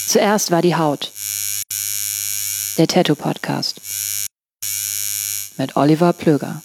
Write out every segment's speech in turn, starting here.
Zuerst war die Haut. Der Tattoo-Podcast. Mit Oliver Plöger.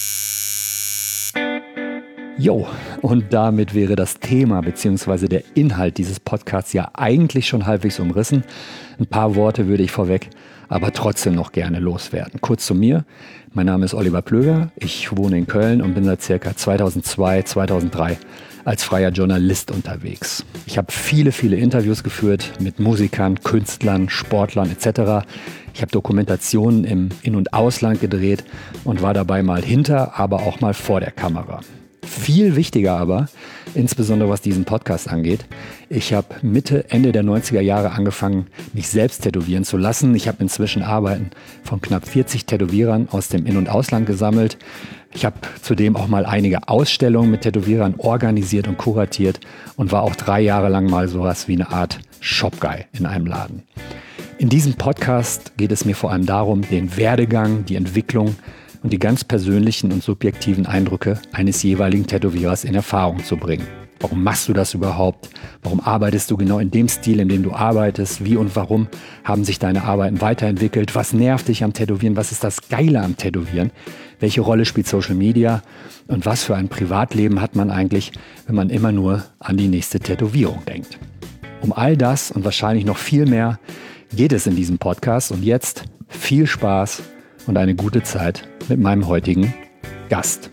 Jo, und damit wäre das Thema bzw. der Inhalt dieses Podcasts ja eigentlich schon halbwegs umrissen. Ein paar Worte würde ich vorweg, aber trotzdem noch gerne loswerden. Kurz zu mir. Mein Name ist Oliver Plöger. Ich wohne in Köln und bin seit ca. 2002, 2003 als freier Journalist unterwegs. Ich habe viele Interviews geführt mit Musikern, Künstlern, Sportlern etc. Ich habe Dokumentationen im In- und Ausland gedreht und war dabei mal hinter, aber auch mal vor der Kamera. Viel wichtiger aber, insbesondere was diesen Podcast angeht, ich habe Mitte, Ende der 90er Jahre angefangen, mich selbst tätowieren zu lassen. Ich habe inzwischen Arbeiten von knapp 40 Tätowierern aus dem In- und Ausland gesammelt. Ich habe zudem auch mal einige Ausstellungen mit Tätowierern organisiert und kuratiert und war auch 3 Jahre lang mal sowas wie eine Art Shop-Guy in einem Laden. In diesem Podcast geht es mir vor allem darum, den Werdegang, die Entwicklung und die ganz persönlichen und subjektiven Eindrücke eines jeweiligen Tätowierers in Erfahrung zu bringen. Warum machst du das überhaupt? Warum arbeitest du genau in dem Stil, in dem du arbeitest? Wie und warum haben sich deine Arbeiten weiterentwickelt? Was nervt dich am Tätowieren? Was ist das Geile am Tätowieren? Welche Rolle spielt Social Media? Und was für ein Privatleben hat man eigentlich, wenn man immer nur an die nächste Tätowierung denkt? Um all das und wahrscheinlich noch viel mehr geht es in diesem Podcast. Und jetzt viel Spaß und eine gute Zeit mit meinem heutigen Gast.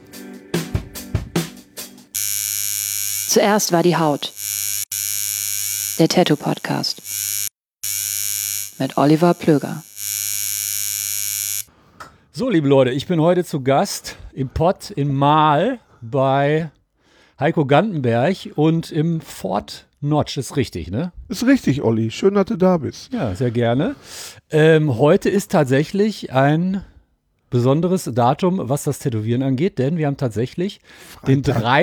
Zuerst war die Haut. Der Tattoo-Podcast. Mit Oliver Plöger. So, liebe Leute, ich bin heute zu Gast im Pott in Mahl bei Heiko Gantenberg und im Fort Notch. Ist richtig, ne? Ist richtig, Olli. Schön, dass du da bist. Ja, sehr gerne. Heute ist tatsächlich ein besonderes Datum, was das Tätowieren angeht, denn wir haben tatsächlich den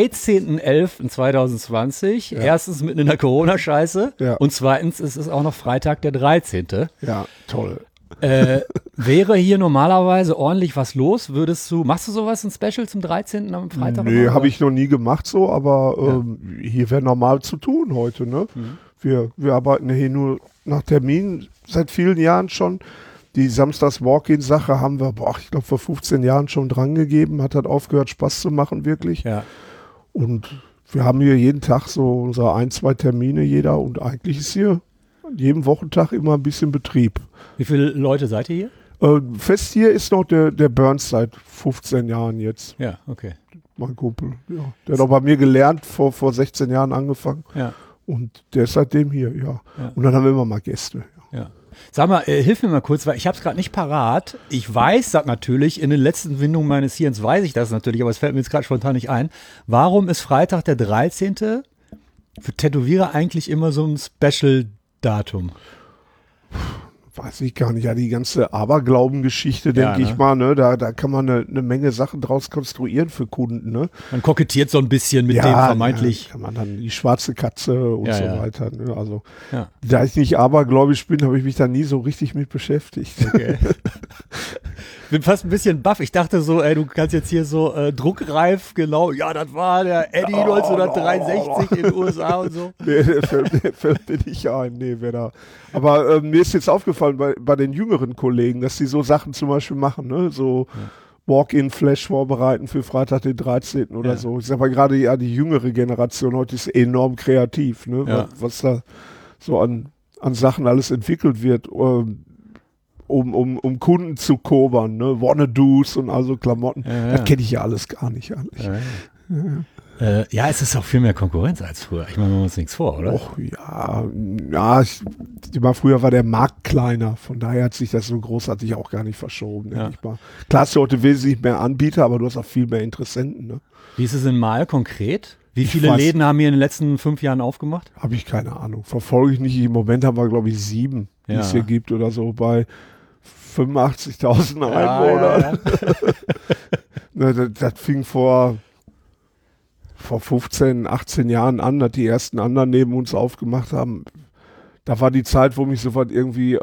13.11.2020. Ja. Erstens mitten in der Corona-Scheiße, ja. Und zweitens ist es auch noch Freitag der 13. Ja, toll. Wäre hier normalerweise ordentlich was los? Machst du sowas, ein Special zum 13. am Freitag? Nee, habe ich noch nie gemacht so, aber hier wäre normal zu tun heute, ne? Mhm. Wir arbeiten hier nur nach Termin seit vielen Jahren schon. Die Samstags-Walk-In-Sache haben wir, ich glaube, vor 15 Jahren schon dran gegeben. Hat aufgehört, Spaß zu machen, wirklich. Ja. Und wir haben hier jeden Tag so unsere 1-2 Termine jeder. Und eigentlich ist hier an jedem Wochentag immer ein bisschen Betrieb. Wie viele Leute seid ihr hier? Fest hier ist noch der Burns seit 15 Jahren jetzt. Ja, okay. Mein Kumpel, ja. Der hat auch bei mir gelernt, vor 16 Jahren angefangen. Ja. Und der ist seitdem hier, ja. Und dann haben wir immer mal Gäste. Ja. Sag mal, hilf mir mal kurz, weil ich habe es gerade nicht parat. Ich weiß das natürlich, in den letzten Windungen meines Hirns weiß ich das natürlich, aber es fällt mir jetzt gerade spontan nicht ein. Warum ist Freitag der 13. für Tätowierer eigentlich immer so ein Special-Datum? Weiß ich gar nicht. Ja, die ganze Aberglauben-Geschichte, denke ich mal, ne? Da kann man eine Menge Sachen draus konstruieren für Kunden, ne? Man kokettiert so ein bisschen mit dem vermeintlich. Ja, kann man dann die schwarze Katze und so weiter. Ne? Also, da ich nicht abergläubisch bin, habe ich mich da nie so richtig mit beschäftigt. Okay. Ich bin fast ein bisschen baff. Ich dachte so, du kannst jetzt hier so druckreif, genau, ja, das war der Eddie 1963 in den USA und so. Nee, der fällt mir nicht ein. Nee, wer da. Aber mir ist jetzt aufgefallen bei den jüngeren Kollegen, dass die so Sachen zum Beispiel machen, ne? So Walk-in-Flash vorbereiten für Freitag den 13. oder so. Ich sag mal gerade, die jüngere Generation heute ist enorm kreativ, ne? Ja. Was da so an Sachen alles entwickelt wird, um Kunden zu kobern, ne? Wanna-Dos und also Klamotten. Ja. Das kenne ich ja alles gar nicht eigentlich. Ja. Es ist auch viel mehr Konkurrenz als früher. Ich meine, wir machen uns nichts vor, oder? Och, ja, früher war der Markt kleiner, von daher hat sich das so großartig auch gar nicht verschoben, denke ich mal. Klar hast du heute wesentlich mehr Anbieter, aber du hast auch viel mehr Interessenten, ne? Wie ist es in Mahl konkret? Wie viele Läden haben hier in den letzten 5 Jahren aufgemacht? Habe ich keine Ahnung. Verfolge ich nicht. Im Moment haben wir, glaube ich, 7, die es hier gibt oder so, bei 85.000 Einwohnern. Das fing vor 15, 18 Jahren an, dass die ersten anderen neben uns aufgemacht haben. Da war die Zeit, wo mich sofort irgendwie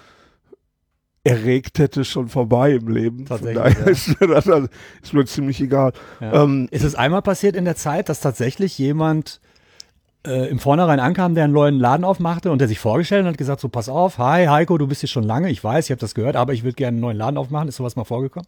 erregt hätte, schon vorbei im Leben. Tatsächlich, Von daher ist mir ziemlich egal. Ja. Ist es einmal passiert in der Zeit, dass tatsächlich jemand im Vornherein ankam, der einen neuen Laden aufmachte und der sich vorgestellt und hat gesagt, so pass auf, hi Heiko, du bist hier schon lange, ich weiß, ich habe das gehört, aber ich würde gerne einen neuen Laden aufmachen. Ist sowas mal vorgekommen?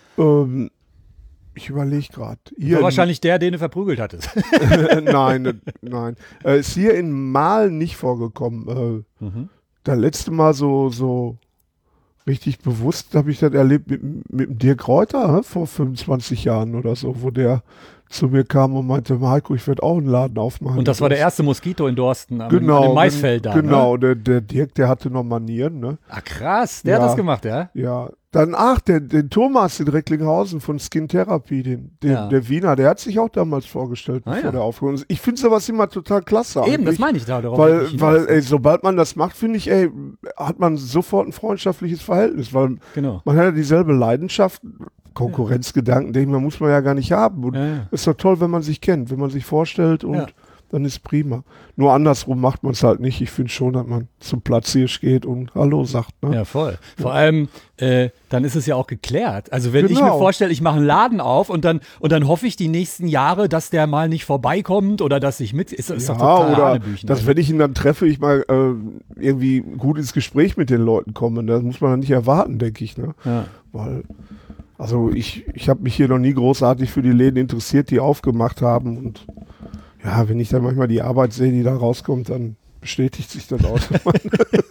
Ich überlege gerade. War wahrscheinlich der, den du verprügelt hattest. Nein. Ist hier in Mahl nicht vorgekommen. Das letzte Mal so richtig bewusst habe ich das erlebt mit dem Dirk Reuter vor 25 Jahren oder so, wo der zu mir kam und meinte, Heiko, ich werde auch einen Laden aufmachen. Und das war der erste Moskito in Dorsten, an dem Maisfeld da. Genau, ne? der Dirk, der hatte noch Manieren. Ne? Ah krass, der hat das gemacht, ja? Ja, dann den Thomas in Recklinghausen von Skin Therapy, der Wiener, der hat sich auch damals vorgestellt, bevor der aufgehört ist. Ich finde sowas immer total klasse. Eben, das meine ich da. Weil sobald man das macht, finde ich, hat man sofort ein freundschaftliches Verhältnis, weil man hat ja dieselbe Leidenschaft, Konkurrenzgedanken, denke ich mal, muss man ja gar nicht haben. Und ist doch toll, wenn man sich kennt, wenn man sich vorstellt und dann ist prima. Nur andersrum macht man es halt nicht. Ich finde schon, dass man zum Platzhirsch geht und Hallo sagt. Ne? Ja, voll. Vor allem, dann ist es ja auch geklärt. Also wenn ich mir vorstelle, ich mache einen Laden auf und dann hoffe ich die nächsten Jahre, dass der mal nicht vorbeikommt oder dass ich ist doch total oder Hanebüchen. dass, wenn ich ihn dann treffe, ich mal irgendwie gut ins Gespräch mit den Leuten komme. Das muss man dann nicht erwarten, denke ich. Ne? Ja. Weil, also ich habe mich hier noch nie großartig für die Läden interessiert, die aufgemacht haben und ja, wenn ich dann manchmal die Arbeit sehe, die da rauskommt, dann bestätigt sich das auch, dass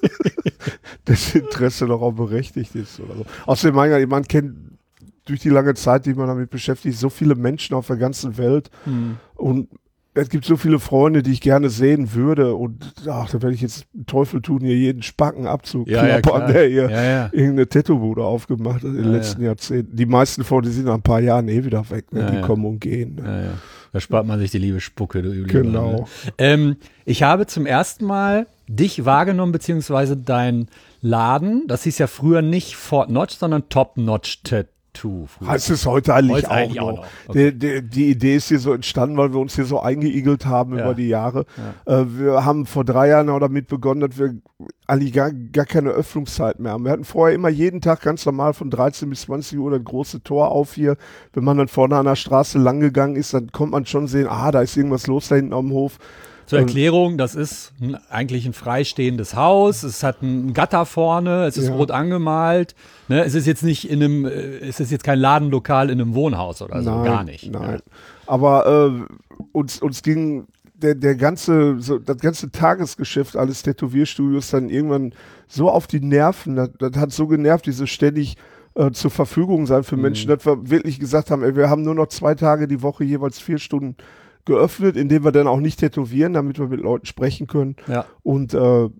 das Interesse doch auch berechtigt ist. Oder so. Außerdem, man kennt durch die lange Zeit, die man damit beschäftigt, so viele Menschen auf der ganzen Welt und es gibt so viele Freunde, die ich gerne sehen würde und da werde ich jetzt einen Teufel tun, hier jeden Spacken abzuklappern, der hier irgendeine Tattoo-Bude aufgemacht hat in den letzten Jahrzehnten. Die meisten von denen sind nach ein paar Jahren wieder weg, ne? Die kommen und gehen. Ne? Da spart man sich die liebe Spucke. Du genau. Ne? Ich habe zum ersten Mal dich wahrgenommen, beziehungsweise dein Laden, das hieß ja früher nicht Fort Notch, sondern Top Notch Tattoo. Heißt es heute eigentlich auch noch. Okay. Die Idee ist hier so entstanden, weil wir uns hier so eingeigelt haben über die Jahre. Ja. Wir haben vor 3 Jahren auch damit begonnen, dass wir eigentlich gar keine Öffnungszeit mehr haben. Wir hatten vorher immer jeden Tag ganz normal von 13 bis 20 Uhr das große Tor auf hier. Wenn man dann vorne an der Straße lang gegangen ist, dann kommt man schon sehen, da ist irgendwas los da hinten am Hof. Zur Erklärung, das ist eigentlich ein freistehendes Haus, es hat ein Gatter vorne, es ist rot angemalt, ne? Es ist jetzt nicht es ist jetzt kein Ladenlokal in einem Wohnhaus oder so, gar nicht. Nein, aber uns ging das ganze Tagesgeschäft alles Tätowierstudios dann irgendwann so auf die Nerven, das hat so genervt, diese ständig zur Verfügung sein für Menschen, dass wir wirklich gesagt haben, wir haben nur noch 2 Tage die Woche jeweils 4 Stunden geöffnet, indem wir dann auch nicht tätowieren, damit wir mit Leuten sprechen können. Ja. Und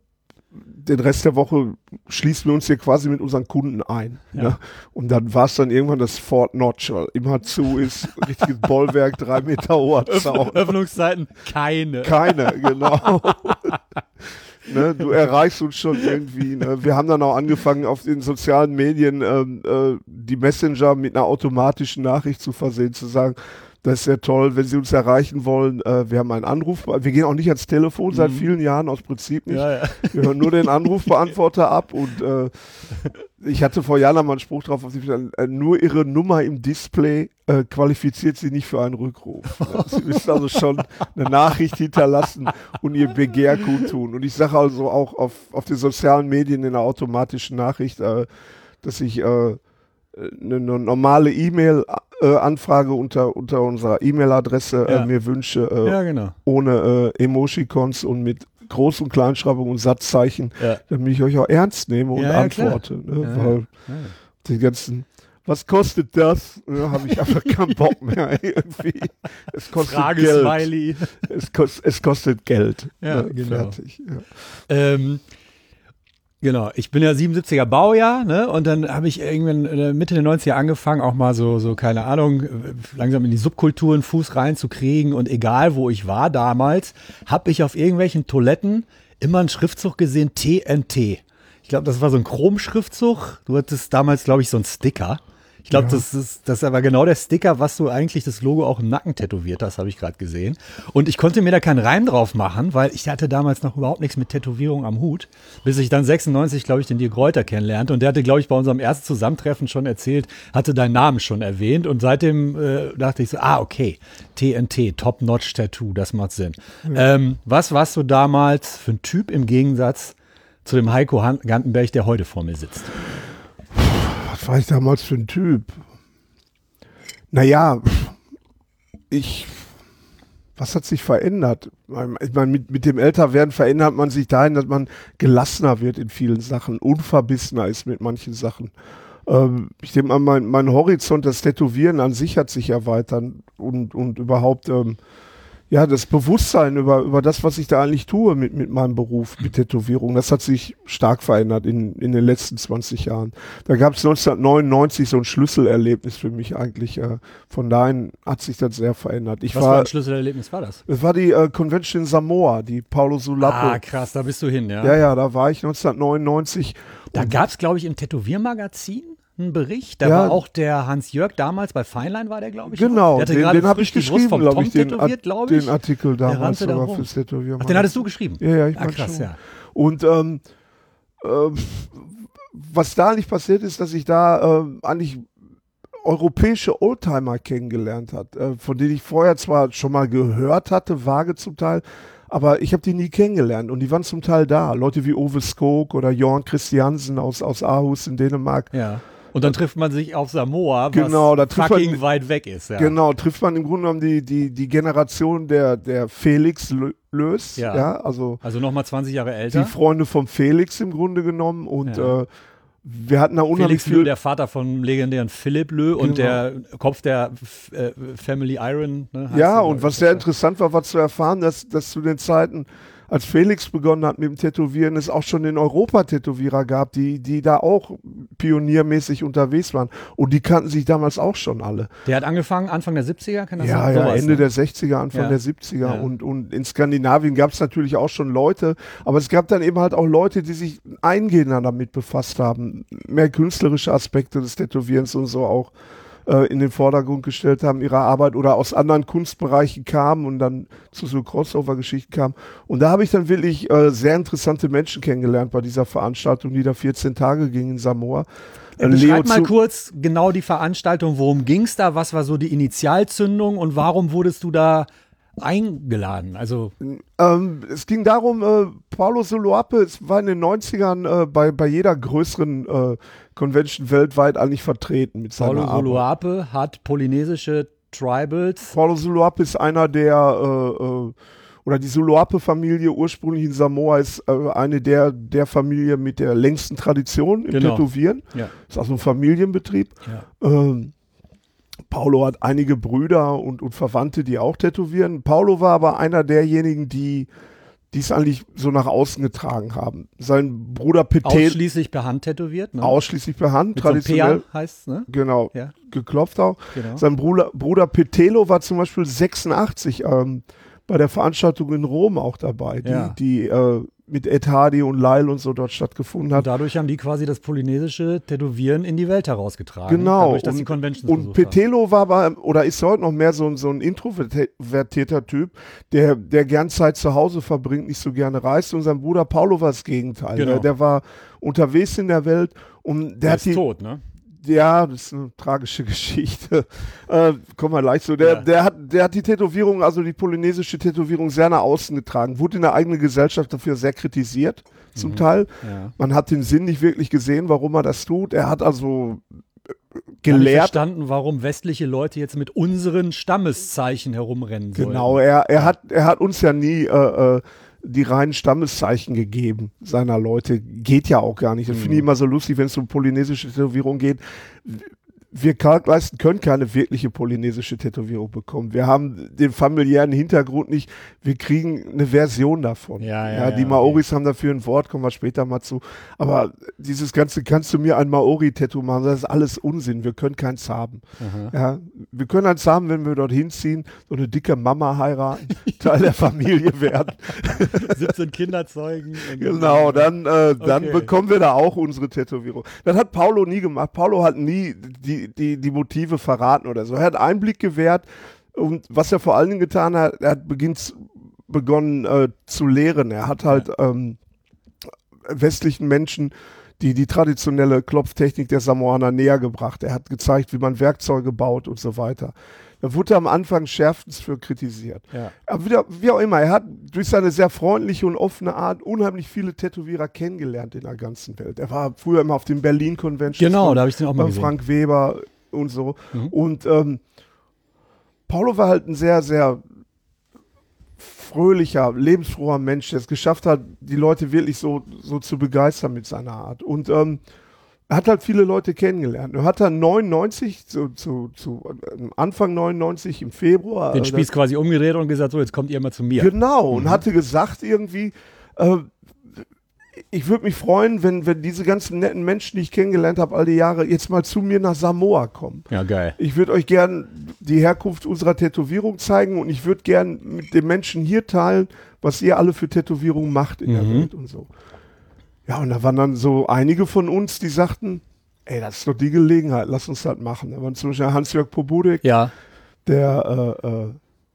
den Rest der Woche schließen wir uns hier quasi mit unseren Kunden ein. Ja. Ne? Und dann war es dann irgendwann das Fort Notch, weil immer zu ist, richtiges Bollwerk, 3 Meter hoher Zaun. Öffnungszeiten keine. Keine, genau. Ne, du erreichst uns schon irgendwie. Ne? Wir haben dann auch angefangen, auf den sozialen Medien die Messenger mit einer automatischen Nachricht zu versehen, zu sagen, das ist sehr toll, wenn Sie uns erreichen wollen. Wir haben einen Anruf. Wir gehen auch nicht ans Telefon seit vielen Jahren, aus Prinzip nicht. Ja. Wir hören nur den Anrufbeantworter ab. Und ich hatte vor Jahren mal einen Spruch drauf, nur Ihre Nummer im Display qualifiziert Sie nicht für einen Rückruf. Sie müssen also schon eine Nachricht hinterlassen und Ihr Begehr kundtun. Und ich sage also auch auf den sozialen Medien in der automatischen Nachricht, dass ich eine normale E-Mail-Anfrage unter unserer E-Mail-Adresse mir wünsche, ohne Emoticons und mit Groß- und Kleinschreibung und Satzzeichen, damit ich euch auch ernst nehme und antworte. Ne? Weil die ganzen, was kostet das? Da habe ich einfach keinen Bock mehr irgendwie. Es kostet Geld. Es kostet Geld. Ja, genau. Fertig. Ja. Genau, ich bin ja 77er Baujahr, ne? Und dann habe ich irgendwann Mitte der 90er angefangen, auch mal so, keine Ahnung, langsam in die Subkulturen Fuß reinzukriegen. Und egal, wo ich war damals, habe ich auf irgendwelchen Toiletten immer einen Schriftzug gesehen, TNT. Ich glaube, das war so ein Chrom-Schriftzug. Du hattest damals, glaube ich, so einen Sticker. Ich glaube, das ist aber genau der Sticker, was du eigentlich das Logo auch im Nacken tätowiert hast, habe ich gerade gesehen. Und ich konnte mir da keinen Reim drauf machen, weil ich hatte damals noch überhaupt nichts mit Tätowierung am Hut, bis ich dann 96, glaube ich, den Dirk Reuter kennenlernte. Und der hatte, glaube ich, bei unserem ersten Zusammentreffen schon erzählt, hatte deinen Namen schon erwähnt. Und seitdem dachte ich so, okay, TNT, Top-Notch-Tattoo, das macht Sinn. Was warst du damals für ein Typ im Gegensatz zu dem Heiko Gantenberg, der heute vor mir sitzt? Was war ich damals für ein Typ? Naja, was hat sich verändert? Ich meine, mit dem Älterwerden verändert man sich dahin, dass man gelassener wird in vielen Sachen, unverbissener ist mit manchen Sachen. Ich denke mal, mein Horizont, das Tätowieren an sich hat sich erweitert und überhaupt das Bewusstsein über das, was ich da eigentlich tue mit meinem Beruf, mit Tätowierung, das hat sich stark verändert in den letzten 20 Jahren. Da gab es 1999 so ein Schlüsselerlebnis für mich eigentlich. Von dahin hat sich das sehr verändert. Was für ein Schlüsselerlebnis war das? Es war die Convention in Samoa, die Paulo Sulapo. Ah, krass, da bist du hin, ja? Ja, da war ich 1999. Da gab es, glaube ich, im Tätowiermagazin einen Bericht. Da war auch der Hans-Jörg damals bei Feinlein, war der, glaube ich. Genau, den habe ich geschrieben, glaube ich, den Artikel der damals sogar fürs Tätowieren. Ach, den hattest du geschrieben? Ja, ich meine krass, schon. Ja. Und was da eigentlich passiert ist, dass ich da eigentlich europäische Oldtimer kennengelernt habe, von denen ich vorher zwar schon mal gehört hatte, vage zum Teil, aber ich habe die nie kennengelernt und die waren zum Teil da. Leute wie Ove Skog oder Jorn Christiansen aus Aarhus in Dänemark. Ja. Und dann trifft man sich auf Samoa, was genau, fucking weit weg ist. Ja. Genau, trifft man im Grunde genommen die Generation der Felix Lös. Ja. Also nochmal 20 Jahre älter. Die Freunde vom Felix im Grunde genommen. Und wir hatten da unheimlich Felix Lö, der Vater vom legendären Philipp Lö und der Kopf der Family Iron. Ne, ja, und was sehr interessant war zu erfahren, dass zu den Zeiten, als Felix begonnen hat mit dem Tätowieren, es auch schon den Europa-Tätowierer gab, die da auch pioniermäßig unterwegs waren. Und die kannten sich damals auch schon alle. Der hat angefangen Anfang der 70er, kann das sein? Ja, Ende der 60er, Anfang der 70er. Ja. Und in Skandinavien gab es natürlich auch schon Leute, aber es gab dann eben halt auch Leute, die sich eingehender damit befasst haben, mehr künstlerische Aspekte des Tätowierens und so auch in den Vordergrund gestellt haben, ihre Arbeit oder aus anderen Kunstbereichen kamen und dann zu so Crossover-Geschichten kamen. Und da habe ich dann wirklich sehr interessante Menschen kennengelernt bei dieser Veranstaltung, die da 14 Tage ging in Samoa. Beschreib mal kurz genau die Veranstaltung, worum ging es da, was war so die Initialzündung und warum wurdest du da eingeladen? Also es ging darum, Paulo Sulapo, es war in den 90ern bei jeder größeren Convention weltweit eigentlich vertreten mit seiner Paulo Sulapo hat polynesische Tribals. Paulo Sulapo ist einer der oder die Sulapo-Familie ursprünglich in Samoa ist eine der Familie mit der längsten Tradition im Tätowieren. Ja. Ist also ein Familienbetrieb. Ja. Paulo hat einige Brüder und Verwandte, die auch tätowieren. Paulo war aber einer derjenigen, die es eigentlich so nach außen getragen haben. Sein Bruder Petel. Ausschließlich per Hand tätowiert, ne? Ausschließlich per Hand, mit traditionell. So heißt es, ne? Genau, ja. Geklopft auch. Genau. Sein Bruder Petelo war zum Beispiel 86 bei der Veranstaltung in Rom auch dabei, die mit Ed Hardy und Lyle und so dort stattgefunden hat. Und dadurch haben die quasi das polynesische Tätowieren in die Welt herausgetragen. Genau. Dadurch, dass die Conventions und Petelo war aber, oder ist heute noch mehr so ein introvertierter Typ, der gern Zeit zu Hause verbringt, nicht so gerne reist. Und sein Bruder Paulo war das Gegenteil. Genau. Der war unterwegs in der Welt und der ist tot, ne? Ja, das ist eine tragische Geschichte. Kommen wir gleich zu. Der hat die Tätowierung, also die polynesische Tätowierung, sehr nach außen getragen. Wurde in der eigenen Gesellschaft dafür sehr kritisiert, zum Teil. Ja. Man hat den Sinn nicht wirklich gesehen, warum er das tut. Er hat also gelehrt. Verstanden, warum westliche Leute jetzt mit unseren Stammeszeichen herumrennen sollen. Genau, er hat uns ja nie die reinen Stammeszeichen gegeben seiner Leute. Geht ja auch gar nicht. Das finde ich immer so lustig, wenn es um polynesische Tätowierung geht. Wir Kalkleisten können keine wirkliche polynesische Tätowierung bekommen. Wir haben den familiären Hintergrund nicht. Wir kriegen eine Version davon. Die Maoris haben dafür ein Wort, kommen wir später mal zu. Aber dieses Ganze, kannst du mir ein Maori-Tattoo machen? Das ist alles Unsinn. Wir können keins haben. Ja, wir können eins haben, wenn wir dorthin ziehen, so eine dicke Mama heiraten, Teil der Familie werden. 17 Kinder zeugen. Genau, dann bekommen wir da auch unsere Tätowierung. Das hat Paulo nie gemacht. Paulo hat nie die Motive verraten oder so. Er hat Einblick gewährt und was er vor allen Dingen getan hat, er hat begonnen zu lehren. Er hat halt westlichen Menschen die traditionelle Klopftechnik der Samoaner näher gebracht. Er hat gezeigt, wie man Werkzeuge baut und so weiter. Da wurde er am Anfang schärfstens für kritisiert. Ja. Aber wie auch immer, er hat durch seine sehr freundliche und offene Art unheimlich viele Tätowierer kennengelernt in der ganzen Welt. Er war früher immer auf den Berlin-Conventions. Genau, da habe ich den auch mal gesehen. Frank Weber und so. Und Paulo war halt ein sehr, sehr fröhlicher, lebensfroher Mensch, der es geschafft hat, die Leute wirklich so zu begeistern mit seiner Art. Und er hat halt viele Leute kennengelernt. Er hat dann 99, Anfang 99 im Februar. Den Spieß quasi umgedreht und gesagt, so, jetzt kommt ihr mal zu mir. Genau, und hatte gesagt irgendwie, ich würde mich freuen, wenn diese ganzen netten Menschen, die ich kennengelernt habe, all die Jahre, jetzt mal zu mir nach Samoa kommen. Ja, geil. Ich würde euch gern die Herkunft unserer Tätowierung zeigen und ich würde gern mit den Menschen hier teilen, was ihr alle für Tätowierungen macht in der Welt und so. Ja, und da waren dann so einige von uns, die sagten, ey, das ist doch die Gelegenheit, lass uns das machen. Da waren zum Beispiel Hans-Jörg Poburek, der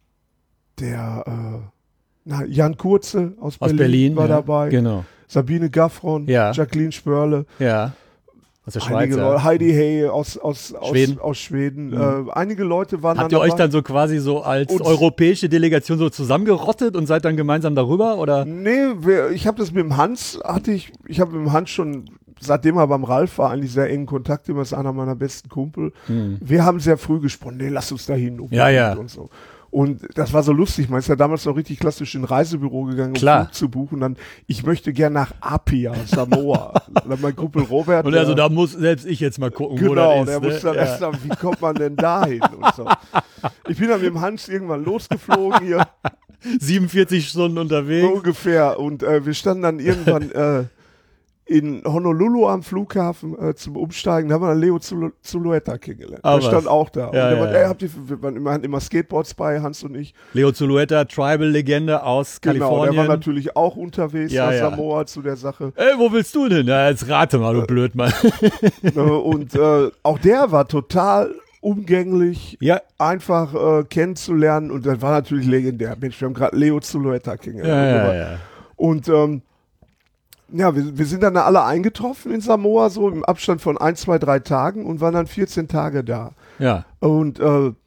Jan Kurze aus Berlin war dabei. Genau. Sabine Gaffron, Jacqueline Spörle. Ja. Aus der Schweiz, Heidi Hey aus Schweden. Mhm. Einige Leute waren Habt ihr euch dann so quasi so als europäische Delegation so zusammengerottet und seid dann gemeinsam darüber, oder? Nee, ich habe das mit dem Hans, ich habe mit dem Hans schon, seitdem er beim Ralf war, eigentlich sehr engen Kontakt, immer ist einer meiner besten Kumpel. Wir haben sehr früh gesprochen, nee, lass uns dahin. Und so. Und das war so lustig, man ist ja damals noch richtig klassisch in ein Reisebüro gegangen, um Flug zu buchen. Dann, ich möchte gern nach Apia, Samoa. Und dann mein Kumpel Robert. Und also da muss selbst ich jetzt mal gucken, genau, wo das ist. Der muss dann erst sagen, wie kommt man denn dahin? Und so. Ich bin dann mit dem Hans irgendwann losgeflogen hier. 47 Stunden unterwegs. So ungefähr. Und wir standen dann irgendwann in Honolulu am Flughafen zum Umsteigen, da haben wir dann Leo Zulueta kennengelernt. Der stand auch da. Ja, und der meinte, wir waren immer Skateboards bei, Hans und ich. Leo Zulueta, Tribal-Legende aus Kalifornien. Genau, der war natürlich auch unterwegs aus Samoa zu der Sache. Ey, wo willst du denn? Ja, jetzt rate mal, du Blödmann. Und auch der war total umgänglich, einfach kennenzulernen und das war natürlich legendär. Mensch, wir haben gerade Leo Zulueta kennengelernt. Und wir sind dann alle eingetroffen in Samoa, so im Abstand von 1, 2, 3 Tagen und waren dann 14 Tage da. Ja. Und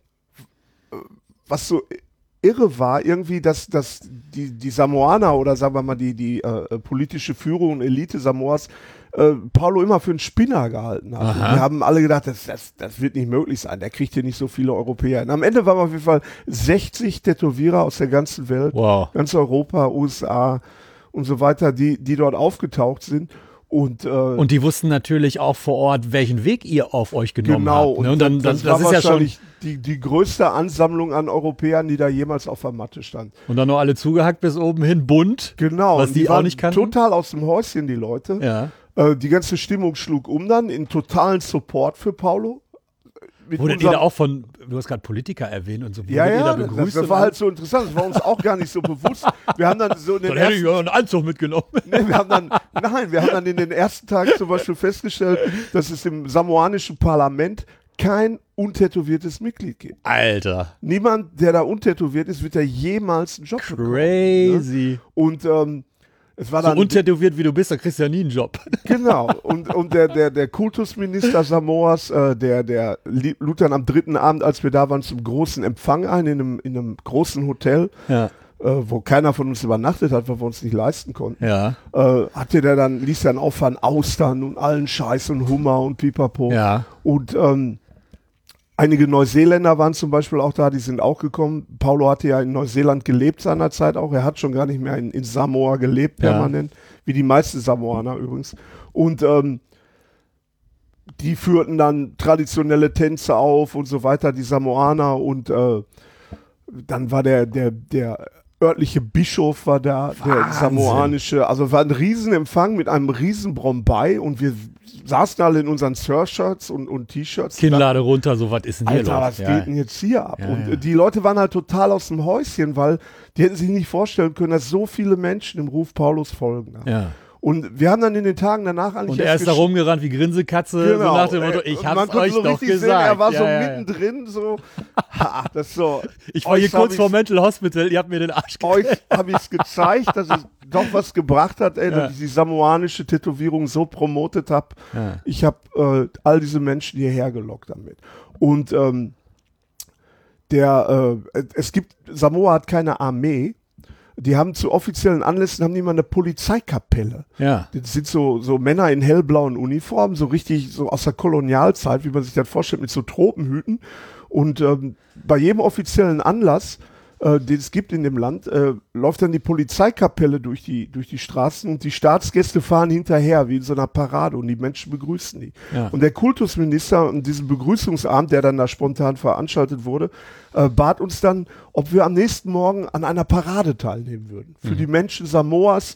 was so irre war, irgendwie, dass die Samoaner oder sagen wir mal die politische Führung und Elite Samoas Paulo immer für einen Spinner gehalten hat. Wir haben alle gedacht, das wird nicht möglich sein, der kriegt hier nicht so viele Europäer. Und am Ende waren wir auf jeden Fall 60 Tätowierer aus der ganzen Welt, ganz Europa, USA und so weiter, die dort aufgetaucht sind. Und die wussten natürlich auch vor Ort, welchen Weg ihr auf euch genommen habt. Ne? Und dann, das war ist wahrscheinlich ja schon die größte Ansammlung an Europäern, die da jemals auf der Matte stand. Und dann noch alle zugehackt bis oben hin, bunt. Genau. Was die auch nicht kannten. Total aus dem Häuschen, die Leute. Ja. Die ganze Stimmung schlug dann in totalen Support für Paulo. Wurdet ihr da auch von, du hast gerade Politiker erwähnt und so, wurdet ihr da begrüßt? Das war halt so interessant, das war uns auch gar nicht so bewusst. Wir haben dann so in den hätte ich ja einen Anzug mitgenommen. Nee, wir haben dann in den ersten Tagen zum Beispiel festgestellt, dass es im samoanischen Parlament kein untätowiertes Mitglied gibt. Alter. Niemand, der da untätowiert ist, wird ja jemals einen Job bekommen. Crazy. Ne? Und es war dann so untätowiert wie du bist, da kriegst du ja nie einen Job. Genau. Und der Kultusminister Samoas, der lud dann am 3. Abend, als wir da waren, zum großen Empfang ein, in einem großen Hotel, wo keiner von uns übernachtet hat, weil wir uns nicht leisten konnten. Ja. Ließ dann auffahren Austern und allen Scheiß und Hummer und Pipapo. Ja. Und einige Neuseeländer waren zum Beispiel auch da, die sind auch gekommen. Paulo hatte ja in Neuseeland gelebt seinerzeit auch. Er hat schon gar nicht mehr in Samoa gelebt, permanent, wie die meisten Samoaner übrigens. Und die führten dann traditionelle Tänze auf und so weiter, die Samoaner. Und dann war der örtliche Bischof war da, der samoanische. Also war ein Riesenempfang mit einem riesen Brombei und wir saßen alle in unseren Surfshirts und T-Shirts. Kinnlade runter, so was ist denn hier los? Alter, was geht denn jetzt hier ab? Ja, und die Leute waren halt total aus dem Häuschen, weil die hätten sich nicht vorstellen können, dass so viele Menschen dem Ruf Paulos folgen. Ja. Und wir haben dann in den Tagen danach eigentlich. Und er ist da rumgerannt wie Grinsekatze, genau, so nach dem Motto, ich hab's euch so doch gesagt. Sehen, er war so mittendrin, so. Das so. Ich war hier kurz vor Mental Hospital, ihr habt mir den Arsch gekriegt. Euch habe ich es gezeigt, dass es doch was gebracht hat, dass ich die samoanische Tätowierung so promotet habe. Ja. Ich habe all diese Menschen hierher gelockt damit. Und Samoa hat keine Armee. Die haben zu offiziellen Anlässen haben die mal eine Polizeikapelle. Ja. Das sind so Männer in hellblauen Uniformen, so richtig so aus der Kolonialzeit, wie man sich das vorstellt, mit so Tropenhüten. Und bei jedem offiziellen Anlass, den es gibt in dem Land, läuft dann die Polizeikapelle durch die Straßen und die Staatsgäste fahren hinterher, wie in so einer Parade, und die Menschen begrüßen die. Ja. Und der Kultusminister und diesen Begrüßungsabend, der dann da spontan veranstaltet wurde, bat uns dann, ob wir am nächsten Morgen an einer Parade teilnehmen würden. Für die Menschen Samoas.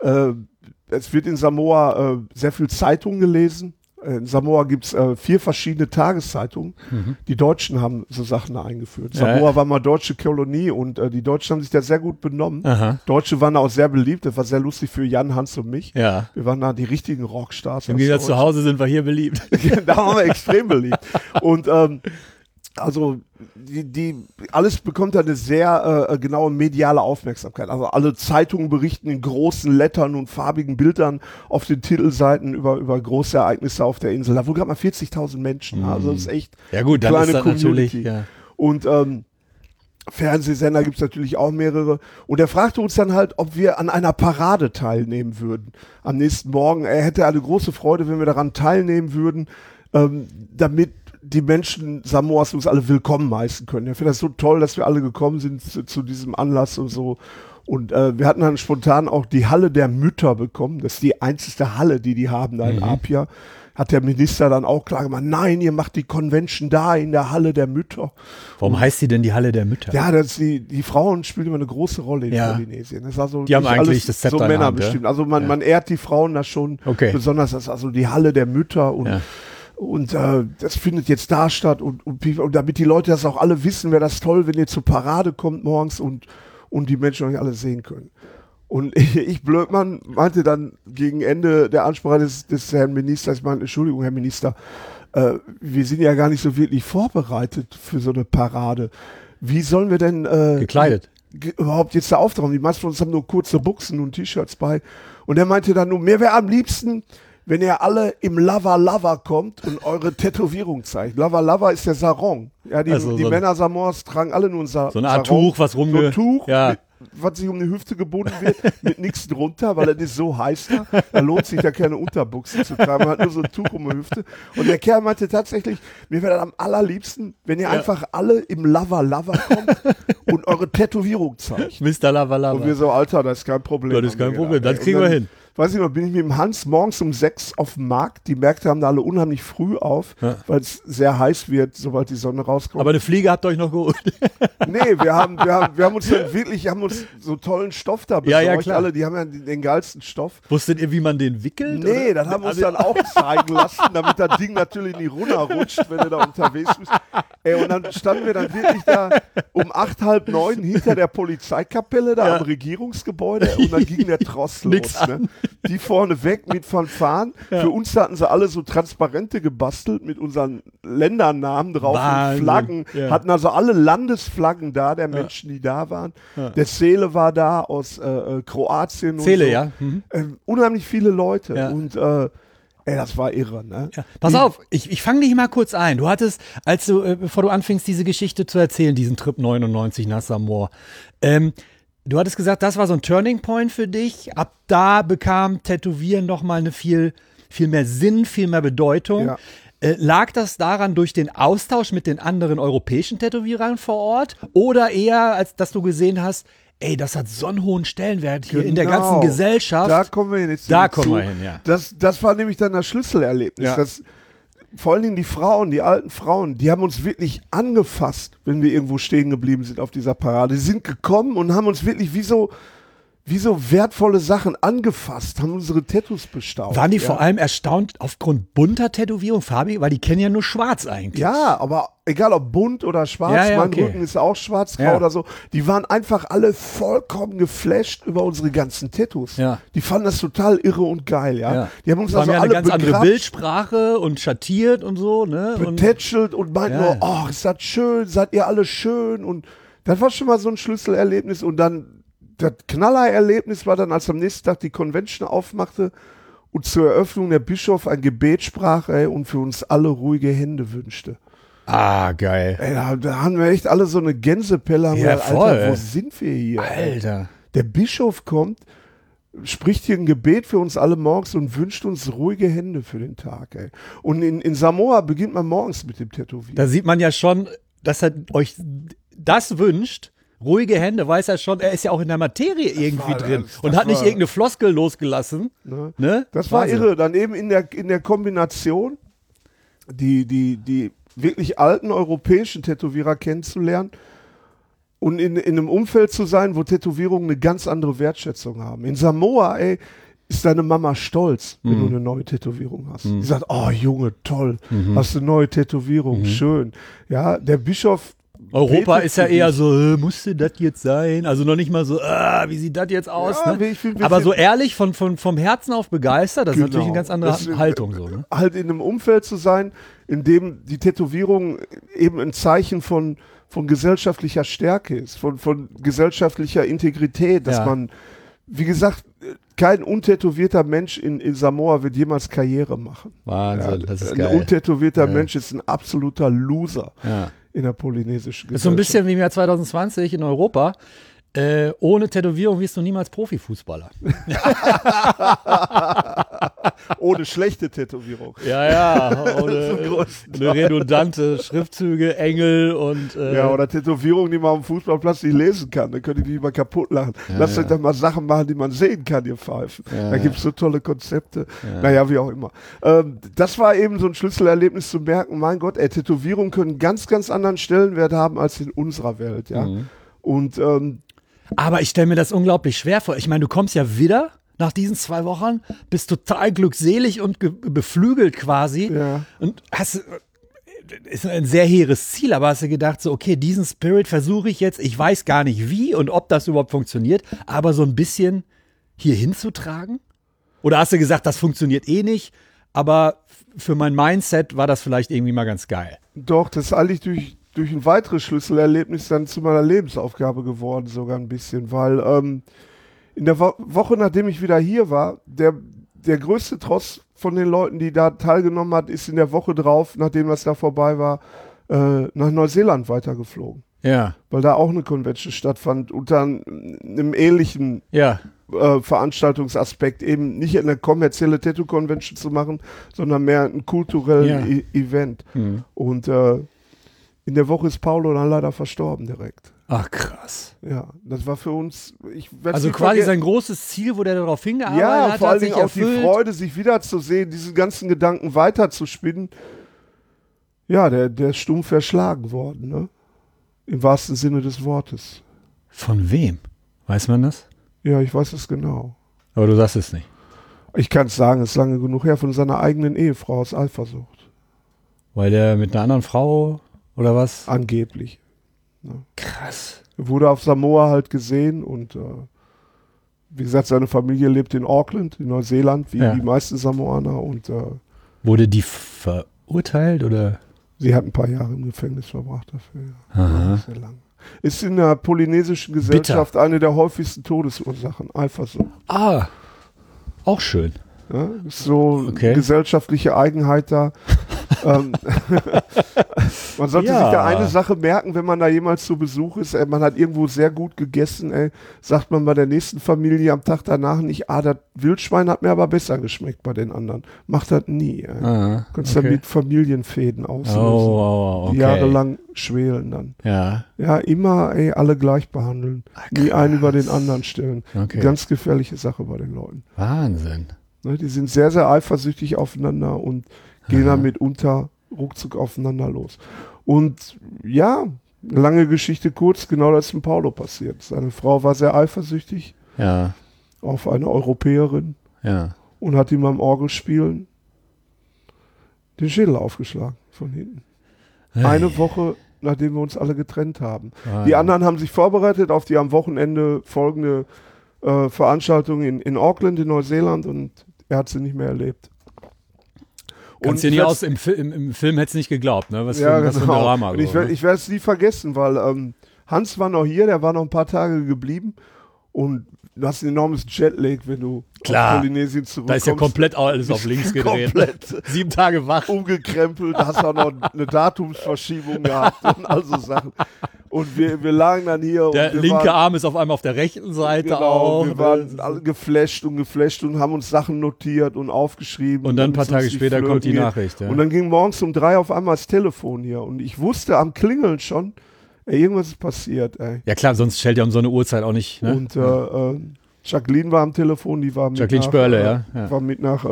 Es wird in Samoa sehr viel Zeitung gelesen. In Samoa gibt es 4 verschiedene Tageszeitungen. Die Deutschen haben so Sachen eingeführt. Samoa war mal deutsche Kolonie und die Deutschen haben sich da sehr gut benommen. Aha. Deutsche waren da auch sehr beliebt. Das war sehr lustig für Jan, Hans und mich. Ja. Wir waren da die richtigen Rockstars. Im Gegensatz zu Hause sind wir hier beliebt. Da waren wir extrem beliebt. Und also alles bekommt eine sehr genaue mediale Aufmerksamkeit. Also alle Zeitungen berichten in großen Lettern und farbigen Bildern auf den Titelseiten über große Ereignisse auf der Insel. Da wohnen gerade mal 40.000 Menschen. Also das ist echt ja gut, dann kleine ist das Community. Natürlich, ja. Und Fernsehsender gibt es natürlich auch mehrere. Und er fragte uns dann halt, ob wir an einer Parade teilnehmen würden am nächsten Morgen. Er hätte eine große Freude, wenn wir daran teilnehmen würden, damit die Menschen Samoas uns alle willkommen heißen können. Ich finde das so toll, dass wir alle gekommen sind zu diesem Anlass und so. Und wir hatten dann spontan auch die Halle der Mütter bekommen. Das ist die einzige Halle, die haben da in Apia. Hat der Minister dann auch klar gemacht, nein, ihr macht die Convention da in der Halle der Mütter. Warum heißt sie denn die Halle der Mütter? Ja, die Frauen spielen immer eine große Rolle in Polynesien. Das ist also die haben eigentlich das Zepter so Männer bestimmt. Also man ehrt die Frauen da schon besonders. Das ist also die Halle der Mütter und das findet jetzt da statt und damit die Leute das auch alle wissen, wäre das toll, wenn ihr zur Parade kommt morgens und die Menschen euch alle sehen können. Und ich Blödmann meinte dann gegen Ende der Ansprache des Herrn Ministers, ich meinte, Entschuldigung, Herr Minister, wir sind ja gar nicht so wirklich vorbereitet für so eine Parade. Wie sollen wir denn gekleidet überhaupt jetzt da auftauchen? Die meisten von uns haben nur kurze Buchsen und T-Shirts bei. Und er meinte dann nur, mir wäre am liebsten, wenn ihr alle im Lava Lava kommt und eure Tätowierung zeigt. Lava Lava ist der Sarong. Ja, die Männer Samoas tragen alle nur ein Sarong. So eine Art Tuch, was so ein Tuch, was sich um die Hüfte gebunden wird, mit nichts drunter, weil es ist so heiß da. Da lohnt sich ja keine Unterbuchsen zu tragen. Man hat nur so ein Tuch um die Hüfte. Und der Kerl meinte tatsächlich, mir wäre das am allerliebsten, wenn ihr einfach alle im Lava Lava kommt und eure Tätowierung zeigt. Mr. Lava Lava. Und wir so, Alter, das ist kein Problem. Das ist kein Problem, das kriegen wir hin. Weiß ich noch, bin ich mit dem Hans morgens um 6 auf dem Markt. Die Märkte haben da alle unheimlich früh auf, weil es sehr heiß wird, sobald die Sonne rauskommt. Aber eine Fliege habt ihr euch noch geholt? Nee, wir haben uns dann wirklich, so tollen Stoff da besorgt. Ja, klar. Alle, die haben ja den geilsten Stoff. Wusstet ihr, wie man den wickelt? Nee, das haben wir uns dann auch zeigen lassen, damit das Ding natürlich nicht runterrutscht, wenn du da unterwegs bist. Und dann standen wir dann wirklich da um 8, halb 9 hinter der Polizeikapelle da am Regierungsgebäude und dann ging der Tross los. Ne? Die vorne weg mit Fanfaren. Für uns hatten sie alle so Transparente gebastelt mit unseren Ländernamen drauf und Flaggen. Hatten also alle Landesflaggen da, der Menschen, die da waren. Der Zele war da aus Kroatien. Zele, und so. Unheimlich viele Leute. Und das war irre, ne? Ja. Pass auf, ich fange dich mal kurz ein. Du hattest, bevor du anfingst, diese Geschichte zu erzählen, diesen Trip 99 nach Samoa, du hattest gesagt, das war so ein Turning Point für dich. Ab da bekam Tätowieren nochmal eine viel mehr Sinn, viel mehr Bedeutung. Ja. Lag das daran durch den Austausch mit den anderen europäischen Tätowierern vor Ort? Oder eher, als dass du gesehen hast, ey, das hat so einen hohen Stellenwert hier in der ganzen Gesellschaft. Da kommen wir jetzt hin, ja. Das war nämlich dann das Schlüsselerlebnis. Ja. Vor allen Dingen die Frauen, die alten Frauen, die haben uns wirklich angefasst, wenn wir irgendwo stehen geblieben sind auf dieser Parade. Die sind gekommen und haben uns wirklich wie so wie so wertvolle Sachen angefasst, haben unsere Tattoos bestaunt. Waren die vor allem erstaunt aufgrund bunter Tätowierung, Fabi? Weil die kennen ja nur schwarz eigentlich. Ja, aber egal ob bunt oder schwarz, mein Rücken ist auch schwarz-grau oder so. Die waren einfach alle vollkommen geflasht über unsere ganzen Tattoos. Ja. Die fanden das total irre und geil, ja. Die haben uns also alle eine ganz andere Bildsprache und schattiert und so, ne? Betätschelt und meinten nur, oh, ist das schön, seid ihr alle schön. Und das war schon mal so ein Schlüsselerlebnis. Und dann das Knallererlebnis war dann, als am nächsten Tag die Convention aufmachte und zur Eröffnung der Bischof ein Gebet sprach, und für uns alle ruhige Hände wünschte. Ah, geil. Da haben wir echt alle so eine Gänsepelle. Voll. Alter, wo sind wir hier? Alter. Der Bischof kommt, spricht hier ein Gebet für uns alle morgens und wünscht uns ruhige Hände für den Tag. Und in Samoa beginnt man morgens mit dem Tätowieren. Da sieht man ja schon, dass er euch das wünscht. Ruhige Hände, weiß er schon, er ist ja auch in der Materie irgendwie drin und hat nicht irgendeine Floskel losgelassen. Ne? Das war irre. Dann eben in der Kombination, die wirklich alten europäischen Tätowierer kennenzulernen und in einem Umfeld zu sein, wo Tätowierungen eine ganz andere Wertschätzung haben. In Samoa, ist deine Mama stolz, wenn du eine neue Tätowierung hast. Die sagt, oh Junge, toll, hast du eine neue Tätowierung, schön. Ja, der Bischof Europa ist ja eher so, musste das jetzt sein? Also noch nicht mal so, wie sieht das jetzt aus? Ja, ne? Aber so ehrlich, vom Herzen auf begeistert, das ist natürlich eine ganz andere Haltung. So, ne? Halt in einem Umfeld zu sein, in dem die Tätowierung eben ein Zeichen von gesellschaftlicher Stärke ist, von gesellschaftlicher Integrität, dass man, wie gesagt, kein untätowierter Mensch in Samoa wird jemals Karriere machen. Wahnsinn, das ist geil. Ein untätowierter Mensch ist ein absoluter Loser. Ja. In der polynesischen Gesellschaft. Das ist so ein bisschen wie im Jahr 2020 in Europa. Ohne Tätowierung wirst du niemals Profifußballer. Ohne schlechte Tätowierung. Ja, ohne redundante Schriftzüge, Engel und oder Tätowierungen, die man am Fußballplatz nicht lesen kann. Dann könnt ihr die mal kaputt lachen. Lasst euch doch mal Sachen machen, die man sehen kann, ihr Pfeifen. Da gibt es so tolle Konzepte. Naja, wie auch immer. Das war eben so ein Schlüsselerlebnis zu merken, mein Gott, Tätowierungen können einen ganz, ganz anderen Stellenwert haben als in unserer Welt. Ja. Und aber ich stelle mir das unglaublich schwer vor. Ich meine, du kommst ja wieder nach diesen 2 Wochen, bist total glückselig und beflügelt quasi. Ja. Und ist ein sehr hehres Ziel, aber hast du gedacht, so, okay, diesen Spirit versuche ich jetzt, ich weiß gar nicht wie und ob das überhaupt funktioniert, aber so ein bisschen hier hinzutragen? Oder hast du gesagt, das funktioniert eh nicht, aber für mein Mindset war das vielleicht irgendwie mal ganz geil? Doch, das ist eigentlich durch ein weiteres Schlüsselerlebnis dann zu meiner Lebensaufgabe geworden, sogar ein bisschen, weil in der Woche, nachdem ich wieder hier war, der größte Tross von den Leuten, die da teilgenommen hat, ist in der Woche drauf, nachdem das da vorbei war, nach Neuseeland weitergeflogen. Ja. Weil da auch eine Convention stattfand, unter einem ähnlichen Veranstaltungsaspekt, eben nicht eine kommerzielle Tattoo-Convention zu machen, sondern mehr einen kulturellen Event. Und in der Woche ist Paulo dann leider verstorben direkt. Ach, krass. Ja, das war für uns... Also quasi sein großes Ziel, wo der darauf hingearbeitet hat, ja, vor allen Dingen auch die Freude, sich wiederzusehen, diesen ganzen Gedanken weiterzuspinnen. Ja, der ist stumpf erschlagen worden, ne? Im wahrsten Sinne des Wortes. Von wem? Weiß man das? Ja, ich weiß es genau. Aber du sagst es nicht. Ich kann es sagen, es ist lange genug her, von seiner eigenen Ehefrau aus Eifersucht. Weil der mit einer anderen Frau... Oder was? Angeblich. Ja. Krass. Er wurde auf Samoa halt gesehen und wie gesagt, seine Familie lebt in Auckland, in Neuseeland, wie die meisten Samoaner. Und wurde die verurteilt oder? Sie hat ein paar Jahre im Gefängnis verbracht dafür. Ja. Sehr lang. Ist in der polynesischen Gesellschaft eine der häufigsten Todesursachen, Eifersucht. Ah, auch schön. Ja, ist so gesellschaftliche Eigenheit da. Man sollte sich da eine Sache merken, wenn man da jemals zu Besuch ist. Man hat irgendwo sehr gut gegessen. Sagt man bei der nächsten Familie am Tag danach nicht, das Wildschwein hat mir aber besser geschmeckt bei den anderen. Macht das nie. Kannst damit Familienfäden auslösen. Die jahrelang schwelen dann. Ja, immer alle gleich behandeln. Nie einen über den anderen stellen. Ganz gefährliche Sache bei den Leuten. Wahnsinn. Die sind sehr, sehr eifersüchtig aufeinander und gehen dann mitunter ruckzuck aufeinander los. Und ja, lange Geschichte kurz, genau das ist mit Paulo passiert. Seine Frau war sehr eifersüchtig Ja. auf eine Europäerin Ja. und hat ihm beim Orgelspielen den Schädel aufgeschlagen von hinten. Eine Woche, nachdem wir uns alle getrennt haben. Die anderen haben sich vorbereitet auf die am Wochenende folgende Veranstaltung in Auckland in Neuseeland und er hat sie nicht mehr erlebt. Kannst dir nicht aus, im Film hättest du nicht geglaubt, ne? Was für ein Drama. Und ich werde es nie vergessen, weil Hans war noch hier, der war noch ein paar Tage geblieben und du hast ein enormes Jetlag, wenn du aus Polynesien zurückkommst. Da ist ja komplett alles auf links gedreht. Komplett 7 Tage wach. Umgekrempelt, hast auch noch eine Datumsverschiebung gehabt und all so Sachen. Und wir lagen dann hier. Der und linke Arm ist auf einmal auf der rechten Seite auch. Wir waren alle geflasht und haben uns Sachen notiert und aufgeschrieben. Und dann ein paar Tage später kommt die Nachricht. Ja. Und dann ging morgens um 3 auf einmal das Telefon hier. Und ich wusste am Klingeln schon, irgendwas ist passiert. Ey. Ja klar, sonst stellt ja um so eine Uhrzeit auch nicht. Ne? Und Jacqueline war am Telefon, die war mit Jacqueline Spörle, ja. War mit nach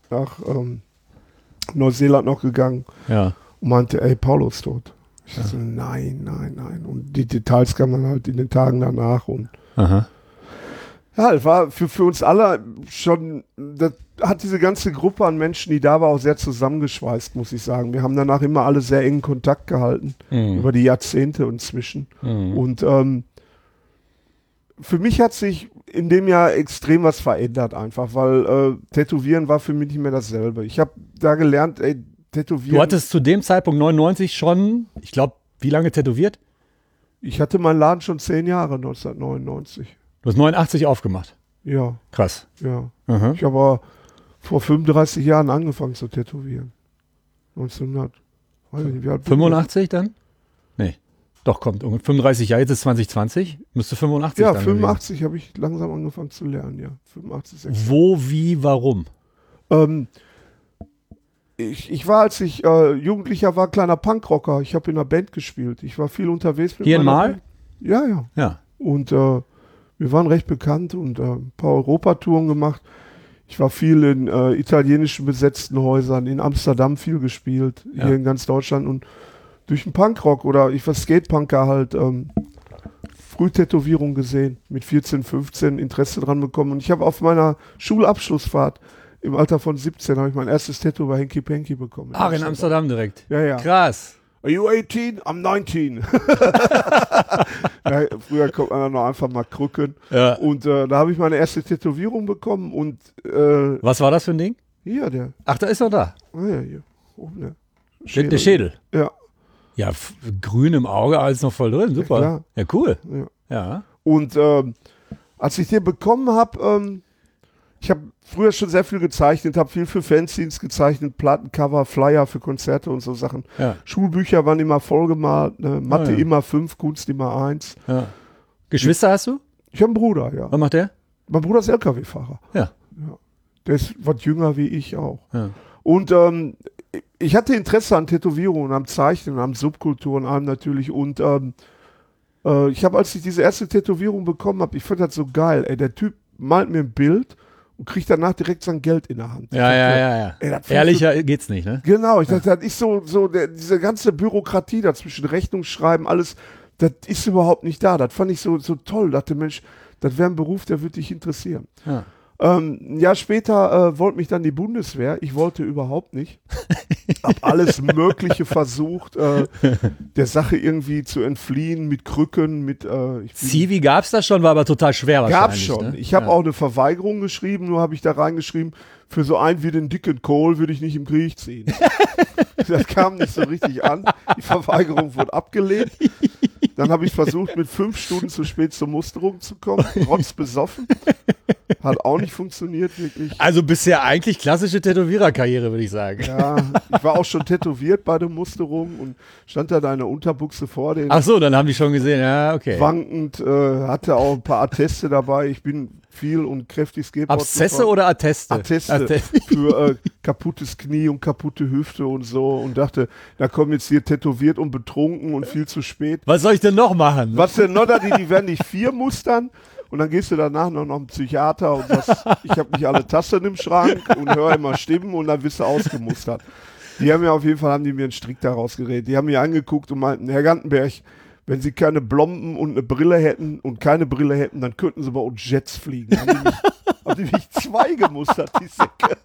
Neuseeland noch gegangen. Ja. Und meinte, ey, Paulo ist tot. Ich dachte, nein. Und die Details kamen dann halt in den Tagen danach. Und Aha. ja, es war für uns alle schon, das hat diese ganze Gruppe an Menschen, die da war, auch sehr zusammengeschweißt, muss ich sagen. Wir haben danach immer alle sehr engen Kontakt gehalten, über die Jahrzehnte inzwischen. Und für mich hat sich in dem Jahr extrem was verändert einfach, weil Tätowieren war für mich nicht mehr dasselbe. Ich habe da gelernt, ey, Tätowieren. Du hattest zu dem Zeitpunkt 99 schon, ich glaube, wie lange tätowiert? Ich hatte meinen Laden schon 10 Jahre, 1999. Du hast 89 aufgemacht. Ja. Krass. Ja. Aha. Ich habe vor 35 Jahren angefangen zu tätowieren. 85 dann? Nee. Doch, kommt. 35 Jahre, jetzt ist 2020. Müsste 85 ja, dann 85 habe ich langsam angefangen zu lernen, ja. 85, 86. Wo, wie, warum? Ich war, als ich Jugendlicher war, kleiner Punkrocker. Ich habe in einer Band gespielt. Ich war viel unterwegs mit Hier in meiner Mal? Band. Ja. Ja. Und wir waren recht bekannt und ein paar Europatouren gemacht. Ich war viel in italienischen besetzten Häusern, in Amsterdam viel gespielt, hier in ganz Deutschland. Und durch den Punkrock oder ich war Skatepunker halt Frühtätowierung gesehen, mit 14, 15 Interesse dran bekommen. Und ich habe auf meiner Schulabschlussfahrt im Alter von 17 habe ich mein erstes Tattoo bei Henky Panky bekommen. Ach, in Amsterdam direkt. Ja. Krass. Are you 18? I'm 19. Ja, früher kommt man dann noch einfach mal krücken. Ja. Und da habe ich meine erste Tätowierung bekommen und was war das für ein Ding? hier, der. Ach, da ist er da. Ja, hier. Oben der Der Schädel. Ja. Ja, grün im Auge, alles noch voll drin. Super. klar. Ja, cool. Ja. Und als ich den bekommen habe, ich habe früher schon sehr viel gezeichnet, habe viel für Fanzines gezeichnet, Plattencover, Flyer für Konzerte und so Sachen. Ja. Schulbücher waren immer vollgemalt, ne? Mathe immer 5, Kunst immer 1. Ja. Geschwister hast du? Ich habe einen Bruder, ja. Was macht der? Mein Bruder ist LKW-Fahrer. Ja. Der ist was jünger wie ich auch. Ja. Und ich hatte Interesse an Tätowierungen, am Zeichnen, am Subkulturen, allem natürlich. Und ich habe, als ich diese erste Tätowierung bekommen habe, ich fand das so geil. Ey, der Typ malt mir ein Bild und kriegt danach direkt sein Geld in der Hand. Ja. Ey, Ehrlicher geht's nicht, ne? Genau, ich dachte, das ist diese ganze Bürokratie dazwischen, Rechnungsschreiben, alles, das ist überhaupt nicht da. Das fand ich so toll. Dachte, Mensch, das wäre ein Beruf, der würde dich interessieren. Ja. Ein Jahr später wollte mich dann die Bundeswehr. Ich wollte überhaupt nicht. Hab alles Mögliche versucht, der Sache irgendwie zu entfliehen, mit Krücken, mit Zivi gab's das schon, war aber total schwer wahrscheinlich. Gab's schon. Ne? Ich habe auch eine Verweigerung geschrieben, nur habe ich da reingeschrieben, für so einen wie den dicken Kohl würde ich nicht im Krieg ziehen. Das kam nicht so richtig an. Die Verweigerung wurde abgelehnt. Dann habe ich versucht, mit 5 Stunden zu spät zur Musterung zu kommen, rotzbesoffen. Hat auch nicht funktioniert, wirklich. Also bisher eigentlich klassische Tätowiererkarriere, würde ich sagen. Ja, ich war auch schon tätowiert bei der Musterung und stand da in einer Unterbuchse vor den. Ach so, dann haben die schon gesehen, ja, okay. Wankend, hatte auch ein paar Atteste dabei. Ich bin viel und kräftig Skateboard Abszesse gefahren. oder Atteste? Atteste für kaputtes Knie und kaputte Hüfte und so und dachte, da kommen jetzt hier tätowiert und betrunken und viel zu spät. Was soll ich denn noch machen? Was denn noch? Die werden dich 4 mustern und dann gehst du danach noch einen Psychiater und sagst, ich habe nicht alle Tasten im Schrank und höre immer Stimmen und dann wirst du ausgemustert. Die haben mir auf jeden Fall, haben die mir einen Strick daraus geredet. Die haben mir angeguckt und meinten, Herr Gantenberg, wenn sie keine Blomben und eine Brille hätten und keine Brille hätten, dann könnten sie bei uns Jets fliegen. Haben die mich 2 gemustert, die Säcke.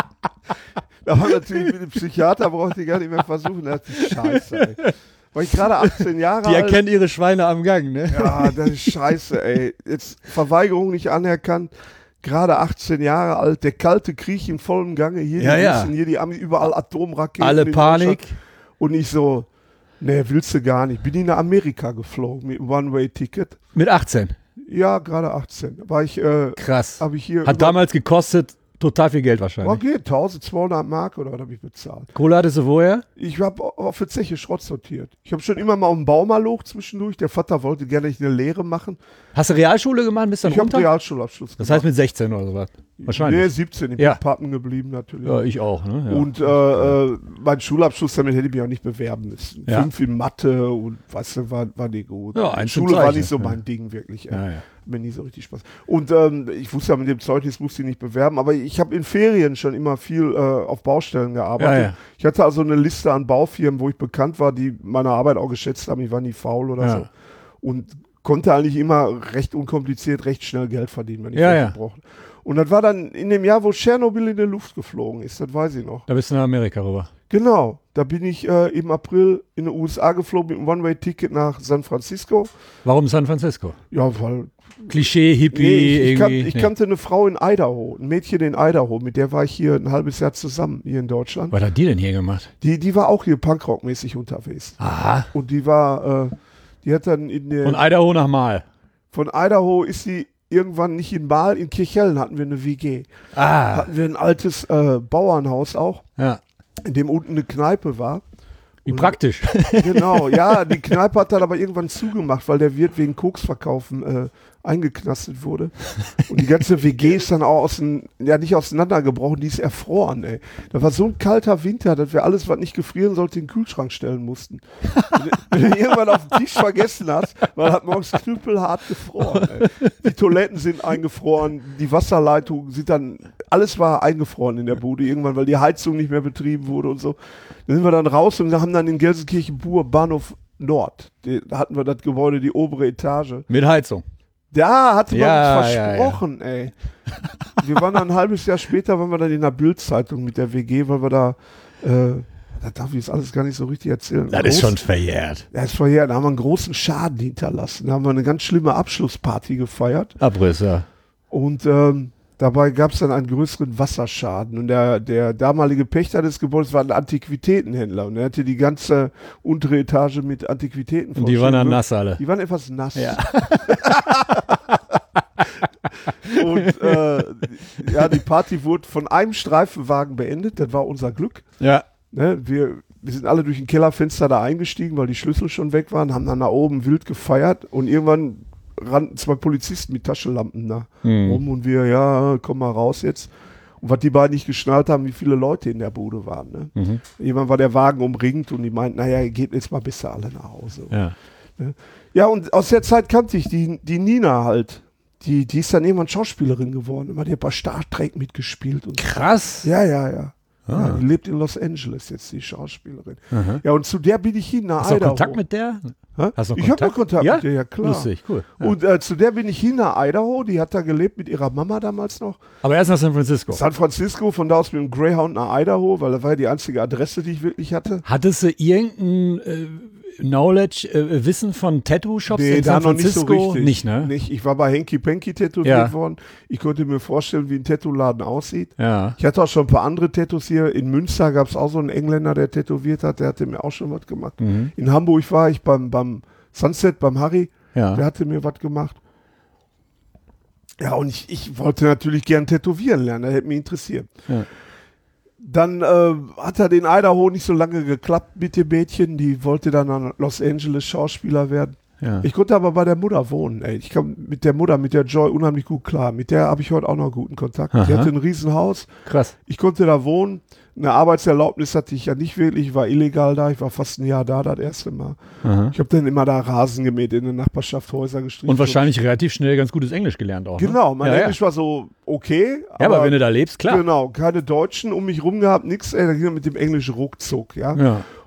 Da war natürlich mit dem Psychiater, brauchte ich gar nicht mehr versuchen. Da dachte ich, scheiße, ey. War ich gerade 18 Jahre alt. Die erkennen ihre Schweine am Gang, ne? Ja, das ist scheiße, ey. Jetzt Verweigerung nicht anerkannt. Gerade 18 Jahre alt, der kalte Krieg in vollem Gange. Hier die Russen, hier die Amis, überall Atomraketen. Alle Panik. Und ich so, nee, willst du gar nicht. Bin ich nach Amerika geflogen mit einem One-Way-Ticket. Mit 18? Ja, gerade 18. War ich, krass. Hab ich hier Hat damals gekostet total viel Geld wahrscheinlich. Okay, 1200 Mark oder was habe ich bezahlt? Kohle hattest du woher? Ich habe auf der Zeche Schrott sortiert. Ich habe schon immer mal auf dem Baumarloch zwischendurch. Der Vater wollte gerne eine Lehre machen. Hast du Realschule gemacht? Bist du dann Ich habe runter? Realschulabschluss gemacht. Das heißt mit 16 oder sowas? Wahrscheinlich. Nee, 17. Ich bin Pappen geblieben natürlich. Ja, ich auch. Ne? Ja. Und mein Schulabschluss, damit hätte ich mich auch nicht bewerben müssen. Ja. 5 in Mathe und weißt du, war nicht gut. Ja, Die Schule war nicht so mein Ding, wirklich. Ja. Mir nie so richtig Spaß. Und ich wusste ja, mit dem Zeugnis musste ich nicht bewerben, aber ich habe in Ferien schon immer viel auf Baustellen gearbeitet. Ja. Ich hatte also eine Liste an Baufirmen, wo ich bekannt war, die meine Arbeit auch geschätzt haben. Ich war nie faul oder so. Und konnte eigentlich immer recht unkompliziert, recht schnell Geld verdienen, wenn ich welche brauchte. Und das war dann in dem Jahr, wo Tschernobyl in der Luft geflogen ist, das weiß ich noch. Da bist du nach Amerika rüber. Genau, da bin ich im April in den USA geflogen mit einem One-Way-Ticket nach San Francisco. Warum San Francisco? Ja, weil... Klischee, Hippie, Nee, ich kannte eine Frau in Idaho, ein Mädchen in Idaho, mit der war ich hier ein halbes Jahr zusammen, hier in Deutschland. Was hat die denn hier gemacht? Die war auch hier Punkrock-mäßig unterwegs. Aha. Und die war, die hat dann in der... Von Idaho nach Mal. Von Idaho ist sie irgendwann nicht in Mal, in Kirchhellen hatten wir eine WG. Ah. Hatten wir ein altes Bauernhaus auch, Ja. in dem unten eine Kneipe war. Wie praktisch. Genau, ja, die Kneipe hat dann aber irgendwann zugemacht, weil der Wirt wegen Koksverkaufen eingeknastet wurde. Und die ganze WG ist dann auch nicht auseinandergebrochen, die ist erfroren, ey. Da war so ein kalter Winter, dass wir alles, was nicht gefrieren sollte, in den Kühlschrank stellen mussten. Wenn du irgendwann auf den Tisch vergessen hast, weil hat morgens knüppelhart gefroren, ey. Die Toiletten sind eingefroren, die Wasserleitungen sind dann, alles war eingefroren in der Bude irgendwann, weil die Heizung nicht mehr betrieben wurde und so. Dann sind wir dann raus und haben dann in Gelsenkirchen-Bur Bahnhof Nord, da hatten wir das Gebäude, die obere Etage. Mit Heizung. Da hatte man uns versprochen, ey. Wir waren dann ein halbes Jahr später, waren wir dann in der Bild-Zeitung mit der WG, weil wir da darf ich jetzt alles gar nicht so richtig erzählen. Das ist schon verjährt. Ja, ist verjährt. Da haben wir einen großen Schaden hinterlassen. Da haben wir eine ganz schlimme Abschlussparty gefeiert. Abriss, ja. Und dabei gab es dann einen größeren Wasserschaden. Und der damalige Pächter des Gebäudes war ein Antiquitätenhändler. Und er hatte die ganze untere Etage mit Antiquitäten. Und die waren dann nass alle. Die waren etwas nass. Ja. Und die Party wurde von einem Streifenwagen beendet. Das war unser Glück. Ja. Ne, wir sind alle durch ein Kellerfenster da eingestiegen, weil die Schlüssel schon weg waren, haben dann da oben wild gefeiert und irgendwann rannten 2 Polizisten mit Taschenlampen da rum und wir, komm mal raus jetzt. Und was die beiden nicht geschnallt haben, wie viele Leute in der Bude waren. Ne? Irgendwann war der Wagen umringt und die meinten, naja, geht jetzt mal besser alle nach Hause. Ja. Ne? Ja, und aus der Zeit kannte ich die Nina halt. Die ist dann irgendwann Schauspielerin geworden. Immer die hat bei Star Trek mitgespielt. Und Krass. Ja. Ah. Ja, die lebt in Los Angeles jetzt, die Schauspielerin. Ja, und zu der bin ich hin nach Hast du Idaho. Kontakt mit der? Hast du ich habe noch Kontakt mit der, ja klar. Lustig, cool. Ja. Und zu der bin ich hin nach Idaho, die hat da gelebt mit ihrer Mama damals noch. Aber erst nach San Francisco. San Francisco, von da aus mit dem Greyhound nach Idaho, weil das war ja die einzige Adresse, die ich wirklich hatte. Hattest du irgendein Knowledge, Wissen von Tattoo-Shops in San Francisco? Nicht so richtig. Nicht, ne? Nicht. Ich war bei Hanky Panky tätowiert worden. Ich konnte mir vorstellen, wie ein Tattoo-Laden aussieht. Ja. Ich hatte auch schon ein paar andere Tattoos hier. In Münster gab es auch so einen Engländer, der tätowiert hat. Der hatte mir auch schon was gemacht. In Hamburg war ich beim Sunset, beim Harry. Ja. Der hatte mir was gemacht. Ja, und ich wollte natürlich gern tätowieren lernen. Das hätte mich interessiert. Ja. Dann hat er den Idaho nicht so lange geklappt mit dem Mädchen. Die wollte dann an Los Angeles Schauspieler werden. Ja. Ich konnte aber bei der Mutter wohnen. Ey. Ich kam mit der Mutter, mit der Joy, unheimlich gut klar. Mit der habe ich heute auch noch guten Kontakt. Aha. Die hatte ein Riesenhaus. Krass. Ich konnte da wohnen. Eine Arbeitserlaubnis hatte ich ja nicht wirklich. Ich war illegal da. Ich war fast ein Jahr da, das erste Mal. Aha. Ich habe dann immer da Rasen gemäht, in der Nachbarschaft Häuser gestrichen. Und wahrscheinlich relativ schnell ganz gutes Englisch gelernt auch. Genau, Ne? mein Englisch war so okay. Ja, aber wenn du da lebst, klar. Genau, keine Deutschen um mich rum gehabt, nix. Da ging mit dem Englisch ruckzuck, ja. Ja.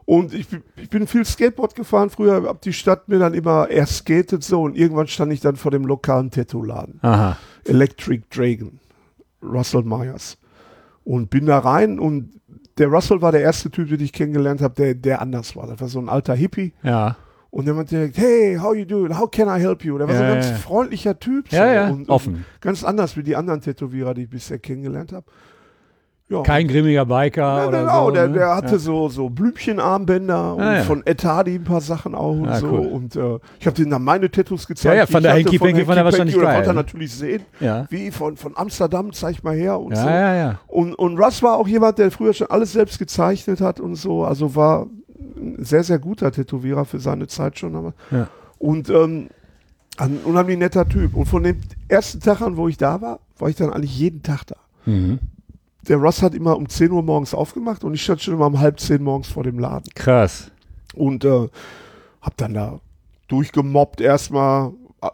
Und ich bin viel Skateboard gefahren. Früher hat die Stadt mir dann immer erst skatet so und irgendwann stand ich dann vor dem lokalen Tattoo-Laden. Aha. Electric Dragon, Russell Myers. Und bin da rein und der Russell war der erste Typ, den ich kennengelernt habe, der anders war. Das war so ein alter Hippie. Ja. Und der meinte direkt, hey, how you doing? How can I help you? Der war so ein ganz freundlicher Typ. So. Ja, und offen. Ganz anders wie die anderen Tätowierer, die ich bisher kennengelernt habe. Ja. Kein grimmiger Biker oder Genau, so. der hatte so Blümchenarmbänder und von Ed Hardy ein paar Sachen auch und so. Cool. Und ich habe denen dann meine Tattoos gezeigt. Ja, von der Hanky Panky fand er wahrscheinlich geil. Wollte er natürlich sehen, wie von Amsterdam, zeig mal her und so. Ja. Und Russ war auch jemand, der früher schon alles selbst gezeichnet hat und so. Also war ein sehr, sehr guter Tätowierer für seine Zeit schon. Ja. Und ein unheimlich netter Typ. Und von dem ersten Tag an, wo ich da war ich dann eigentlich jeden Tag da. Mhm. Der Russ hat immer um 10 Uhr morgens aufgemacht und ich stand schon immer um 9:30 morgens vor dem Laden. Krass. Und hab dann da durchgemobbt erstmal.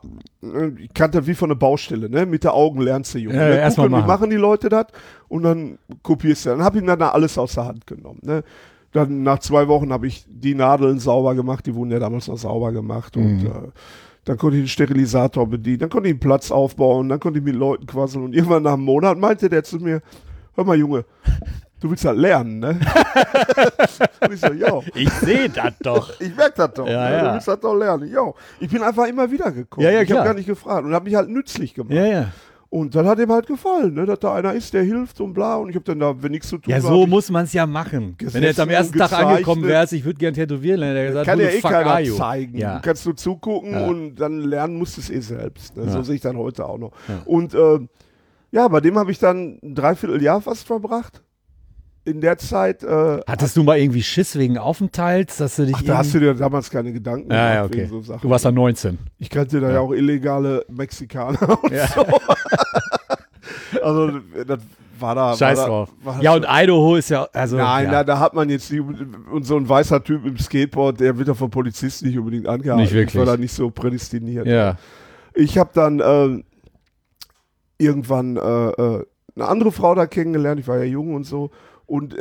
Ich kannte das wie von einer Baustelle, ne? Mit der Augen lernst du, Junge. Ja, Gucken, wie machen die Leute das? Und dann kopierst du. Dann hab ich ihm dann alles aus der Hand genommen, ne? Dann nach 2 Wochen habe ich die Nadeln sauber gemacht, die wurden ja damals noch sauber gemacht und dann konnte ich den Sterilisator bedienen, dann konnte ich einen Platz aufbauen, dann konnte ich mit Leuten quasseln und irgendwann nach einem Monat meinte der zu mir, hör mal Junge, du willst halt lernen, ne? Und ich so, jo. Ich sehe das doch. Ich merke das doch, Ja, ne? ja. Du willst das doch lernen. Jo. Ich bin einfach immer wieder gekommen. Ja, ich klar. habe gar nicht gefragt und habe mich halt nützlich gemacht. Ja. Und dann hat ihm halt gefallen, ne? Dass da einer ist, der hilft und bla. Und ich habe dann da, wenn nichts zu tun Ja, war, so hab ich- muss man es ja machen. Wenn du jetzt am ersten und Tag angekommen gezeichnet. wärst, ich würde gern tätowieren lernen, der gesagt, kann who ja the eh fuck keiner are you? zeigen. Ja. Du kannst nur zugucken Ja. und dann lernen musst du es eh selbst. Ne? Ja. So sehe ich dann heute auch noch. Ja. Und bei dem habe ich dann ein Dreivierteljahr fast verbracht. In der Zeit Hattest du mal irgendwie Schiss wegen Aufenthalts, dass du dich da hast du dir damals keine Gedanken ja, gemacht okay. wegen so Sachen. Du warst dann 19. Ich kannte da ja auch illegale Mexikaner und Ja. so. Also das war da. Scheiß war da, drauf. war Ja, schon- und Idaho ist ja, also. Nein, ja. da hat man jetzt nicht, und so ein weißer Typ im Skateboard, der wird ja vom Polizisten nicht unbedingt angehalten. Nicht wirklich. Ich war da nicht so prädestiniert. Ja. Ich habe dann irgendwann eine andere Frau da kennengelernt, ich war ja jung und so. Und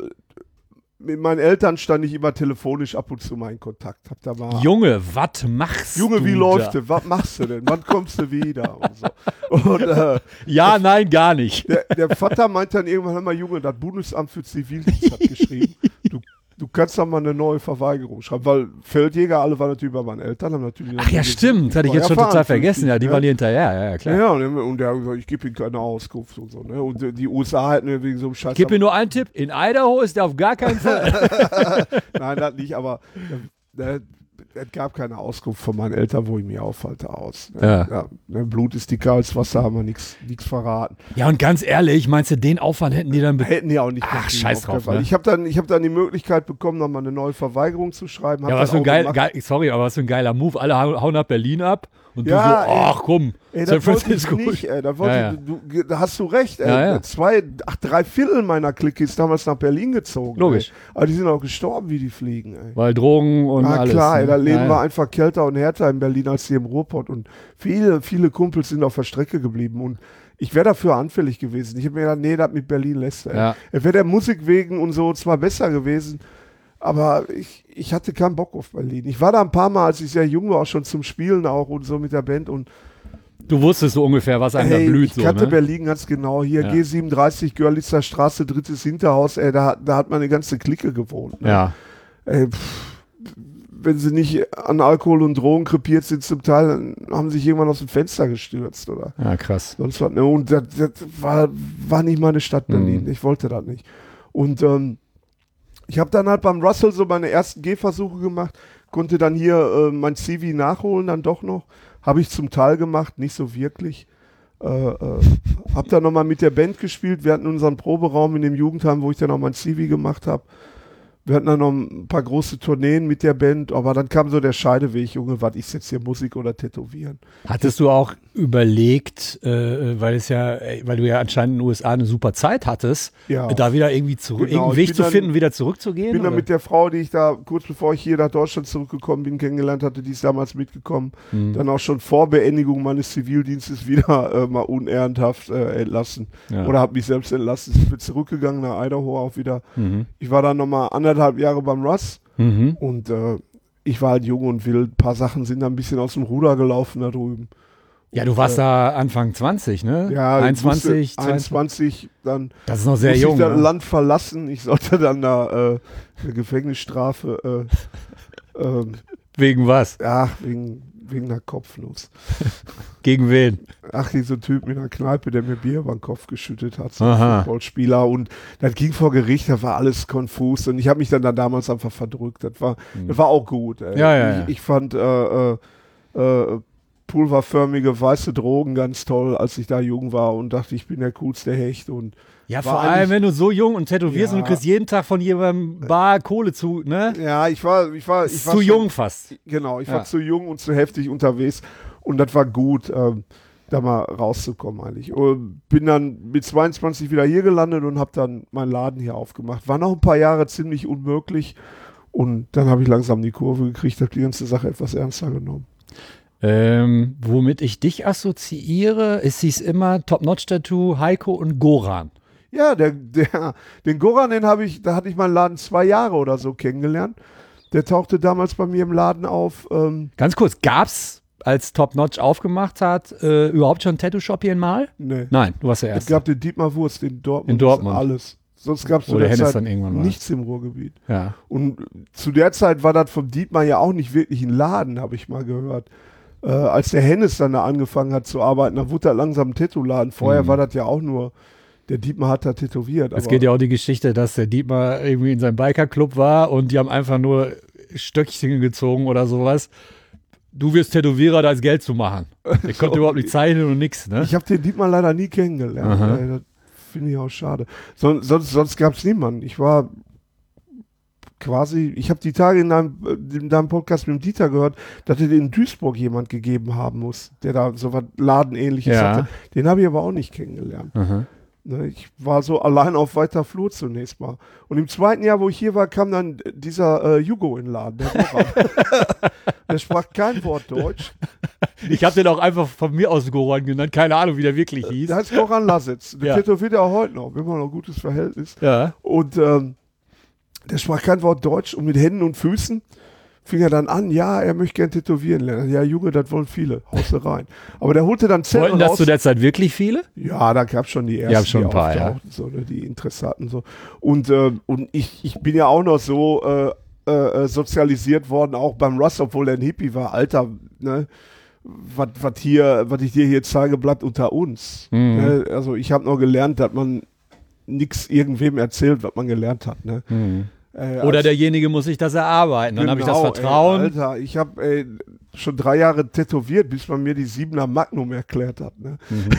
mit meinen Eltern stand ich immer telefonisch ab und zu mal in Kontakt. Hab da mal, Junge, was machst du? Junge, wie da? läuft denn? Was machst du denn? Wann kommst du wieder? Und so. Und Ja, nein, gar nicht. der Vater meinte dann irgendwann, hör mal, Junge, das Bundesamt für Zivildienst hat geschrieben, du kannst da mal eine neue Verweigerung schreiben, weil Feldjäger, alle waren natürlich bei meinen Eltern, haben natürlich... Ach ja, stimmt, hatte ich jetzt schon total vergessen. Ja, die waren hier hinterher, ja, klar. Ja, und der hat gesagt, ich gebe ihm keine Auskunft und so. Ne? Und die USA hatten mir wegen so einem Scheiß... Gib mir nur einen Tipp, in Idaho ist der auf gar keinen Fall. Nein, das nicht, aber es gab keine Auskunft von meinen Eltern, wo ich mich aufhalte, aus. Ne? Ja. Ne? Blut ist dicker als Wasser, haben wir nichts verraten. Ja, und ganz ehrlich, meinst du, den Aufwand hätten die dann... Hätten die auch nicht. Ach, betrieben, scheiß auf keinen drauf, Fall. ne? Ich habe dann die Möglichkeit bekommen, nochmal eine neue Verweigerung zu schreiben. Hab Ja, was das für ein auch geil, gemacht. sorry, aber was für ein geiler Move. Alle hauen nach Berlin ab und Ja, du so, ach komm, Ey, San das wollte ich Francisco. nicht, ey. Da wollte Ja, ja. da hast du recht, ey. Ja, ja. 3/4 meiner Clique ist damals nach Berlin gezogen. Logisch. Ey. Aber die sind auch gestorben, wie die fliegen, ey. Weil Drogen und Ja, alles. klar, ne? ey, da Leben ja, war einfach kälter und härter in Berlin als hier im Ruhrpott. Und viele Kumpels sind auf der Strecke geblieben. Und ich wäre dafür anfällig gewesen. Ich habe mir gedacht, nee, das mit Berlin lässt er. Ja. Er wäre der Musik wegen und so zwar besser gewesen, aber ich hatte keinen Bock auf Berlin. Ich war da ein paar Mal, als ich sehr jung war, auch schon zum Spielen auch und so mit der Band. Und Du wusstest so ungefähr, was einem da blüht. ich kannte so, ne? Berlin ganz genau. Hier Ja. G37, Görlitzer Straße, 3. Hinterhaus. Ey, da hat meine ganze Clique gewohnt. Ne? Ja. Ey, wenn sie nicht an Alkohol und Drogen krepiert sind zum Teil, dann haben sie sich irgendwann aus dem Fenster gestürzt oder Ja, krass. sonst was. Ne? Und das war nicht meine Stadt Berlin. Ich wollte das nicht. Und ich habe dann halt beim Russell so meine ersten Gehversuche gemacht, konnte dann hier mein CV nachholen, dann doch noch. Habe ich zum Teil gemacht, nicht so wirklich. Hab dann nochmal mit der Band gespielt. Wir hatten unseren Proberaum in dem Jugendheim, wo ich dann auch mein CV gemacht habe. Wir hatten dann noch ein paar große Tourneen mit der Band, aber dann kam so der Scheideweg, Junge, was ist jetzt hier, Musik oder Tätowieren? Hattest du auch überlegt, weil du ja anscheinend in den USA eine super Zeit hattest, Ja. da wieder irgendwie zurück, Genau, irgendeinen ich Weg bin zu dann- finden, wieder zurückzugehen? Ich bin dann oder? mit der Frau, die ich da kurz bevor ich hier nach Deutschland zurückgekommen bin, kennengelernt hatte, die ist damals mitgekommen, dann auch schon vor Beendigung meines Zivildienstes wieder mal unehrenhaft entlassen. Ja. Oder habe mich selbst entlassen. Ich bin zurückgegangen nach Idaho auch wieder. Ich war dann nochmal 1,5 Jahre beim Russ Mhm. Und ich war halt jung und wild. Ein paar Sachen sind da ein bisschen aus dem Ruder gelaufen da drüben. Ja, du warst da Anfang 20, ne? Ja, 21, 21, dann Das ist noch sehr musste jung. ich das Ne? Land verlassen. Ich sollte dann da eine Gefängnisstrafe, Wegen was? wegen einer Kopfnuss. Gegen wen? Ach, dieser Typ in der Kneipe, der mir Bier über den Kopf geschüttet hat, so Aha. ein Footballspieler. Und das ging vor Gericht, da war alles konfus. Und ich habe mich dann da damals einfach verdrückt. Das war auch gut. Ey. Ja. Ich fand pulverförmige weiße Drogen ganz toll, als ich da jung war und dachte, ich bin der coolste Hecht. Und Ja, war vor allem, wenn du so jung und tätowierst Ja. und du kriegst jeden Tag von jemandem bar Kohle zu, ne? ja, ich war Zu schon- jung fast. Genau, ich Ja. war zu jung und zu heftig unterwegs und das war gut, da mal rauszukommen eigentlich. Und bin dann mit 22 wieder hier gelandet und habe dann meinen Laden hier aufgemacht. War noch ein paar Jahre ziemlich unmöglich und dann habe ich langsam die Kurve gekriegt, habe die ganze Sache etwas ernster genommen. Womit ich dich assoziiere, es hieß immer Top-Notch-Tattoo, Heiko und Goran. Ja, den Goran, da hatte ich meinen Laden 2 Jahre oder so kennengelernt. Der tauchte damals bei mir im Laden auf. Ganz kurz, gab's, als Top-Notch aufgemacht hat, überhaupt schon einen Tattoo-Shop hier in Mal? Nee. Nein, du warst der Es Erste. gab den Dietmar Wurst in Dortmund. In Dortmund. Alles. Sonst gab es zu Wo der der Hennes Zeit dann irgendwann war. nichts im Ruhrgebiet. Ja. Und zu der Zeit war das vom Dietmar ja auch nicht wirklich ein Laden, habe ich mal gehört. Als der Hennes dann da angefangen hat zu arbeiten, dann wurde er langsam ein Tattoo-Laden. Vorher war das ja auch nur, der Dietmar hat da tätowiert. Es geht ja auch die Geschichte, dass der Dietmar irgendwie in seinem Biker-Club war und die haben einfach nur Stöckchen gezogen oder sowas. Du wirst Tätowierer, da ist Geld zu machen. Der konnte überhaupt nicht zeichnen und nix, ne? Ich habe den Dietmar leider nie kennengelernt. Aha. Das finde ich auch schade. Sonst gab es niemanden. Ich war quasi, ich habe die Tage in deinem Podcast mit dem Dieter gehört, dass es in Duisburg jemand gegeben haben muss, der da so was Ladenähnliches Ja. hatte. Den habe ich aber auch nicht kennengelernt. Aha. Ne, ich war so allein auf weiter Flur zunächst mal. Und im zweiten Jahr, wo ich hier war, kam dann dieser Hugo in den Laden. Der sprach kein Wort Deutsch. Ich habe den auch einfach von mir aus Goran genannt. Keine Ahnung, wie der wirklich hieß. Der heißt Goran Lasitz. Der Ja. tätowiert er auch heute noch. Wir haben noch ein gutes Verhältnis. Ja. Und der sprach kein Wort Deutsch und mit Händen und Füßen fing er dann an, ja, er möchte gern tätowieren lernen. Ja, Junge, das wollen viele. Haust rein. Aber der holte dann Zettel Wollten das raus. zu der Zeit wirklich viele? Ja, da gab es schon die ersten, Ja, schon ein paar, die auftauchten, so, ne, die Interessanten so. Und ich bin ja auch noch so sozialisiert worden, auch beim Russ, obwohl er ein Hippie war. Alter, ne, was ich dir hier zeige, bleibt unter uns. Mhm. Ne? Also ich habe noch gelernt, dass man nichts irgendwem erzählt, was man gelernt hat. Ne? Oder derjenige muss sich das erarbeiten. Dann habe ich das Vertrauen. Ey, Alter, ich habe schon 3 Jahre tätowiert, bis man mir die 7er Magnum erklärt hat. Ne?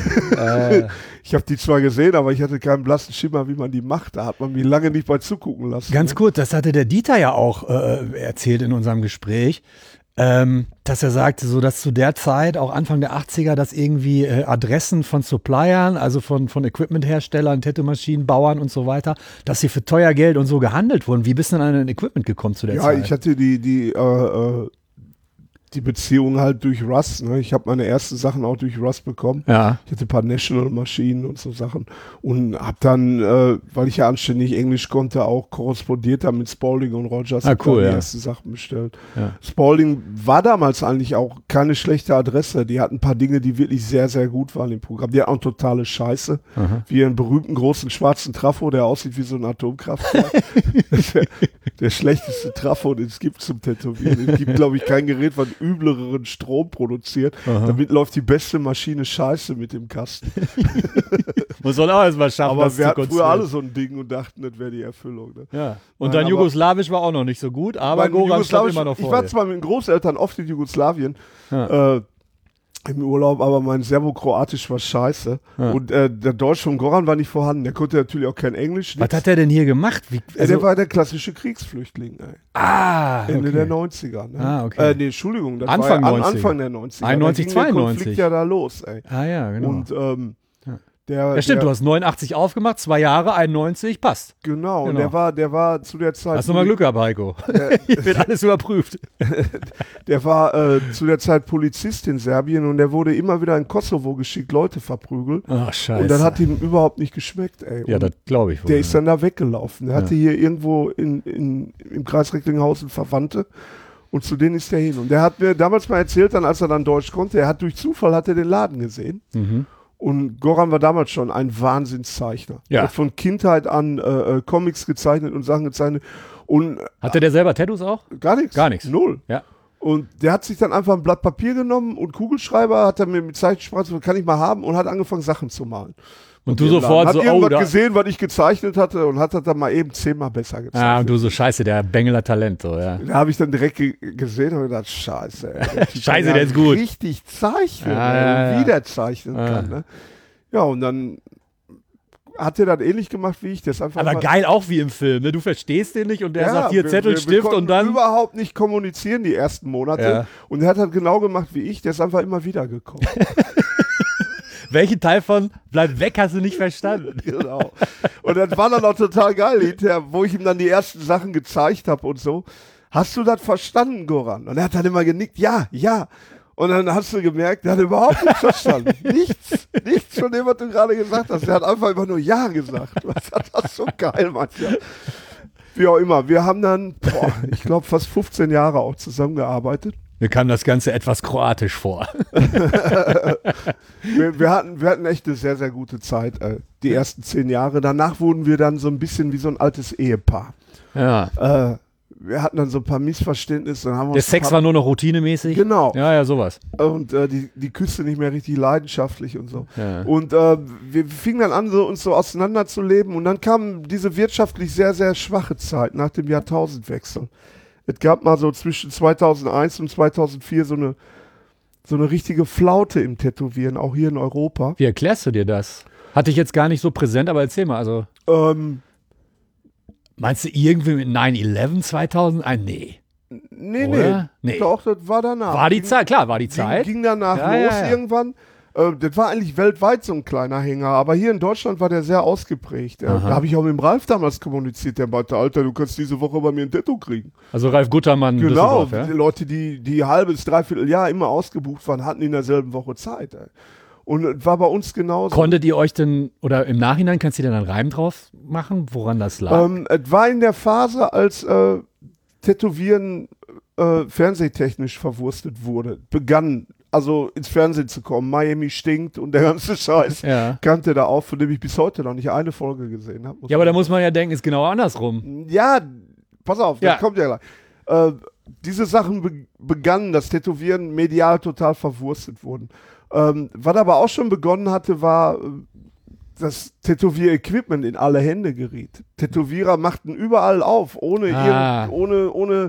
Ich habe die zwar gesehen, aber ich hatte keinen blassen Schimmer, wie man die macht. Da hat man mich lange nicht bei zugucken lassen. Ganz ne? kurz, das hatte der Dieter ja auch erzählt in unserem Gespräch, dass er sagte, so dass zu der Zeit, auch Anfang der 80er, dass irgendwie Adressen von Suppliern, also von Equipmentherstellern, Tattoo-Maschinenbauern und so weiter, dass sie für teuer Geld und so gehandelt wurden. Wie bist du denn an ein Equipment gekommen zu der Ja, Zeit? ich hatte die Beziehung halt durch Russ. Ne? Ich habe meine ersten Sachen auch durch Russ bekommen. Ja. Ich hatte ein paar National-Maschinen und so Sachen und habe dann, weil ich ja anständig Englisch konnte, auch korrespondiert dann mit Spalding und Rogers. Hab cool, dann die ja. ersten Sachen bestellt. Ja. Spalding war damals eigentlich auch keine schlechte Adresse. Die hatten ein paar Dinge, die wirklich sehr, sehr gut waren im Programm. Die hatten auch totale Scheiße. Wie einen berühmten großen schwarzen Trafo, der aussieht wie so ein Atomkraftwerk. der schlechteste Trafo, den es gibt zum Tätowieren. Es gibt, glaube ich, kein Gerät, was üblereren Strom produziert. Damit läuft die beste Maschine scheiße mit dem Kasten. Muss man auch erstmal schaffen, Aber das wir zu hatten früher konstruieren. alle so ein Ding und dachten, das wäre die Erfüllung. Ne? Ja. Und Nein, dein aber- Jugoslawisch war auch noch nicht so gut, aber Mein Goran stand Jugoslawisch- immer noch Ich vor war dir. zwar mit den Großeltern oft in Jugoslawien Ja. im Urlaub, aber mein Serbokroatisch war scheiße. Und der Deutsch von Goran war nicht vorhanden. Der konnte natürlich auch kein Englisch. Was nix. hat der denn hier gemacht? Wie, Der war der klassische Kriegsflüchtling. Ey. Ende der 90er. Ne? Ah, okay. Nee, Entschuldigung. Das Anfang war ja 90er. Anfang der 90er. 91, da ging der 92. Konflikt ja da los. Ey. Ah ja, genau. Und Ja, stimmt, du hast 89 aufgemacht, 2 Jahre, 91, passt. Genau, Genau. Der war zu der Zeit. Hast du mal Glück gehabt, Heiko. Hier wird alles überprüft. Der war zu der Zeit Polizist in Serbien und der wurde immer wieder in Kosovo geschickt, Leute verprügelt. Ach, scheiße. Und dann hat ihm überhaupt nicht geschmeckt, ey. Ja, Und das glaube ich wohl. der ist dann da weggelaufen. Der hatte hier irgendwo im Kreis Recklinghausen Verwandte und zu denen ist der hin. Und der hat mir damals mal erzählt, dann, als er dann Deutsch konnte, durch Zufall hat er den Laden gesehen. Mhm. Und Goran war damals schon ein Wahnsinnszeichner. Ja. Er hat von Kindheit an Comics gezeichnet und Sachen gezeichnet. Und Hatte der selber Tattoos auch? gar nichts. Gar nichts. Null. Ja. Und der hat sich dann einfach ein Blatt Papier genommen und Kugelschreiber, hat er mir mit Zeichensprache gesagt, kann ich mal haben, und hat angefangen, Sachen zu malen. Und du sofort hat so, irgendwas da. gesehen, was ich gezeichnet hatte, und hat das dann mal eben 10-mal besser gezeichnet. Ah, und du so, scheiße, der Bengeler Talent, so, ja. Da habe ich dann direkt gesehen und gedacht, scheiße. Ey, der Typ Scheiße, kann der ist gut. Richtig zeichnen, Ja. wie der zeichnen kann. Ne? Ja, und dann hat er das ähnlich gemacht wie ich. Der ist einfach Aber mal, geil auch wie im Film, ne? Du verstehst den nicht und der sagt, hier wir- Zettel, wir Stift konnten und dann. überhaupt nicht kommunizieren die ersten Monate. Ja. Und er hat halt genau gemacht wie ich. Der ist einfach immer wieder gekommen. Welchen Teil von Bleib weg hast du nicht verstanden? Genau. Und das war dann auch total geil hinterher, wo ich ihm dann die ersten Sachen gezeigt habe und so. Hast du das verstanden, Goran? Und er hat dann immer genickt, ja, ja. Und dann hast du gemerkt, der hat überhaupt nichts verstanden. Nichts von dem, was du gerade gesagt hast. Der hat einfach immer nur Ja gesagt. Das ist so geil manchmal. Wie auch immer. Wir haben dann, ich glaube, fast 15 Jahre auch zusammengearbeitet. Mir kam das Ganze etwas kroatisch vor. Wir hatten echt eine sehr, sehr gute Zeit. Die ersten 10 Jahre. Danach wurden wir dann so ein bisschen wie so ein altes Ehepaar. Ja. Wir hatten dann so ein paar Missverständnisse. Dann haben wir Der uns Sex war nur noch routinemäßig. Genau. Ja, sowas. Und die Küsse nicht mehr richtig leidenschaftlich und so. Ja. Und wir fingen dann an, uns so auseinanderzuleben. Und dann kam diese wirtschaftlich sehr, sehr schwache Zeit nach dem Jahrtausendwechsel. Es gab mal so zwischen 2001 und 2004 so eine richtige Flaute im Tätowieren, auch hier in Europa. Wie erklärst du dir das? Hatte ich jetzt gar nicht so präsent, aber erzähl mal. Also, meinst du irgendwie mit 9/11 2001? Nee. Nee, Oder? Nee. Doch, das war danach. War die Zeit, klar, war die Zeit. Ging danach Ja, los ja. irgendwann. Das war eigentlich weltweit so ein kleiner Hänger, aber hier in Deutschland war der sehr ausgeprägt. Da habe ich auch mit dem Ralf damals kommuniziert, der meinte, Alter, du kannst diese Woche bei mir ein Tattoo kriegen. Also Ralf Guttermann, Genau, Düsseldorf, ja? die Leute, die halbes, dreiviertel Jahr immer ausgebucht waren, hatten in derselben Woche Zeit. Ey. Und es war bei uns genauso. Konntet ihr euch denn, oder im Nachhinein kannst du dir dann einen Reim drauf machen, woran das lag? Es war in der Phase, als Tätowieren fernsehtechnisch verwurstet wurde, begann also ins Fernsehen zu kommen. Miami stinkt und der ganze Scheiß Ja. kannte da auf, von dem ich bis heute noch nicht eine Folge gesehen habe. Ja, aber da muss man ja denken, ist genau andersrum. Ja, pass auf, Ja. das kommt ja gleich. Diese Sachen begannen, das Tätowieren medial total verwurstet wurden. Was aber auch schon begonnen hatte, war, dass Tätowier-Equipment in alle Hände geriet. Tätowierer machten überall auf, ohne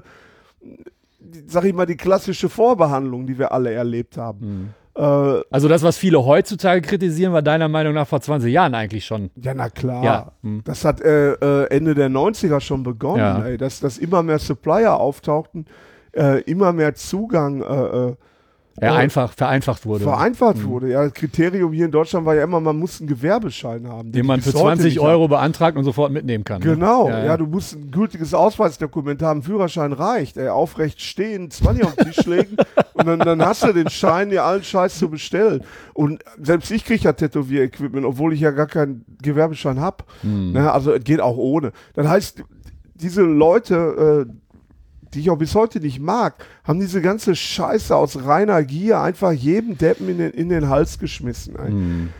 sag ich mal, die klassische Vorbehandlung, die wir alle erlebt haben. Also das, was viele heutzutage kritisieren, war deiner Meinung nach vor 20 Jahren eigentlich schon. Ja, na klar. Ja. Das hat Ende der 90er schon begonnen, Ja. ey, dass immer mehr Supplier auftauchten, immer mehr Zugang Vereinfacht wurde. vereinfacht wurde. Ja, das Kriterium hier in Deutschland war ja immer, man muss einen Gewerbeschein haben. Den man bis für heute 20 nicht Euro beantragt und sofort mitnehmen kann. ne? Genau, Ja, ja, ja. du musst ein gültiges Ausweisdokument haben, Führerschein reicht, aufrecht stehen, 20 auf den Tisch legen und dann hast du den Schein, dir allen Scheiß zu bestellen. Und selbst ich kriege ja Tätowier-Equipment, obwohl ich ja gar keinen Gewerbeschein habe. Ne, also es geht auch ohne. Das heißt, diese Leute, die ich auch bis heute nicht mag, haben diese ganze Scheiße aus reiner Gier einfach jedem Deppen in den Hals geschmissen. Ey.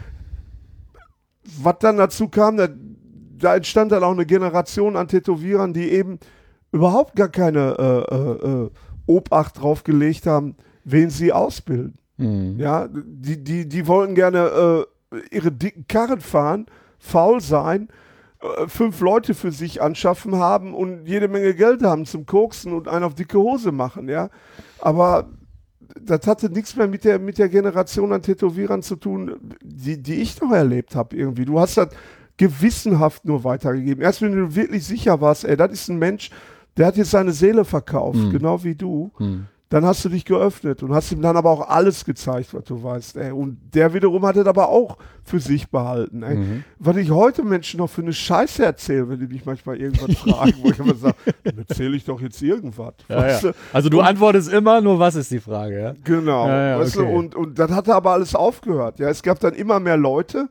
Was dann dazu kam, da entstand dann auch eine Generation an Tätowierern, die eben überhaupt gar keine Obacht drauf gelegt haben, wen sie ausbilden. Ja, die wollten gerne ihre dicken Karren fahren, faul sein, 5 Leute für sich anschaffen haben und jede Menge Geld haben zum Koksen und einen auf dicke Hose machen, ja. Aber das hatte nichts mehr mit der Generation an Tätowierern zu tun, die ich noch erlebt habe irgendwie. Du hast das gewissenhaft nur weitergegeben. Erst wenn du wirklich sicher warst, ey, das ist ein Mensch, der hat jetzt seine Seele verkauft, genau wie du. Dann hast du dich geöffnet und hast ihm dann aber auch alles gezeigt, was du weißt. Ey. Und der wiederum hat es aber auch für sich behalten. Ey. Was ich heute Menschen noch für eine Scheiße erzähle, wenn die mich manchmal irgendwas fragen, wo ich immer sage, dann erzähle ich doch jetzt irgendwas. Ja. Also du antwortest immer, nur was ist die Frage? Ja? Genau. Ja, weißt okay. du, und dann hat aber alles aufgehört. Ja, es gab dann immer mehr Leute,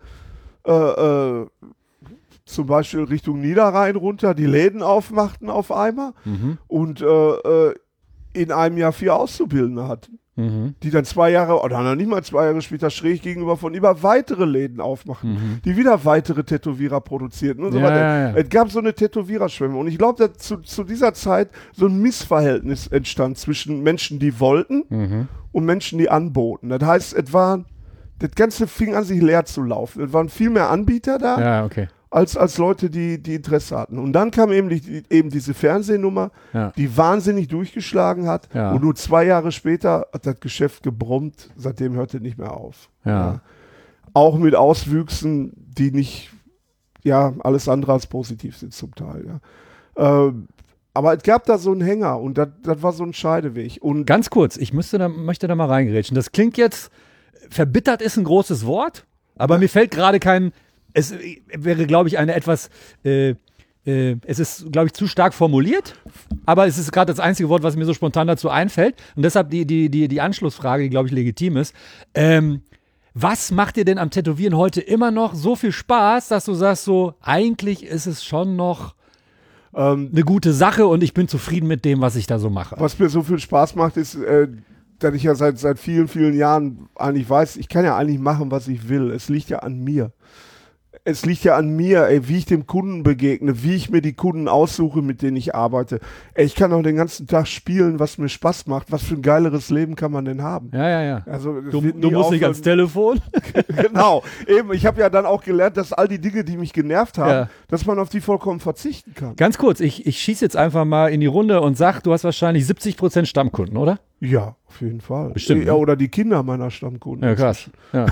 zum Beispiel Richtung Niederrhein runter, die Läden aufmachten auf einmal und in einem Jahr 4 Auszubildende hatten, die dann 2 Jahre, oder noch nicht mal 2 Jahre später schräg gegenüber von über weitere Läden aufmachten, die wieder weitere Tätowierer produzierten und so weiter. Ja. Es gab so eine Tätowiererschwemme und ich glaube, dass zu dieser Zeit so ein Missverhältnis entstand zwischen Menschen, die wollten und Menschen, die anboten. Das heißt, das Ganze fing an, sich leer zu laufen. Es waren viel mehr Anbieter da. Ja, okay. Als Leute, die Interesse hatten. Und dann kam eben diese Fernsehnummer, die wahnsinnig durchgeschlagen hat. Ja. Und nur 2 Jahre später hat das Geschäft gebrummt. Seitdem hörte es nicht mehr auf. Ja. Auch mit Auswüchsen, die nicht, alles andere als positiv sind zum Teil. Ja. Aber es gab da so einen Hänger und das war so ein Scheideweg. Und Ganz kurz, ich möchte da mal reingerätschen. Das klingt jetzt, verbittert ist ein großes Wort, aber mir fällt gerade es wäre, glaube ich, eine etwas, es ist, glaube ich, zu stark formuliert, aber es ist gerade das einzige Wort, was mir so spontan dazu einfällt. Und deshalb die Anschlussfrage, die, glaube ich, legitim ist. Was macht dir denn am Tätowieren heute immer noch so viel Spaß, dass du sagst, so, eigentlich ist es schon noch eine gute Sache und ich bin zufrieden mit dem, was ich da so mache? was mir so viel Spaß macht, ist, dass ich ja seit vielen, vielen Jahren eigentlich weiß, ich kann ja eigentlich machen, was ich will. Es liegt ja an mir. Es liegt ja an mir, wie ich dem Kunden begegne, wie ich mir die Kunden aussuche, mit denen ich arbeite. Ich kann auch den ganzen Tag spielen, was mir Spaß macht. Was für ein geileres Leben kann man denn haben? Ja. Also, es Du wird nie musst nicht ans Telefon. Genau. Eben, ich habe ja dann auch gelernt, dass all die Dinge, die mich genervt haben, Ja. dass man auf die vollkommen verzichten kann. Ganz kurz, ich schieße jetzt einfach mal in die Runde und sag, du hast wahrscheinlich 70% Stammkunden, oder? Ja, auf jeden Fall. Bestimmt, Ja, ne? oder die Kinder meiner Stammkunden. Ja, krass. Ja.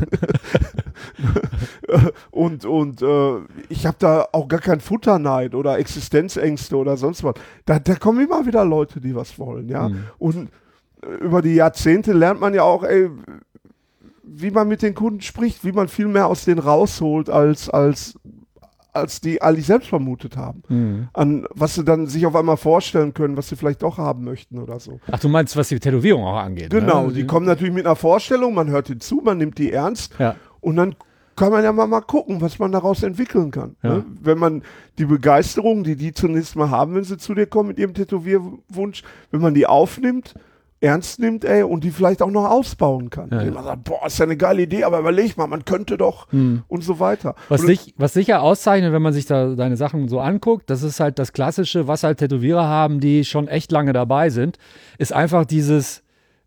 Und ich habe da auch gar keinen Futterneid oder Existenzängste oder sonst was. Da kommen immer wieder Leute, die was wollen, ja. Und über die Jahrzehnte lernt man ja auch, wie man mit den Kunden spricht, wie man viel mehr aus denen rausholt, als die eigentlich selbst vermutet haben. An was sie dann sich auf einmal vorstellen können, was sie vielleicht doch haben möchten oder so. Ach, du meinst, was die Tätowierung auch angeht? Genau, ne? die kommen natürlich mit einer Vorstellung, man hört ihnen zu, man nimmt die ernst. Ja. Und dann kann man ja mal gucken, was man daraus entwickeln kann. Ja. Ne? Wenn man die Begeisterung, die zunächst mal haben, wenn sie zu dir kommen mit ihrem Tätowierwunsch, wenn man die aufnimmt, ernst nimmt, und die vielleicht auch noch ausbauen kann. Ja. Wenn man sagt, boah, ist ja eine geile Idee, aber überleg mal, man könnte doch und so weiter. Was sich ja auszeichnet, wenn man sich da deine Sachen so anguckt, das ist halt das Klassische, was halt Tätowierer haben, die schon echt lange dabei sind, ist einfach diese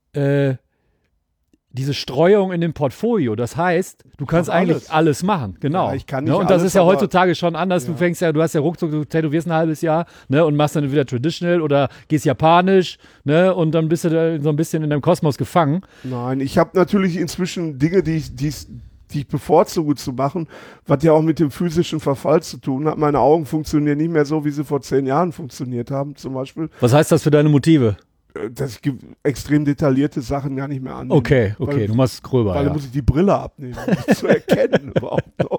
Streuung in dem Portfolio. Das heißt, du kannst eigentlich alles machen. Genau. Ja, ich kann nicht und das alles, ist ja aber- heutzutage schon anders. Du hast ja ruckzuck, du tätowierst ein halbes Jahr, ne, und machst dann wieder Traditional oder gehst japanisch, ne, und dann bist du da so ein bisschen in deinem Kosmos gefangen. Nein, ich habe natürlich inzwischen Dinge, die ich bevorzuge zu machen, was ja auch mit dem physischen Verfall zu tun hat. Meine Augen funktionieren nicht mehr so, wie sie vor 10 Jahren funktioniert haben, zum Beispiel. Was heißt das für deine Motive? Dass ich extrem detaillierte Sachen gar nicht mehr annehme. Okay, Weil- du machst gröber. Weil Ja. dann muss ich die Brille abnehmen, um das zu erkennen überhaupt noch.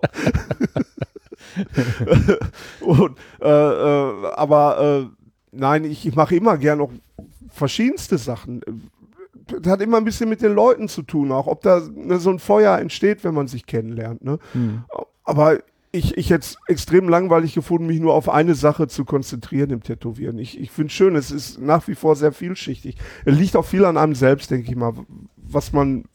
Und, nein, ich mache immer gern noch verschiedenste Sachen. Das hat immer ein bisschen mit den Leuten zu tun, auch ob da so ein Feuer entsteht, wenn man sich kennenlernt. Ne? Aber ich jetzt extrem langweilig gefunden, mich nur auf eine Sache zu konzentrieren im Tätowieren. Ich finde es schön, es ist nach wie vor sehr vielschichtig. Es liegt auch viel an einem selbst, denke ich mal, was man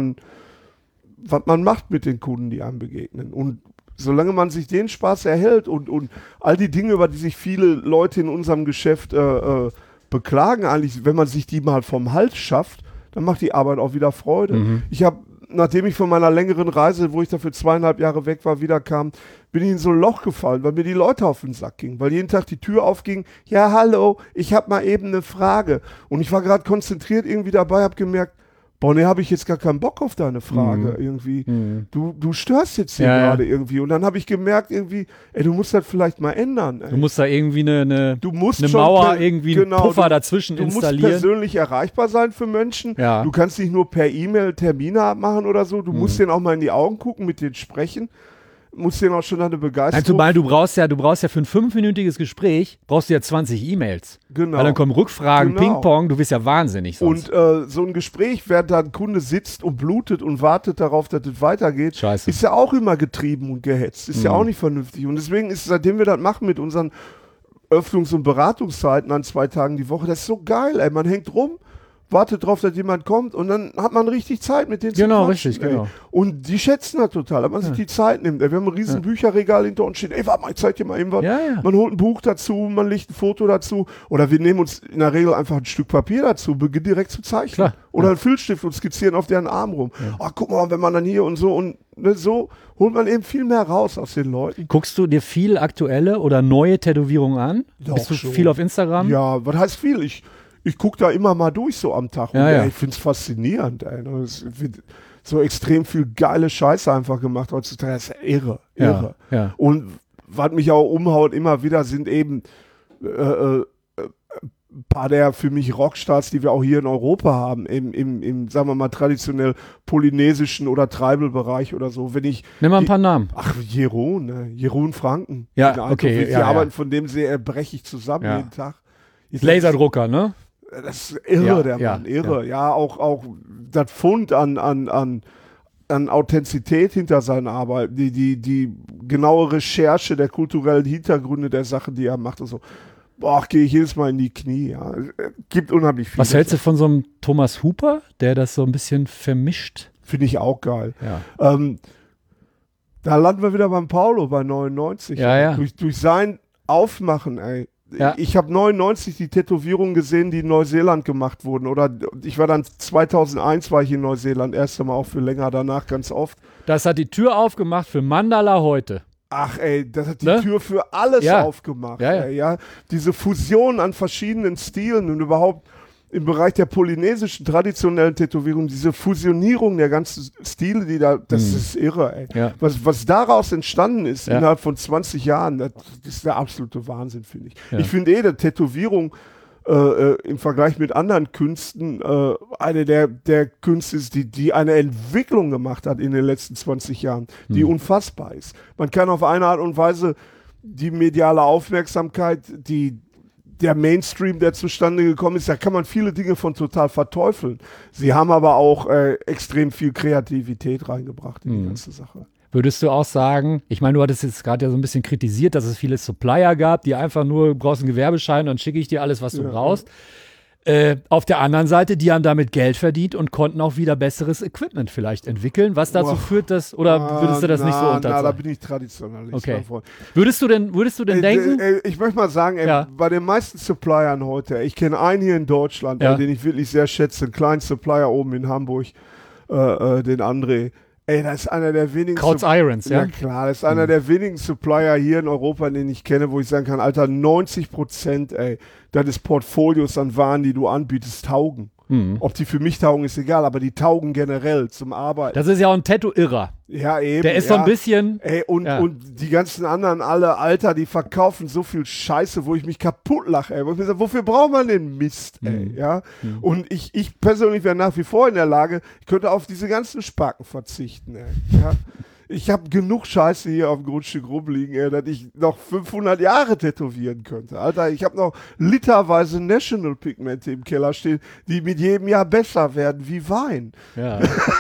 macht mit den Kunden, die einem begegnen. Und solange man sich den Spaß erhält und all die Dinge, über die sich viele Leute in unserem Geschäft beklagen, eigentlich, wenn man sich die mal vom Hals schafft, dann macht die Arbeit auch wieder Freude. Ich habe, nachdem ich von meiner längeren Reise, wo ich dafür 2,5 Jahre weg war, wiederkam, bin ich in so ein Loch gefallen, weil mir die Leute auf den Sack gingen, weil jeden Tag die Tür aufging, ja hallo, ich habe mal eben eine Frage. Und ich war gerade konzentriert irgendwie dabei, habe gemerkt, boah, nee, habe ich jetzt gar keinen Bock auf deine Frage irgendwie. Du störst jetzt hier gerade irgendwie. Und dann habe ich gemerkt irgendwie, ey, du musst das vielleicht mal ändern. Ey. Du musst da irgendwie eine schon Mauer, irgendwie einen Puffer dazwischen installieren. Du musst persönlich erreichbar sein für Menschen. Ja. Du kannst nicht nur per E-Mail Termine abmachen oder so. Du musst denen auch mal in die Augen gucken, mit denen sprechen. Musst denen auch schon eine Begeisterung. Nein, zumal du brauchst ja für ein 5-minütiges Gespräch, brauchst du ja 20 E-Mails. Genau. Weil dann kommen Rückfragen, Ping-Pong, du bist ja wahnsinnig sonst. Und so ein Gespräch, während da ein Kunde sitzt und blutet und wartet darauf, dass es weitergeht, Scheiße. ist ja auch immer getrieben und gehetzt. Ist ja auch nicht vernünftig. Und deswegen ist, seitdem wir das machen mit unseren Öffnungs- und Beratungszeiten an 2 Tagen die Woche, das ist so geil, ey. Man hängt rum, wartet drauf, dass jemand kommt und dann hat man richtig Zeit mit denen zu quatschen. Richtig, ey. genau. Und die schätzen das total, dass man sich die Zeit nimmt. Ey. Wir haben ein riesen Bücherregal hinter uns stehen. Ey, warte mal, ich zeig dir mal eben was. Ja, ja. Man holt ein Buch dazu, man legt ein Foto dazu oder wir nehmen uns in der Regel einfach ein Stück Papier dazu, beginnen direkt zu zeichnen. Klar. Oder einen Filzstift und skizzieren auf deren Arm rum. Oh, guck mal, wenn man dann hier und so so holt man eben viel mehr raus aus den Leuten. Guckst du dir viel aktuelle oder neue Tätowierungen an? Doch, Bist du schon. viel auf Instagram? Ja, was heißt viel? Ich gucke da immer mal durch so am Tag. Und Ja. ich finde es faszinierend. Ey. Es wird so extrem viel geile Scheiße einfach gemacht heutzutage. Das ist irre. Ja. Und was mich auch umhaut immer wieder sind eben ein paar der für mich Rockstars, die wir auch hier in Europa haben, im sagen wir mal, traditionell polynesischen oder Tribal-Bereich oder so. Nimm mal ein paar Namen. Ach, Jeroen, ne? Jeroen Franken. Ja, Den okay, Die ja, arbeiten von dem sehr brechig zusammen Ja. jeden Tag. Laserdrucker, ne? Das ist irre, Ja, der ja, Mann, irre. Ja, auch das Pfund an Authentizität hinter seinen Arbeiten, die genaue Recherche der kulturellen Hintergründe der Sachen, die er macht und so. Boah, gehe ich jedes Mal in die Knie. Ja. Gibt unheimlich viel. Was hältst du von so einem Thomas Hooper, der das so ein bisschen vermischt? Finde ich auch geil. Ja. Da landen wir wieder beim Paulo bei 99. Ja. Durch sein Aufmachen, ey. Ja. Ich habe 99 die Tätowierungen gesehen, die in Neuseeland gemacht wurden. Oder ich war dann 2001 war ich in Neuseeland, erst einmal auch für länger, danach ganz oft. Das hat die Tür aufgemacht für Mandala heute. Ach ey, das hat die Ne? Tür für alles Ja. aufgemacht. Ja. Ey, ja. Diese Fusion an verschiedenen Stilen und überhaupt im Bereich der polynesischen traditionellen Tätowierung, diese Fusionierung der ganzen Stile, die da, das ist irre, ey. Ja. Was daraus entstanden ist Ja. innerhalb von 20 Jahren, das ist der absolute Wahnsinn, finde ich. Ja. Ich finde dass Tätowierung im Vergleich mit anderen Künsten eine der Künste ist, die eine Entwicklung gemacht hat in den letzten 20 Jahren, die unfassbar ist. Man kann auf eine Art und Weise die mediale Aufmerksamkeit, der Mainstream, der zustande gekommen ist, da kann man viele Dinge von total verteufeln. Sie haben aber auch extrem viel Kreativität reingebracht in die ganze Sache. Würdest du auch sagen, ich meine, du hattest jetzt gerade ja so ein bisschen kritisiert, dass es viele Supplier gab, die einfach nur, du brauchst einen Gewerbeschein, dann schicke ich dir alles, was du brauchst. Auf der anderen Seite, die haben damit Geld verdient und konnten auch wieder besseres Equipment vielleicht entwickeln, was dazu führt, dass, oder würdest du das nicht so unterzeichnen? Da bin ich Traditionalist. Okay. Davon. Würdest du denn denken? Ich möchte mal sagen, bei den meisten Suppliern heute, ich kenne einen hier in Deutschland, den ich wirklich sehr schätze, einen kleinen Supplier oben in Hamburg, den André. Ey, das ist einer der wenigen. Krauts Irons, ja? Ja klar, das ist einer der wenigen Supplier hier in Europa, den ich kenne, wo ich sagen kann, Alter, 90%, ey, deines Portfolios an Waren, die du anbietest, taugen. Ob die für mich taugen, ist egal, aber die taugen generell zum Arbeiten. Das ist ja auch ein Tattoo-Irrer. Ja, eben. Der ist so ein bisschen. Ey, und die ganzen anderen alle, Alter, die verkaufen so viel Scheiße, wo ich mich kaputt lache, ey. Wo ich mir sage, wofür braucht man den Mist, ey? Ja? Und ich persönlich wäre nach wie vor in der Lage, ich könnte auf diese ganzen Spacken verzichten, ey. Ja? Ich habe genug Scheiße hier auf dem Grundstück rumliegen, ey, dass ich noch 500 Jahre tätowieren könnte. Alter, ich habe noch literweise National Pigmente im Keller stehen, die mit jedem Jahr besser werden wie Wein. Ja.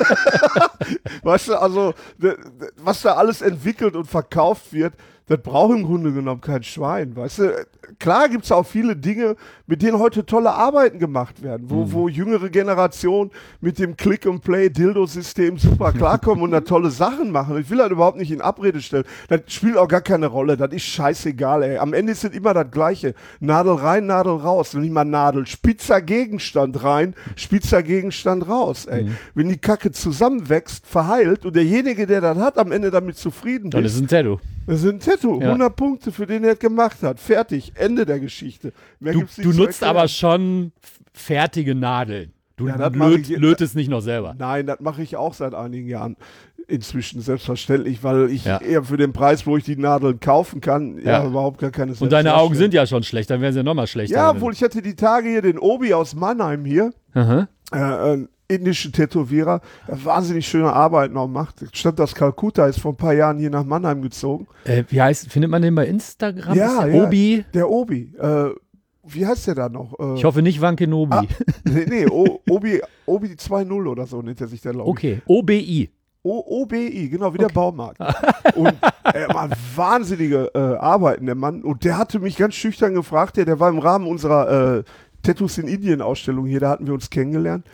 Weißt du, also, was da alles entwickelt und verkauft wird, das braucht im Grunde genommen kein Schwein, weißt du. Klar gibt's auch viele Dinge, mit denen heute tolle Arbeiten gemacht werden, wo jüngere Generationen mit dem Click-and-Play-Dildo-System super klarkommen und da tolle Sachen machen. Ich will das überhaupt nicht in Abrede stellen. Das spielt auch gar keine Rolle, das ist scheißegal, ey. Am Ende ist es immer das Gleiche. Nadel rein, Nadel raus. Nicht mal Nadel, spitzer Gegenstand rein, spitzer Gegenstand raus, ey. Wenn die Kacke zusammenwächst, verheilt und derjenige, der das hat, am Ende damit zufrieden Dann ist. ist es ein Tattoo. Das ist ein Tattoo, 100 Punkte, für den er es gemacht hat. Fertig, Ende der Geschichte. Mehr gibt's nicht Du zu nutzt erklären. aber schon fertige Nadeln. Du Ja, das mach ich- lötest nicht noch selber. Nein, das mache ich auch seit einigen Jahren inzwischen, selbstverständlich, weil ich Ja. eher für den Preis, wo ich die Nadeln kaufen kann, Ja. überhaupt gar keine Und deine Augen Selbstdarstellung. sind ja schon schlecht, dann wären sie ja nochmal schlechter. Ja, obwohl ich hatte die Tage hier den Obi aus Mannheim hier, Aha. einen indischen Tätowierer, der wahnsinnig schöne Arbeit noch macht. Stammt aus Kalkutta, ist vor ein paar Jahren hier nach Mannheim gezogen. Findet man den bei Instagram? Ja, Ist der ja. Obi? Der Obi. Wie heißt der da noch? Ich hoffe nicht Wankenobi. Nee, Obi 2.0 oder so nennt er sich der, glaube ich. Okay, OBI. OBI, genau, wie der Baumarkt. Und er macht wahnsinnige Arbeiten, der Mann. Und der hatte mich ganz schüchtern gefragt, der war im Rahmen unserer Tattoos in Indien Ausstellung hier, da hatten wir uns kennengelernt.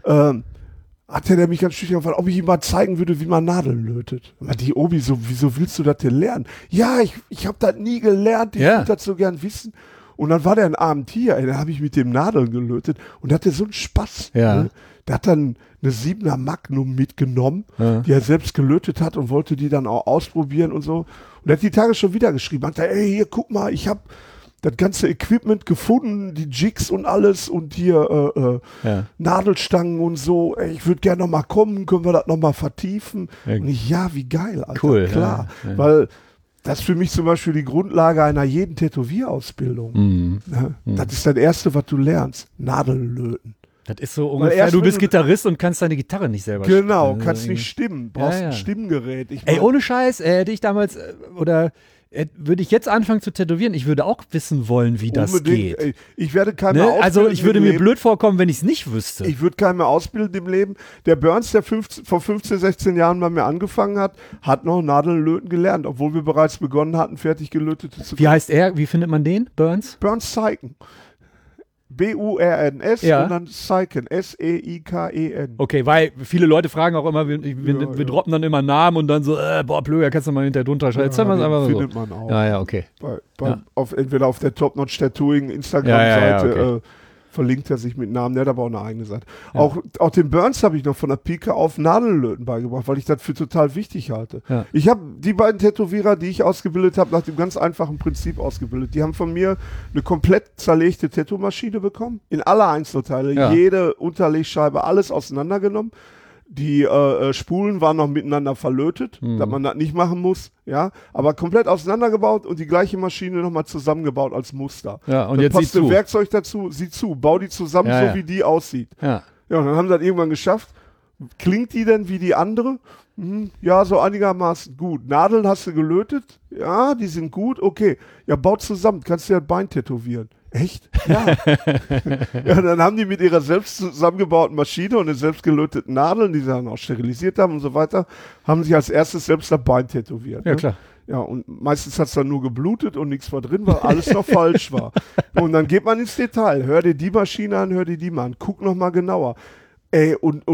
Hatte der mich ganz schüchtern gefragt, ob ich ihm mal zeigen würde, wie man Nadeln lötet. Aber die Obi, so, wieso willst du das denn lernen? Ja, ich habe das nie gelernt, ich würde das so gern wissen. Und dann war der ein Abend hier, da habe ich mit dem Nadeln gelötet und der hatte so einen Spaß. Ja. Ne? Der hat dann eine 7er Magnum mitgenommen, die er selbst gelötet hat und wollte die dann auch ausprobieren und so. Und er hat die Tage schon wieder geschrieben, hat er, ey, hier, guck mal, ich habe das ganze Equipment gefunden, die Jigs und alles und hier Nadelstangen und so. Ey, ich würde gerne noch mal kommen, können wir das noch mal vertiefen? Ja. Und ich, ja, wie geil, Alter, Cool, klar. ja. Weil das ist für mich zum Beispiel die Grundlage einer jeden Tätowierausbildung. Mhm. Ja, das ist das Erste, was du lernst. Nadeln löten. Das ist so Weil ungefähr, erst du wenn bist du- Gitarrist und kannst deine Gitarre nicht selber Genau, spielen. kannst Also nicht stimmen, brauchst Ja, ja. ein Stimmgerät. Ey, ohne Scheiß, hätte ich damals, würde ich jetzt anfangen zu tätowieren, ich würde auch wissen wollen, wie das geht. Ey, ich werde keinen mehr Ne? ausbilden Also ich würde im mir Leben. blöd vorkommen, wenn ich es nicht wüsste. Ich würde keinen mehr ausbilden im Leben. Der Burns, der vor 15, 16 Jahren bei mir angefangen hat noch Nadeln löten gelernt, obwohl wir bereits begonnen hatten, fertig gelötete zu Wie heißt er? Wie findet man den? Burns? Burns Seiken. B-U-R-N-S Ja. und dann Seiken. S-E-I-K-E-N. Okay, weil viele Leute fragen auch immer, wir droppen dann immer Namen und dann so, boah, Plöger, kannst du mal hinter drunter schreiben. Jetzt haben wir es den einfach so. findet man auch. Ja, okay. Entweder auf der Top Notch Tattooing Instagram-Seite Ja, okay. verlinkt er sich mit Namen. Der hat aber auch eine eigene Seite. Ja. Auch den Burns habe ich noch von der Pike auf Nadellöten beigebracht, weil ich das für total wichtig halte. Ja. Ich habe die beiden Tätowierer, die ich ausgebildet habe, nach dem ganz einfachen Prinzip ausgebildet. Die haben von mir eine komplett zerlegte Tattoo-Maschine bekommen. In alle Einzelteile, Ja. jede Unterlegscheibe, alles auseinandergenommen. Die Spulen waren noch miteinander verlötet, dass man das nicht machen muss, ja, aber komplett auseinandergebaut und die gleiche Maschine nochmal zusammengebaut als Muster. Ja, und Dann jetzt passt sieh zu. ein Werkzeug dazu, sieh zu, bau die zusammen, Ja, so ja. wie die aussieht. Ja. Ja, und dann haben sie das irgendwann geschafft. Klingt die denn wie die andere? Ja, so einigermaßen gut. Nadeln hast du gelötet? Ja, die sind gut, okay. Ja, baut zusammen, kannst dir das Bein tätowieren. Echt? Ja. Ja, dann haben die mit ihrer selbst zusammengebauten Maschine und den selbst gelöteten Nadeln, die sie dann auch sterilisiert haben und so weiter, haben sich als erstes selbst das Bein tätowiert. Ja, ne? klar. Ja, und meistens hat es dann nur geblutet und nichts war drin, weil alles noch falsch war. Und dann geht man ins Detail. Hör dir die Maschine an, hör dir die mal an. Guck noch mal genauer. Ey, und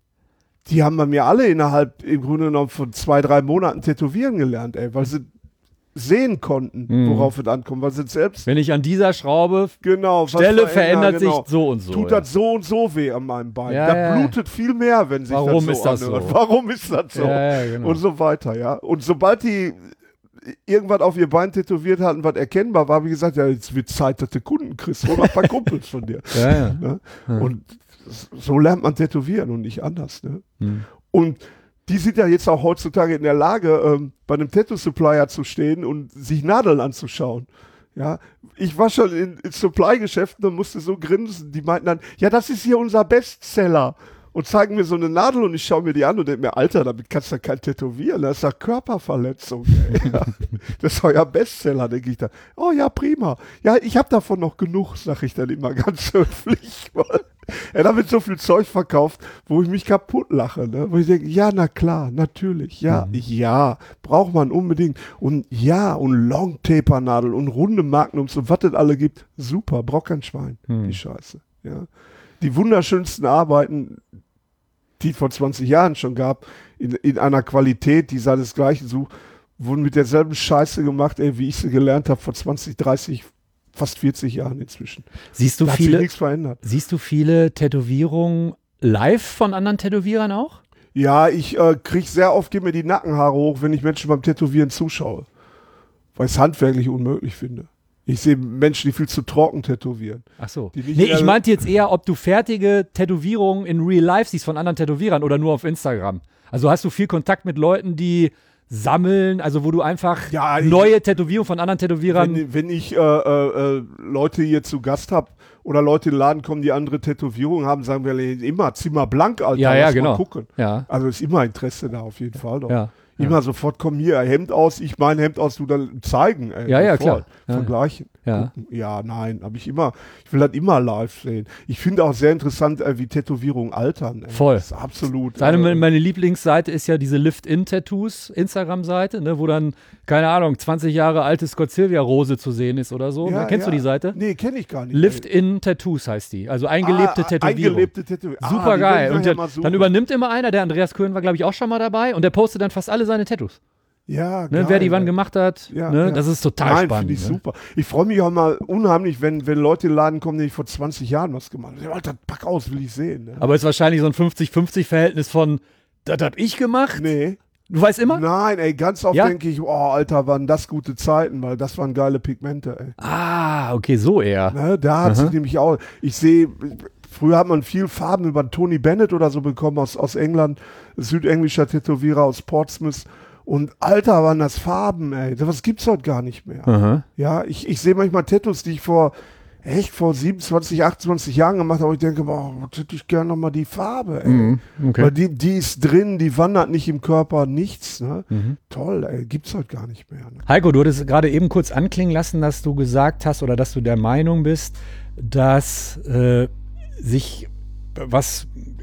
die haben bei mir alle innerhalb im Grunde genommen von 2-3 Monaten tätowieren gelernt, ey, weil sie sehen konnten, worauf es ankommt, weil sie selbst Wenn ich an dieser Schraube genau was Stelle verändern, verändert genau. sich so und so. Tut ja. das so und so weh an meinem Bein. Ja, das ja. blutet viel mehr, wenn sich Warum das ist so das anhört. so? Warum ist das so? Ja, ja, genau. Und so weiter, ja. Und sobald die irgendwas auf ihr Bein tätowiert hatten, was erkennbar war, wie gesagt, ja, jetzt wird Zeit, dass du Kunden kriegst. Hol mal ein paar Kumpels von dir. Ja, ja. Ne? Und so lernt man tätowieren und nicht anders. Ne? Und die sind ja jetzt auch heutzutage in der Lage, bei einem Tattoo-Supplier zu stehen und sich Nadeln anzuschauen. Ja, ich war schon in Supply-Geschäften und musste so grinsen. Die meinten dann, ja, das ist hier unser Bestseller. Und zeigen mir so eine Nadel und ich schaue mir die an und denke mir, Alter, damit kannst du kein tätowieren. Das ist ja Körperverletzung. Ey. Ja, das ist euer Bestseller, denke ich dann. Oh ja, prima. Ja, ich habe davon noch genug, sage ich dann immer ganz höflich. Weil er damit so viel Zeug verkauft, wo ich mich kaputt lache. Ne? Wo ich denke, ja, na klar, natürlich. Ja, ja, braucht man unbedingt. Und ja, und Long-Taper-Nadel und runde Magnums und was es alle gibt. Super, braucht kein Schwein, die Scheiße. Ja. Die wunderschönsten Arbeiten, die es vor 20 Jahren schon gab, in einer Qualität, die seinesgleichen sucht, wurden mit derselben Scheiße gemacht, ey, wie ich sie gelernt habe vor 20, 30, fast 40 Jahren inzwischen. Siehst du Da hat sich viele, nichts verändert. siehst du viele Tätowierungen live von anderen Tätowierern auch? Ja, ich kriege sehr oft, gehen mir die Nackenhaare hoch, wenn ich Menschen beim Tätowieren zuschaue. Weil ich es handwerklich unmöglich finde. Ich sehe Menschen, die viel zu trocken tätowieren. Ach so. Die nicht Nee, ich mehr- meinte jetzt eher, ob du fertige Tätowierungen in Real Life siehst von anderen Tätowierern oder nur auf Instagram. Also hast du viel Kontakt mit Leuten, die sammeln, also wo du einfach Ja, neue Tätowierungen von anderen Tätowierern. Wenn ich Leute hier zu Gast habe oder Leute in den Laden kommen, die andere Tätowierungen haben, sagen wir immer, zieh mal blank, Alter, Ja, lass genau. mal gucken. Ja. Also ist immer Interesse da auf jeden Fall. Doch. Ja. Immer sofort, komm hier, Hemd aus, ich mein Hemd aus, du dann zeigen. Ey, Ja, sofort. klar. Ja. Vergleichen. Ja. Gucken. Ja, nein, ich will das immer live sehen. Ich finde auch sehr interessant, wie Tätowierungen altern. Ey. Voll. Das ist absolut. Meine Lieblingsseite ist ja diese Lift-In-Tattoos Instagram-Seite, ne, wo dann, keine Ahnung, 20 Jahre alte Scott Silvia-Rose zu sehen ist oder so. Ja, Kennst du die Seite? Nee, kenne ich gar nicht. Lift-In-Tattoos heißt die. Also eingelebte Tätowierung. Eingelebte Tätowierung. Super geil. Und dann, dann übernimmt immer einer, der Andreas Köhn war, glaube ich, auch schon mal dabei, und der postet dann fast alle seine Tattoos. Ja, Ne, geil, wer die wann ey. gemacht hat, Ja, ne, ja. das ist total Nein, spannend. finde ich ne? super. Ich freue mich auch mal unheimlich, wenn Leute in den Laden kommen, die vor 20 Jahren was gemacht haben. Alter, pack aus, will ich sehen. Ne? Aber ist wahrscheinlich so ein 50-50-Verhältnis von, das hab ich gemacht. Nee. Du weißt immer? Nein, ey, ganz oft Ja? denke ich, oh, Alter, waren das gute Zeiten, weil das waren geile Pigmente, ey. Ah, okay, so eher. Ne, da hat sie nämlich auch, ich sehe, früher hat man viel Farben über Tony Bennett oder so bekommen aus England, südenglischer Tätowierer aus Portsmouth. Und Alter, waren das Farben, ey. Das gibt's heute gar nicht mehr. Aha. Ja, ich sehe manchmal Tattoos, die ich vor 27, 28 Jahren gemacht habe, und ich denke, boah, hätte ich gerne nochmal die Farbe, ey. Okay. Weil die ist drin, die wandert nicht im Körper, nichts, ne? Mhm. Toll, ey, gibt's heute gar nicht mehr. Ne? Heiko, du hattest gerade eben kurz anklingen lassen, dass du gesagt hast oder dass du der Meinung bist, dass sich was,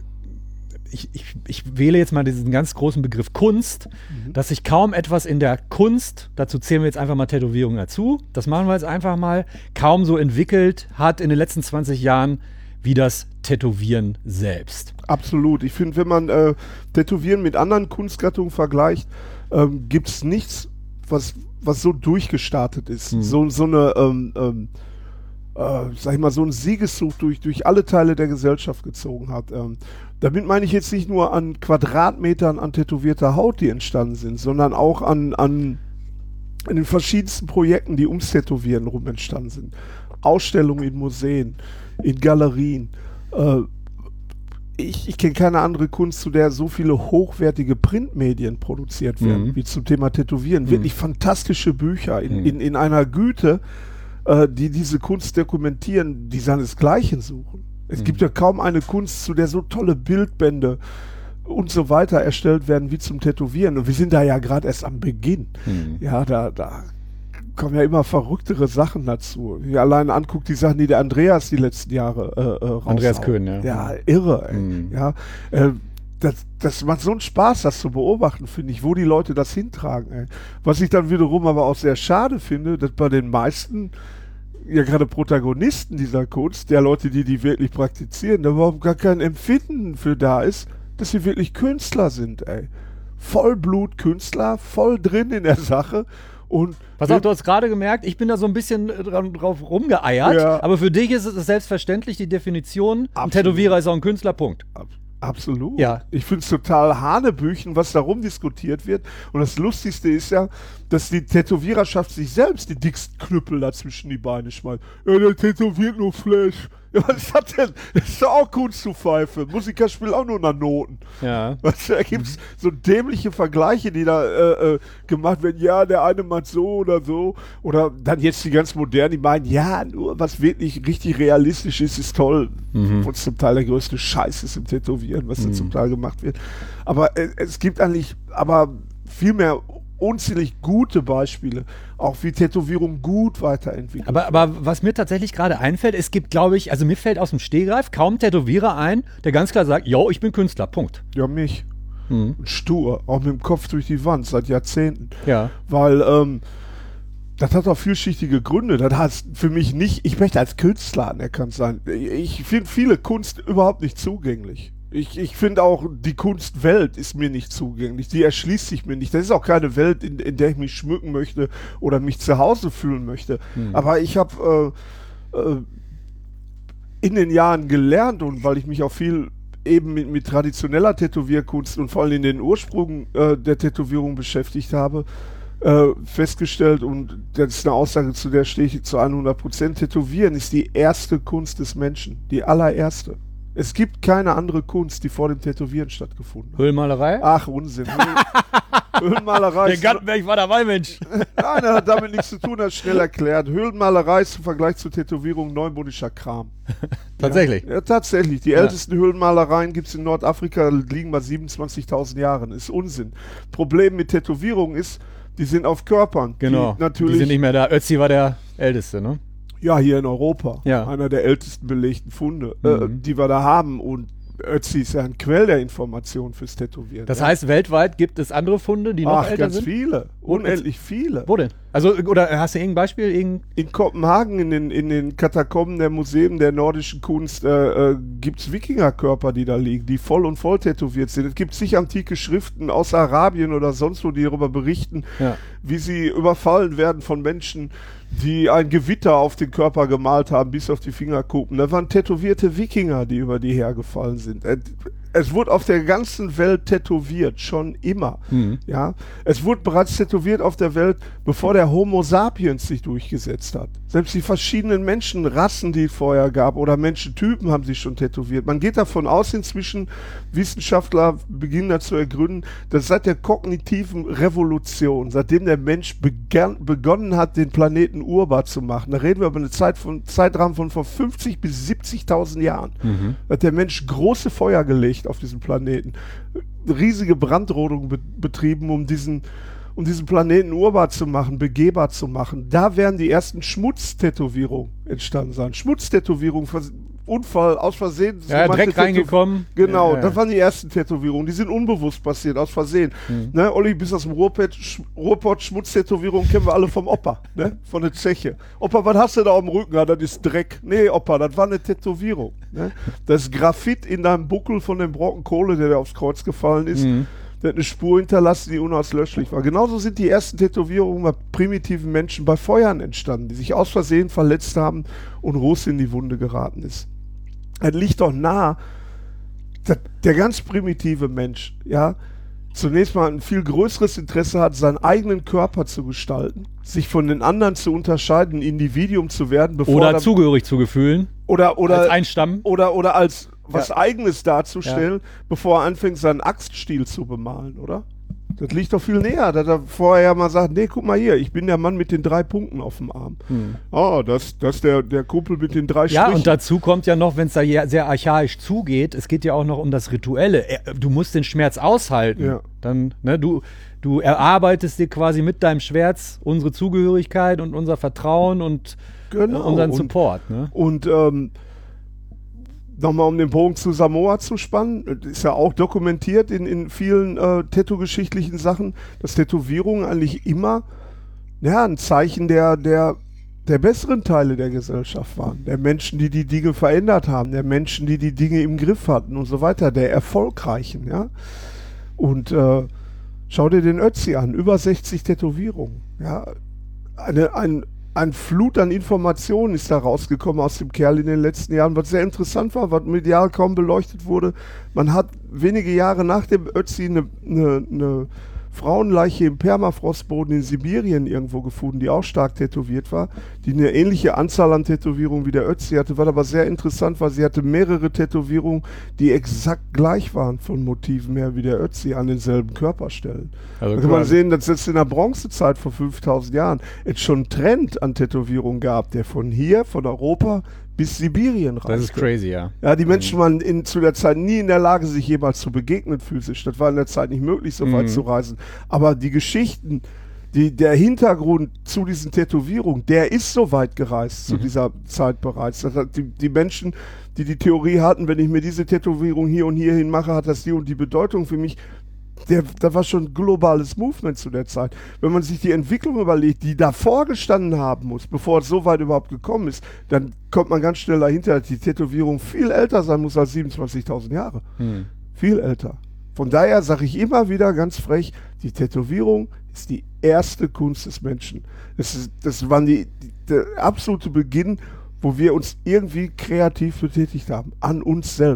ich wähle jetzt mal diesen ganz großen Begriff Kunst, dass sich kaum etwas in der Kunst, dazu zählen wir jetzt einfach mal Tätowierungen dazu, das machen wir jetzt einfach mal, kaum so entwickelt hat in den letzten 20 Jahren wie das Tätowieren selbst. Absolut. Ich finde, wenn man Tätowieren mit anderen Kunstgattungen vergleicht, gibt's nichts, was so durchgestartet ist. So eine sag ich mal, so ein Siegeszug durch alle Teile der Gesellschaft gezogen hat. Damit meine ich jetzt nicht nur an Quadratmetern an tätowierter Haut, die entstanden sind, sondern auch an den verschiedensten Projekten, die ums Tätowieren rum entstanden sind. Ausstellungen in Museen, in Galerien. Ich kenne keine andere Kunst, zu der so viele hochwertige Printmedien produziert werden, wie zum Thema Tätowieren. Wirklich fantastische Bücher in einer Güte, die diese Kunst dokumentieren, die seinesgleichen suchen. Es gibt ja kaum eine Kunst, zu der so tolle Bildbände und so weiter erstellt werden wie zum Tätowieren. Und wir sind da ja gerade erst am Beginn. Ja, da kommen ja immer verrücktere Sachen dazu. Wenn ihr allein anguckt, die Sachen, die der Andreas die letzten Jahre raushaut. Andreas Köhn, ja. Ja, irre, ey. Ja, das macht so einen Spaß, das zu beobachten, finde ich, wo die Leute das hintragen. Ey. Was ich dann wiederum aber auch sehr schade finde, dass bei den meisten, ja gerade Protagonisten dieser Kunst, der Leute, die wirklich praktizieren, da überhaupt gar kein Empfinden für da ist, dass sie wirklich Künstler sind, ey. Vollblutkünstler, voll drin in der Sache. Und Pass auf, du hast gerade gemerkt, ich bin da so ein bisschen drauf rumgeeiert, Ja. aber für dich ist es selbstverständlich die Definition, ein Absolut. Tätowierer ist auch ein Künstler, Punkt. Absolut. Ja. Ich finde es total hanebüchen, was darum diskutiert wird. Und das Lustigste ist ja, dass die Tätowiererschaft sich selbst die dicksten Knüppel da zwischen die Beine schmeißt. Ja, der tätowiert nur Flash. Ja, was ist das denn? Das ist doch auch Kunst zu pfeifen. Musiker spielen auch nur nach Noten. Ja. Weißt du, da gibt es so dämliche Vergleiche, die da gemacht werden. Ja, der eine macht so oder so. Oder dann jetzt die ganz modernen, die meinen, ja, nur was wirklich richtig realistisch ist toll. Wo zum Teil der größte Scheiß ist im Tätowieren, was da zum Teil gemacht wird. Aber es gibt eigentlich viel mehr unzählig gute Beispiele, auch wie Tätowierung gut weiterentwickelt. Aber was mir tatsächlich gerade einfällt, es gibt, glaube ich, also mir fällt aus dem Stehgreif kaum Tätowierer ein, der ganz klar sagt, yo, ich bin Künstler, Punkt. Ja, mich. Stur, auch mit dem Kopf durch die Wand, seit Jahrzehnten. Ja. Weil das hat auch vielschichtige Gründe. Das heißt für mich nicht, ich möchte als Künstler anerkannt sein. Ich finde viele Kunst überhaupt nicht zugänglich. Ich finde auch, die Kunstwelt ist mir nicht zugänglich. Die erschließt sich mir nicht. Das ist auch keine Welt, in der ich mich schmücken möchte oder mich zu Hause fühlen möchte. Aber ich habe in den Jahren gelernt, und weil ich mich auch viel eben mit traditioneller Tätowierkunst und vor allem in den Ursprung der Tätowierung beschäftigt habe, festgestellt, und das ist eine Aussage, zu der stehe ich zu 100%, Tätowieren ist die erste Kunst des Menschen, die allererste. Es gibt keine andere Kunst, die vor dem Tätowieren stattgefunden hat. Höhlenmalerei? Ach, Unsinn. Höhlenmalerei. Der Gartenberg war dabei, Mensch. Nein, das hat damit nichts zu tun, das ist schnell erklärt. Höhlenmalerei ist im Vergleich zur Tätowierung neumodischer Kram. Tatsächlich? Ja, tatsächlich. Die ältesten Höhlenmalereien gibt es in Nordafrika, liegen bei 27.000 Jahren. Ist Unsinn. Problem mit Tätowierungen ist, die sind auf Körpern. Genau, Die natürlich, die sind nicht mehr da. Ötzi war der Älteste, ne? ja, hier in Europa. Ja. Einer der ältesten belegten Funde, die wir da haben. Und Ötzi ist ja ein Quell der Information fürs Tätowieren. Das heißt, weltweit gibt es andere Funde, die noch älter ganz sind? viele. Unendlich viele. Wo denn? Also, oder hast du irgendein Beispiel? In Kopenhagen, in den Katakomben der Museen der nordischen Kunst, gibt es Wikingerkörper, die da liegen, die voll und voll tätowiert sind. Es gibt sicher antike Schriften aus Arabien oder sonst wo, die darüber berichten, wie sie überfallen werden von Menschen, die ein Gewitter auf den Körper gemalt haben, bis auf die Fingerkuppen. Da waren tätowierte Wikinger, die über die hergefallen sind. Es wurde auf der ganzen Welt tätowiert, schon immer. Ja? Es wurde bereits tätowiert auf der Welt, bevor der Homo sapiens sich durchgesetzt hat. Selbst die verschiedenen Menschenrassen, die es vorher gab, oder Menschentypen haben sich schon tätowiert. Man geht davon aus, inzwischen, Wissenschaftler beginnen dazu zu ergründen, dass seit der kognitiven Revolution, seitdem der Mensch begonnen hat, den Planeten urbar zu machen, da reden wir über einen Zeitrahmen von vor 50.000 bis 70.000 Jahren, hat der Mensch große Feuer gelegt auf diesem Planeten, riesige Brandrodungen betrieben, um diesen Planeten urbar zu machen, begehbar zu machen. Da werden die ersten Schmutztätowierungen entstanden sein. Schmutztätowierungen, Unfall, aus Versehen. Ja, Dreck reingekommen. Genau, ja. Das waren die ersten Tätowierungen. Die sind unbewusst passiert, aus Versehen. Ne, Olli, bis aus dem Ruhrpott, Schmutztätowierungen kennen wir alle vom Opa, ne? Von der Zeche. Opa, was hast du da auf dem Rücken? Ja, das ist Dreck. Nee, Opa, das war eine Tätowierung. Ne? Das Graphit in deinem Buckel von dem Brocken Kohle, der aufs Kreuz gefallen ist, der hat eine Spur hinterlassen, die unauslöschlich war. Genauso sind die ersten Tätowierungen bei primitiven Menschen bei Feuern entstanden, die sich aus Versehen verletzt haben und Ruß in die Wunde geraten ist. Es liegt doch nahe, dass der ganz primitive Mensch, ja, zunächst mal ein viel größeres Interesse hat, seinen eigenen Körper zu gestalten, sich von den anderen zu unterscheiden, ein Individuum zu werden, bevor oder zugehörig zu Gefühlen. Oder als Einstammen. Oder als was Eigenes darzustellen, bevor er anfängt, seinen Axtstil zu bemalen, oder? Das liegt doch viel näher, dass er vorher mal sagt, nee, guck mal hier, ich bin der Mann mit den 3 Punkten auf dem Arm. Oh, das ist der Kumpel mit den 3 Strichen. Ja, und dazu kommt ja noch, wenn es da sehr archaisch zugeht, es geht ja auch noch um das Rituelle. Du musst den Schmerz aushalten. Ja. Dann, ne, du erarbeitest dir quasi mit deinem Schmerz unsere Zugehörigkeit und unser Vertrauen und unseren Support. Ne? Und nochmal, um den Bogen zu Samoa zu spannen, ist ja auch dokumentiert in vielen Tattoo-geschichtlichen Sachen, dass Tätowierungen eigentlich immer ein Zeichen der besseren Teile der Gesellschaft waren. Der Menschen, die die Dinge verändert haben, der Menschen, die die Dinge im Griff hatten und so weiter, der Erfolgreichen. Ja? Und schau dir den Ötzi an, über 60 Tätowierungen. Ja? Ein Flut an Informationen ist da rausgekommen aus dem Kerl in den letzten Jahren, was sehr interessant war, was medial kaum beleuchtet wurde. Man hat wenige Jahre nach dem Ötzi eine Frauenleiche im Permafrostboden in Sibirien irgendwo gefunden, die auch stark tätowiert war, die eine ähnliche Anzahl an Tätowierungen wie der Ötzi hatte, was aber sehr interessant war. Sie hatte mehrere Tätowierungen, die exakt gleich waren von Motiven her wie der Ötzi an denselben Körperstellen. Also kann man sehen, dass es in der Bronzezeit vor 5000 Jahren jetzt schon einen Trend an Tätowierungen gab, der von Europa bis Sibirien reicht. Das ist crazy, ja. Ja, die Menschen waren zu der Zeit nie in der Lage, sich jemals zu begegnen physisch. Das war in der Zeit nicht möglich, so weit zu reisen. Aber die Geschichten, der Hintergrund zu diesen Tätowierungen, der ist so weit gereist zu dieser Zeit bereits. Das hat die Menschen, die Theorie hatten, wenn ich mir diese Tätowierung hier und hierhin mache, hat das die und die Bedeutung für mich. Da war schon ein globales Movement zu der Zeit. Wenn man sich die Entwicklung überlegt, die davor gestanden haben muss, bevor es so weit überhaupt gekommen ist, dann kommt man ganz schnell dahinter, dass die Tätowierung viel älter sein muss als 27.000 Jahre. Viel älter. Von daher sage ich immer wieder ganz frech, die Tätowierung ist die erste Kunst des Menschen. Das war der absolute Beginn, wo wir uns irgendwie kreativ betätigt haben. An uns selbst.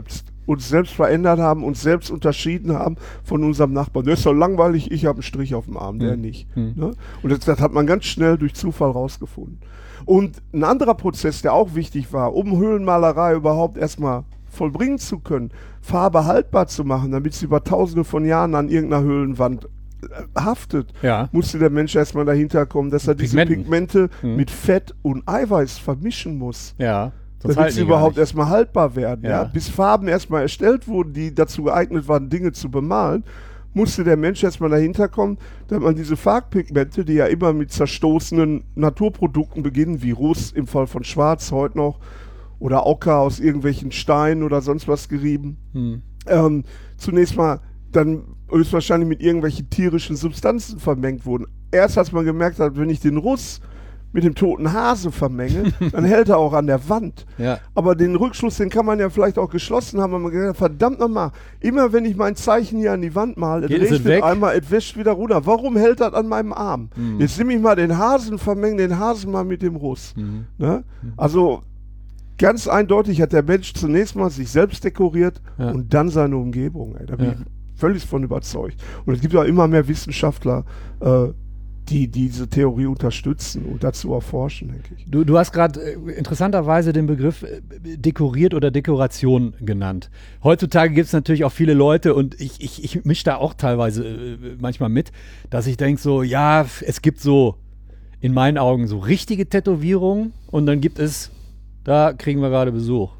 uns selbst verändert haben, uns selbst unterschieden haben von unserem Nachbarn. Der ist doch langweilig, ich habe einen Strich auf dem Arm, der nicht. Ne? Und das hat man ganz schnell durch Zufall rausgefunden. Und ein anderer Prozess, der auch wichtig war, um Höhlenmalerei überhaupt erstmal vollbringen zu können, Farbe haltbar zu machen, damit sie über tausende von Jahren an irgendeiner Höhlenwand haftet, musste der Mensch erstmal dahinter kommen, dass er diese Pigmente mit Fett und Eiweiß vermischen muss. Ja. Damit sie überhaupt erstmal haltbar werden. Ja. Bis Farben erstmal erstellt wurden, die dazu geeignet waren, Dinge zu bemalen, musste der Mensch erstmal dahinter kommen, dass man diese Farbpigmente, die ja immer mit zerstoßenen Naturprodukten beginnen, wie Ruß im Fall von Schwarz heute noch, oder Ocker aus irgendwelchen Steinen oder sonst was gerieben, zunächst mal dann höchstwahrscheinlich mit irgendwelchen tierischen Substanzen vermengt wurden. Erst als man gemerkt hat, wenn ich den Ruß mit dem toten Hase vermenge, dann hält er auch an der Wand. Ja. Aber den Rückschluss, den kann man ja vielleicht auch geschlossen haben, weil man gedacht, verdammt nochmal, immer wenn ich mein Zeichen hier an die Wand male, es regnet einmal, es wäscht wieder runter. Warum hält das an meinem Arm? Jetzt nehme ich mal den Hasen, vermenge den Hasen mal mit dem Ruß. Ne? Also ganz eindeutig hat der Mensch zunächst mal sich selbst dekoriert und dann seine Umgebung. Da bin ich völlig von überzeugt. Und es gibt ja immer mehr Wissenschaftler, die diese Theorie unterstützen und dazu erforschen, denke ich. Du hast gerade interessanterweise den Begriff dekoriert oder Dekoration genannt. Heutzutage gibt es natürlich auch viele Leute und ich mische da auch teilweise manchmal mit, dass ich denke so, ja, es gibt so in meinen Augen so richtige Tätowierungen und dann gibt es, da kriegen wir gerade Besuch.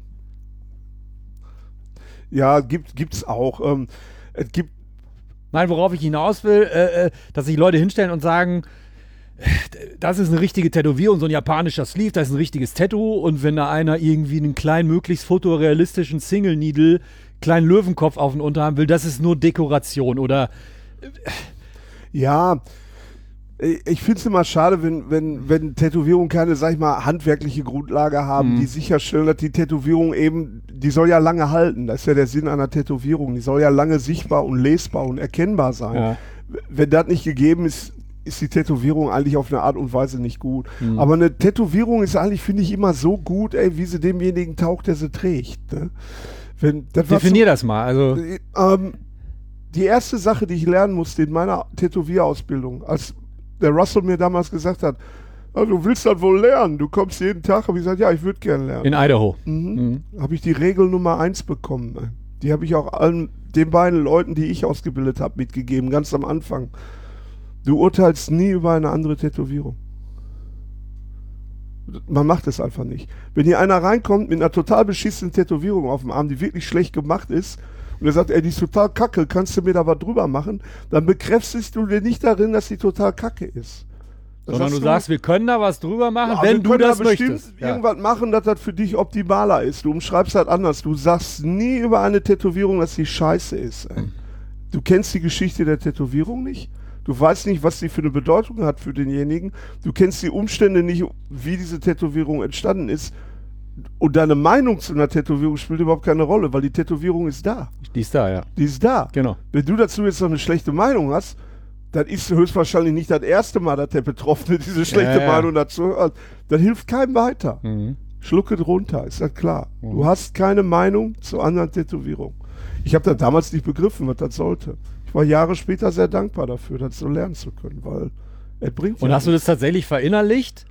Ja, gibt's auch. Es gibt. Nein, worauf ich hinaus will, dass sich Leute hinstellen und sagen, das ist eine richtige Tätowierung, so ein japanischer Sleeve, das ist ein richtiges Tattoo und wenn da einer irgendwie einen kleinen, möglichst fotorealistischen Single Needle, kleinen Löwenkopf auf den Unterarm will, das ist nur Dekoration oder... Ja, ich finde es immer schade, wenn Tätowierungen keine, sag ich mal, handwerkliche Grundlage haben, die sicherstellen, dass die Tätowierung eben, die soll ja lange halten. Das ist ja der Sinn einer Tätowierung. Die soll ja lange sichtbar und lesbar und erkennbar sein. Ja. Wenn das nicht gegeben ist, ist die Tätowierung eigentlich auf eine Art und Weise nicht gut. Aber eine Tätowierung ist eigentlich, finde ich, immer so gut, wie sie demjenigen taugt, der sie trägt. Ne? Definier das mal. Also. Die erste Sache, die ich lernen musste in meiner Tätowierausbildung, als der Russell mir damals gesagt hat, du willst das wohl lernen, du kommst jeden Tag, habe ich gesagt, ja, ich würde gerne lernen. In Idaho. Habe ich die Regel Nummer 1 bekommen. Die habe ich auch den beiden Leuten, die ich ausgebildet habe, mitgegeben, ganz am Anfang. Du urteilst nie über eine andere Tätowierung. Man macht es einfach nicht. Wenn hier einer reinkommt mit einer total beschissenen Tätowierung auf dem Arm, die wirklich schlecht gemacht ist, und er sagt, die ist total kacke, kannst du mir da was drüber machen? Dann bekräftigst du dir nicht darin, dass die total kacke ist. Sondern du sagst, wir können da was drüber machen, wenn du das möchtest. Irgendwas machen, dass das für dich optimaler ist. Du umschreibst halt anders. Du sagst nie über eine Tätowierung, dass die scheiße ist. Du kennst die Geschichte der Tätowierung nicht. Du weißt nicht, was sie für eine Bedeutung hat für denjenigen. Du kennst die Umstände nicht, wie diese Tätowierung entstanden ist. Und deine Meinung zu einer Tätowierung spielt überhaupt keine Rolle, weil die Tätowierung ist da. Die ist da, ja. Die ist da. Genau. Wenn du dazu jetzt noch eine schlechte Meinung hast, dann ist höchstwahrscheinlich nicht das erste Mal, dass der Betroffene diese schlechte Meinung dazu hat. Dann hilft keinem weiter. Schlucke drunter, ist das klar. Du hast keine Meinung zu anderen Tätowierungen. Ich habe das damals nicht begriffen, was das sollte. Ich war Jahre später sehr dankbar dafür, das so lernen zu können, weil es bringt ja. Und hast du das tatsächlich verinnerlicht?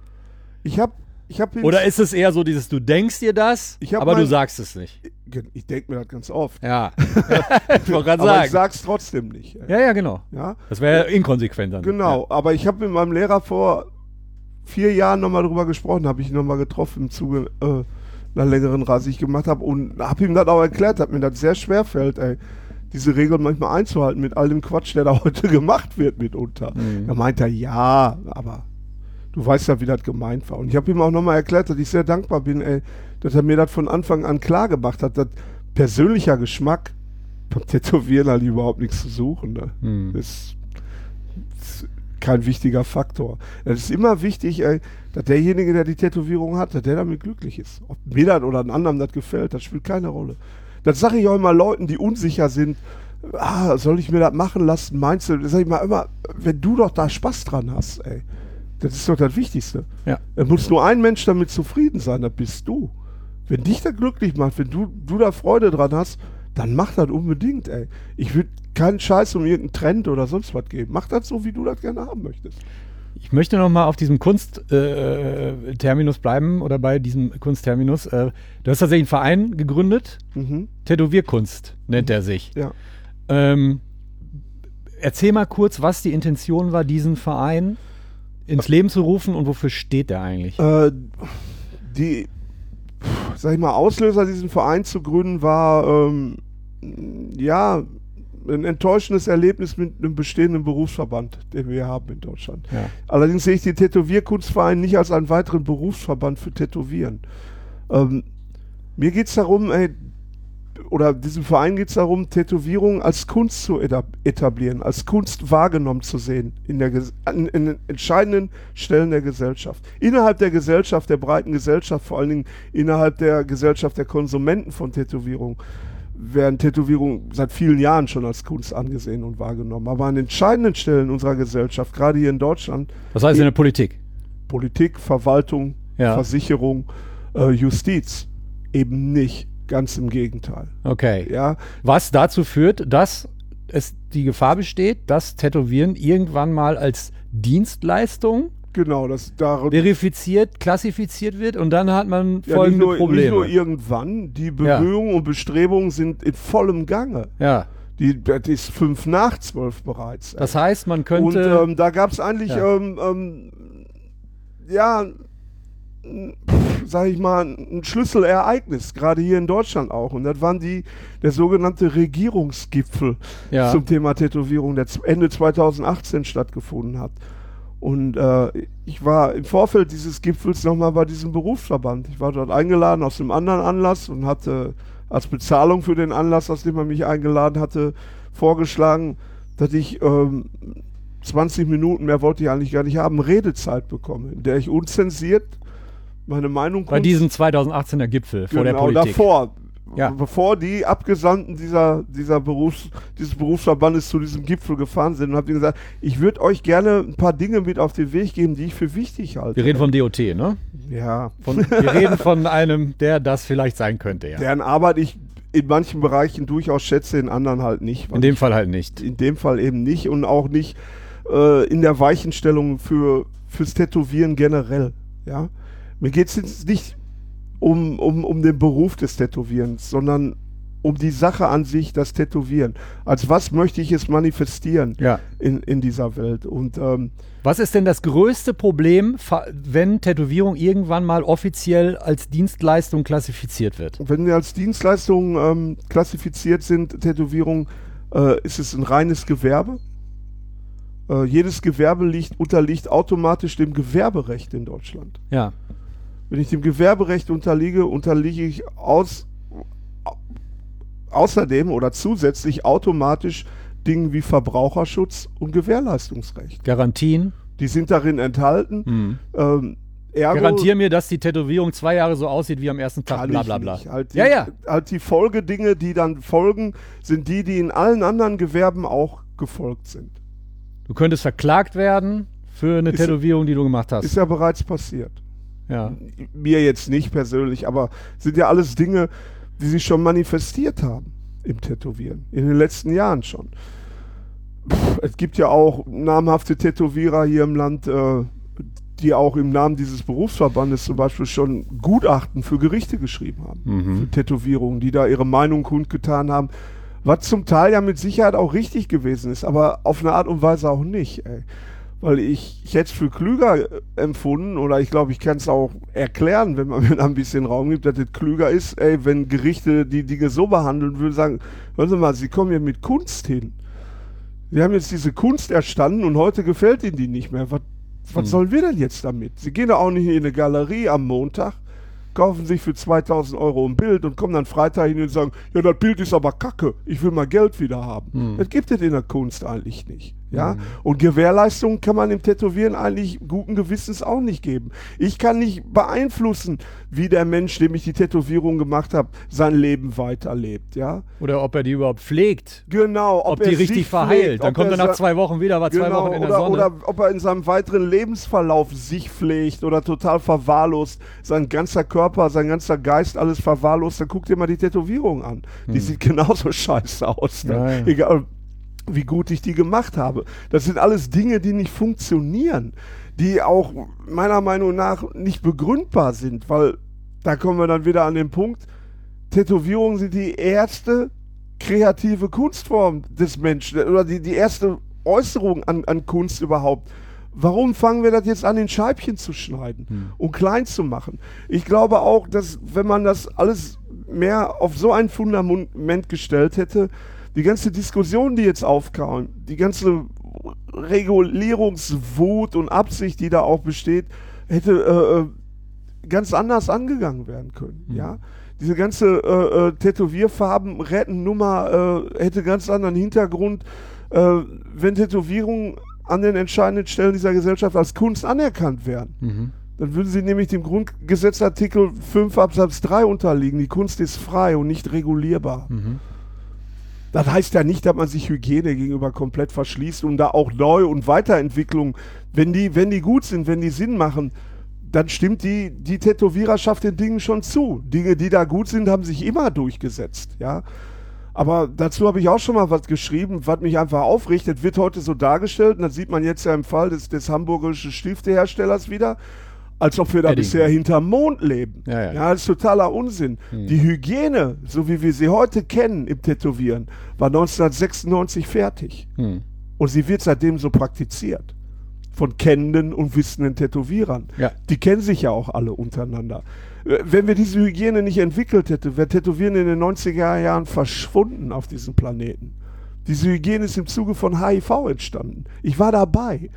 Oder ist es eher so dieses, du denkst dir das, aber du sagst es nicht? Ich denke mir das ganz oft. Ja, ich wollte gerade sagen. Aber ich sag's trotzdem nicht. Ja, genau. Ja? Das wäre ja inkonsequent dann. Genau, aber ich habe mit meinem Lehrer vor 4 Jahren nochmal drüber gesprochen, habe ich ihn nochmal getroffen im Zuge einer längeren Reise, die ich gemacht habe und habe ihm das auch erklärt, dass mir das sehr schwer fällt, diese Regeln manchmal einzuhalten mit all dem Quatsch, der da heute gemacht wird mitunter. Da meint er, ja, aber du weißt ja, wie das gemeint war. Und ich habe ihm auch nochmal erklärt, dass ich sehr dankbar bin, dass er mir das von Anfang an klar gemacht hat, dass persönlicher Geschmack beim Tätowieren halt überhaupt nichts zu suchen. Ne? Das ist kein wichtiger Faktor. Es ist immer wichtig, dass derjenige, der die Tätowierung hat, dass der damit glücklich ist. Ob mir das oder einem anderen das gefällt, das spielt keine Rolle. Das sage ich auch immer Leuten, die unsicher sind. Soll ich mir das machen lassen? Meinst du? Das sage ich mal immer, wenn du doch da Spaß dran hast, das ist doch das Wichtigste. Ja. Es muss nur ein Mensch damit zufrieden sein, das bist du. Wenn dich das glücklich macht, wenn du da Freude dran hast, dann mach das unbedingt, ey. Ich würde keinen Scheiß um irgendeinen Trend oder sonst was geben. Mach das so, wie du das gerne haben möchtest. Ich möchte noch mal auf diesem Kunstterminus bleiben oder bei diesem Kunstterminus. Du hast tatsächlich einen Verein gegründet. Tätowierkunst nennt er sich. Ja. Erzähl mal kurz, was die Intention war, diesen Verein ins Leben zu rufen und wofür steht der eigentlich? Sag ich mal, Auslöser, diesen Verein zu gründen, war ein enttäuschendes Erlebnis mit einem bestehenden Berufsverband, den wir haben in Deutschland. Ja. Allerdings sehe ich den Tätowierkunstverein nicht als einen weiteren Berufsverband für Tätowieren. Mir geht es darum, diesem Verein geht es darum, Tätowierung als Kunst zu etablieren, als Kunst wahrgenommen zu sehen in den entscheidenden Stellen der Gesellschaft. Innerhalb der Gesellschaft, der breiten Gesellschaft, vor allen Dingen innerhalb der Gesellschaft der Konsumenten von Tätowierung, werden Tätowierungen seit vielen Jahren schon als Kunst angesehen und wahrgenommen. Aber an entscheidenden Stellen unserer Gesellschaft, gerade hier in Deutschland. Was heißt in der Politik? Politik, Verwaltung, Versicherung, Justiz eben nicht. Ganz im Gegenteil. Okay. Ja. Was dazu führt, dass es die Gefahr besteht, dass Tätowieren irgendwann mal als Dienstleistung verifiziert, klassifiziert wird und dann hat man folgende Probleme. Nicht nur irgendwann, die Bemühungen und Bestrebungen sind in vollem Gange. Ja. Das ist 11:55 bereits. Das heißt, man könnte... Und da gab es eigentlich, sag ich mal, ein Schlüsselereignis, gerade hier in Deutschland auch. Und das waren der sogenannte Regierungsgipfel zum Thema Tätowierung, der Ende 2018 stattgefunden hat. Und ich war im Vorfeld dieses Gipfels nochmal bei diesem Berufsverband. Ich war dort eingeladen aus einem anderen Anlass und hatte als Bezahlung für den Anlass, aus dem man mich eingeladen hatte, vorgeschlagen, dass ich 20 Minuten, mehr wollte ich eigentlich gar nicht haben, Redezeit bekomme, in der ich unzensiert meine Meinung bei diesem 2018er Gipfel vor der Politik. Davor. Ja. Bevor die Abgesandten dieses Berufsverbandes zu diesem Gipfel gefahren sind und habe gesagt, ich würde euch gerne ein paar Dinge mit auf den Weg geben, die ich für wichtig halte. Wir reden von DOT, ne? Ja. Wir reden von einem, der das vielleicht sein könnte, ja. Deren Arbeit ich in manchen Bereichen durchaus schätze, in anderen halt nicht. In dem Fall halt nicht. In dem Fall eben nicht und auch nicht in der Weichenstellung fürs Tätowieren generell, ja. Mir geht es jetzt nicht um den Beruf des Tätowierens, sondern um die Sache an sich, das Tätowieren. Als was möchte ich es manifestieren in dieser Welt? Und was ist denn das größte Problem, wenn Tätowierung irgendwann mal offiziell als Dienstleistung klassifiziert wird? Wenn wir als Dienstleistung klassifiziert sind, Tätowierung, ist es ein reines Gewerbe. Jedes Gewerbe unterliegt automatisch dem Gewerberecht in Deutschland. Ja. Wenn ich dem Gewerberecht unterliege ich außerdem oder zusätzlich automatisch Dingen wie Verbraucherschutz und Gewährleistungsrecht. Garantien? Die sind darin enthalten. Garantier mir, dass die Tätowierung 2 Jahre so aussieht wie am ersten Tag, bla bla bla. Halt die Folgedinge, die dann folgen, sind die in allen anderen Gewerben auch gefolgt sind. Du könntest verklagt werden für eine Tätowierung, die du gemacht hast. Ist ja bereits passiert. Ja. Mir jetzt nicht persönlich, aber sind ja alles Dinge, die sich schon manifestiert haben im Tätowieren. In den letzten Jahren schon. Es gibt ja auch namhafte Tätowierer hier im Land, die auch im Namen dieses Berufsverbandes zum Beispiel schon Gutachten für Gerichte geschrieben haben. Für Tätowierungen, die da ihre Meinung kundgetan haben. Was zum Teil ja mit Sicherheit auch richtig gewesen ist, aber auf eine Art und Weise auch nicht, ey. Weil ich hätte es für klüger empfunden, oder ich glaube, ich kann es auch erklären, wenn man mir da ein bisschen Raum gibt, dass es klüger ist, ey, wenn Gerichte die Dinge so behandeln würden, sagen, hören Sie mal, Sie kommen hier mit Kunst hin. Sie haben jetzt diese Kunst erstanden und heute gefällt Ihnen die nicht mehr. Was sollen wir denn jetzt damit? Sie gehen da auch nicht in eine Galerie am Montag, kaufen sich für 2.000 Euro ein Bild und kommen dann Freitag hin und sagen, ja, das Bild ist aber kacke, ich will mal Geld wieder haben. Das gibt es in der Kunst eigentlich nicht. Ja? Und Gewährleistungen kann man im Tätowieren eigentlich guten Gewissens auch nicht geben. Ich kann nicht beeinflussen, wie der Mensch, dem ich die Tätowierung gemacht habe, sein Leben weiterlebt. Ja? Oder ob er die überhaupt pflegt. Genau. Ob die richtig verheilt. Dann kommt er nach 2 Wochen wieder, war 2 Wochen in der Sonne. Oder ob er in seinem weiteren Lebensverlauf sich pflegt oder total verwahrlost, sein ganzer Körper, sein ganzer Geist, alles verwahrlost. Dann guck dir mal die Tätowierung an. Die sieht genauso scheiße aus. Ne? Ja. Egal, wie gut ich die gemacht habe. Das sind alles Dinge, die nicht funktionieren, die auch meiner Meinung nach nicht begründbar sind, weil da kommen wir dann wieder an den Punkt, Tätowierungen sind die erste kreative Kunstform des Menschen oder die erste Äußerung an Kunst überhaupt. Warum fangen wir das jetzt an, in Scheibchen zu schneiden und klein zu machen? Ich glaube auch, dass wenn man das alles mehr auf so ein Fundament gestellt hätte, die ganze Diskussion, die jetzt aufkam, die ganze Regulierungswut und Absicht, die da auch besteht, hätte ganz anders angegangen werden können. Ja? Diese ganze Tätowierfarben-Rettennummer hätte ganz anderen Hintergrund, wenn Tätowierungen an den entscheidenden Stellen dieser Gesellschaft als Kunst anerkannt werden. Dann würden sie nämlich dem Grundgesetzartikel 5 Absatz 3 unterliegen. Die Kunst ist frei und nicht regulierbar. Das heißt ja nicht, dass man sich Hygiene gegenüber komplett verschließt und da auch Neu- und Weiterentwicklung, wenn die gut sind, wenn die Sinn machen, dann stimmt die Tätowiererschaft den Dingen schon zu. Dinge, die da gut sind, haben sich immer durchgesetzt, ja. Aber dazu habe ich auch schon mal was geschrieben, was mich einfach aufrichtet, wird heute so dargestellt, und das sieht man jetzt ja im Fall des hamburgischen Stifteherstellers wieder, als ob wir da bisher hinterm Mond leben. Ja, das ist totaler Unsinn. Die Hygiene, so wie wir sie heute kennen im Tätowieren, war 1996 fertig. Und sie wird seitdem so praktiziert. Von kennenden und wissenden Tätowierern. Ja. Die kennen sich ja auch alle untereinander. Wenn wir diese Hygiene nicht entwickelt hätten, wäre Tätowieren in den 90er Jahren verschwunden auf diesem Planeten. Diese Hygiene ist im Zuge von HIV entstanden. Ich war dabei.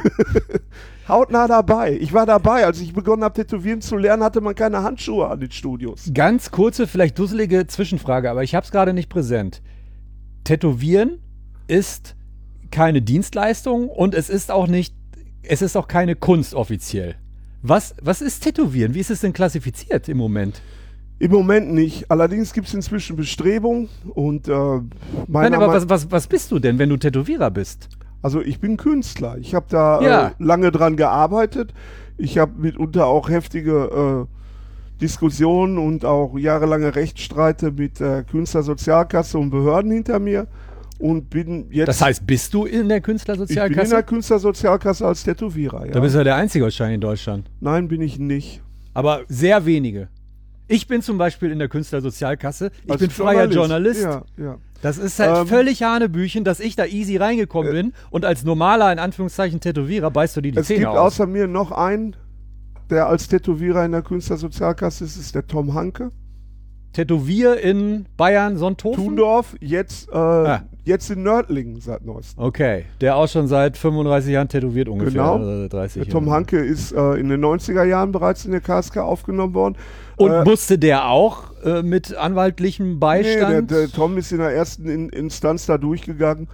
Hautnah dabei. Ich war dabei. Als ich begonnen habe, Tätowieren zu lernen, hatte man keine Handschuhe an den Studios. Ganz kurze, vielleicht dusselige Zwischenfrage, aber ich habe es gerade nicht präsent. Tätowieren ist keine Dienstleistung und es ist auch keine Kunst offiziell. Was ist Tätowieren? Wie ist es denn klassifiziert im Moment? Im Moment nicht. Allerdings gibt es inzwischen Bestrebungen und Nein, aber was bist du denn, wenn du Tätowierer bist? Also ich bin Künstler. Ich habe da lange dran gearbeitet. Ich habe mitunter auch heftige Diskussionen und auch jahrelange Rechtsstreite mit Künstlersozialkasse und Behörden hinter mir. Und bin jetzt. Das heißt, bist du in der Künstlersozialkasse? Ich bin in der Künstlersozialkasse als Tätowierer, ja. Da bist du ja der Einzige wahrscheinlich in Deutschland. Nein, bin ich nicht. Aber sehr wenige. Ich bin zum Beispiel in der Künstlersozialkasse. Ich bin freier Journalist. Ja. Das ist halt völlig Hanebüchen, dass ich da easy reingekommen bin und als normaler, in Anführungszeichen, Tätowierer beißt du dir die Zähne aus. Es gibt außer mir noch einen, der als Tätowierer in der Künstlersozialkasse ist der Tom Hanke. Tätowier in Bayern, Sonthofen? Thundorf, jetzt in Nördlingen seit neuestem. Okay, der auch schon seit 35 Jahren tätowiert ungefähr. Genau. Oder 30 der Tom Hanke ist in den 90er Jahren bereits in der KSK aufgenommen worden. Und musste der auch mit anwaltlichem Beistand? Nee, der Tom ist in der ersten Instanz da durchgegangen.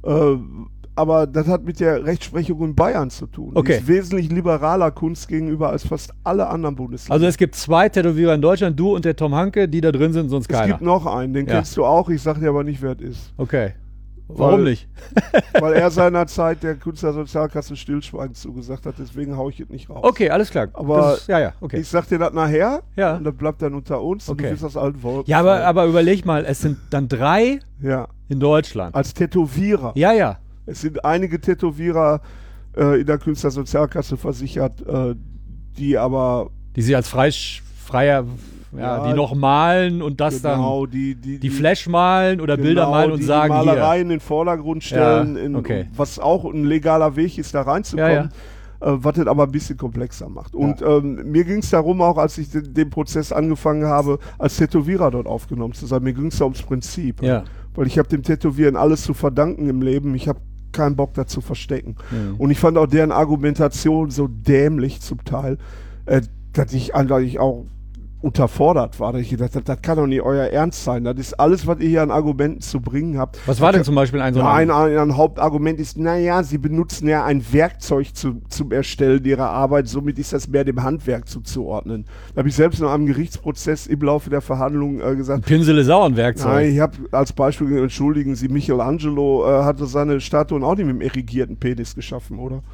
Aber das hat mit der Rechtsprechung in Bayern zu tun. Okay. Die ist wesentlich liberaler Kunst gegenüber als fast alle anderen Bundesländer. Also es gibt 2 Tätowierer in Deutschland, du und der Tom Hanke, die da drin sind, sonst keiner. Es gibt noch einen, den kennst du auch, ich sag dir aber nicht, wer es ist. Okay. Warum nicht? Weil er seinerzeit der Künstlersozialkasse Stillschweigen zugesagt hat, deswegen hau ich es nicht raus. Okay, alles klar. Aber okay. Ich sag dir das nachher und das bleibt dann unter uns und okay. du bist das alten Wolken. Ja, aber überleg mal, es sind dann 3 in Deutschland. Als Tätowierer. Ja. Es sind einige Tätowierer in der Künstlersozialkasse versichert, die sie als freier, die noch malen und das dann die Flash malen oder Bilder malen und sagen, die Malereien in den Vordergrund stellen, was auch ein legaler Weg ist, da reinzukommen, was das aber ein bisschen komplexer macht. Und mir ging es darum, auch als ich den Prozess angefangen habe, als Tätowierer dort aufgenommen zu sein, mir ging es da ums Prinzip. Weil ich habe dem Tätowieren alles zu verdanken im Leben. Ich habe keinen Bock da zu verstecken. Und ich fand auch deren Argumentation so dämlich zum Teil, dass ich eigentlich auch unterfordert war. Da ich gedacht, das kann doch nicht euer Ernst sein. Das ist alles, was ihr hier an Argumenten zu bringen habt. Was war denn zum Beispiel ein ein Hauptargument ist, naja, sie benutzen ja ein Werkzeug zum Erstellen ihrer Arbeit, somit ist das mehr dem Handwerk zuzuordnen. Da habe ich selbst noch am Gerichtsprozess im Laufe der Verhandlungen gesagt, Pinsel ist auch ein Werkzeug. Nein, ich habe als Beispiel, entschuldigen Sie, Michelangelo hatte seine Statuen auch nicht mit dem erigierten Penis geschaffen, oder?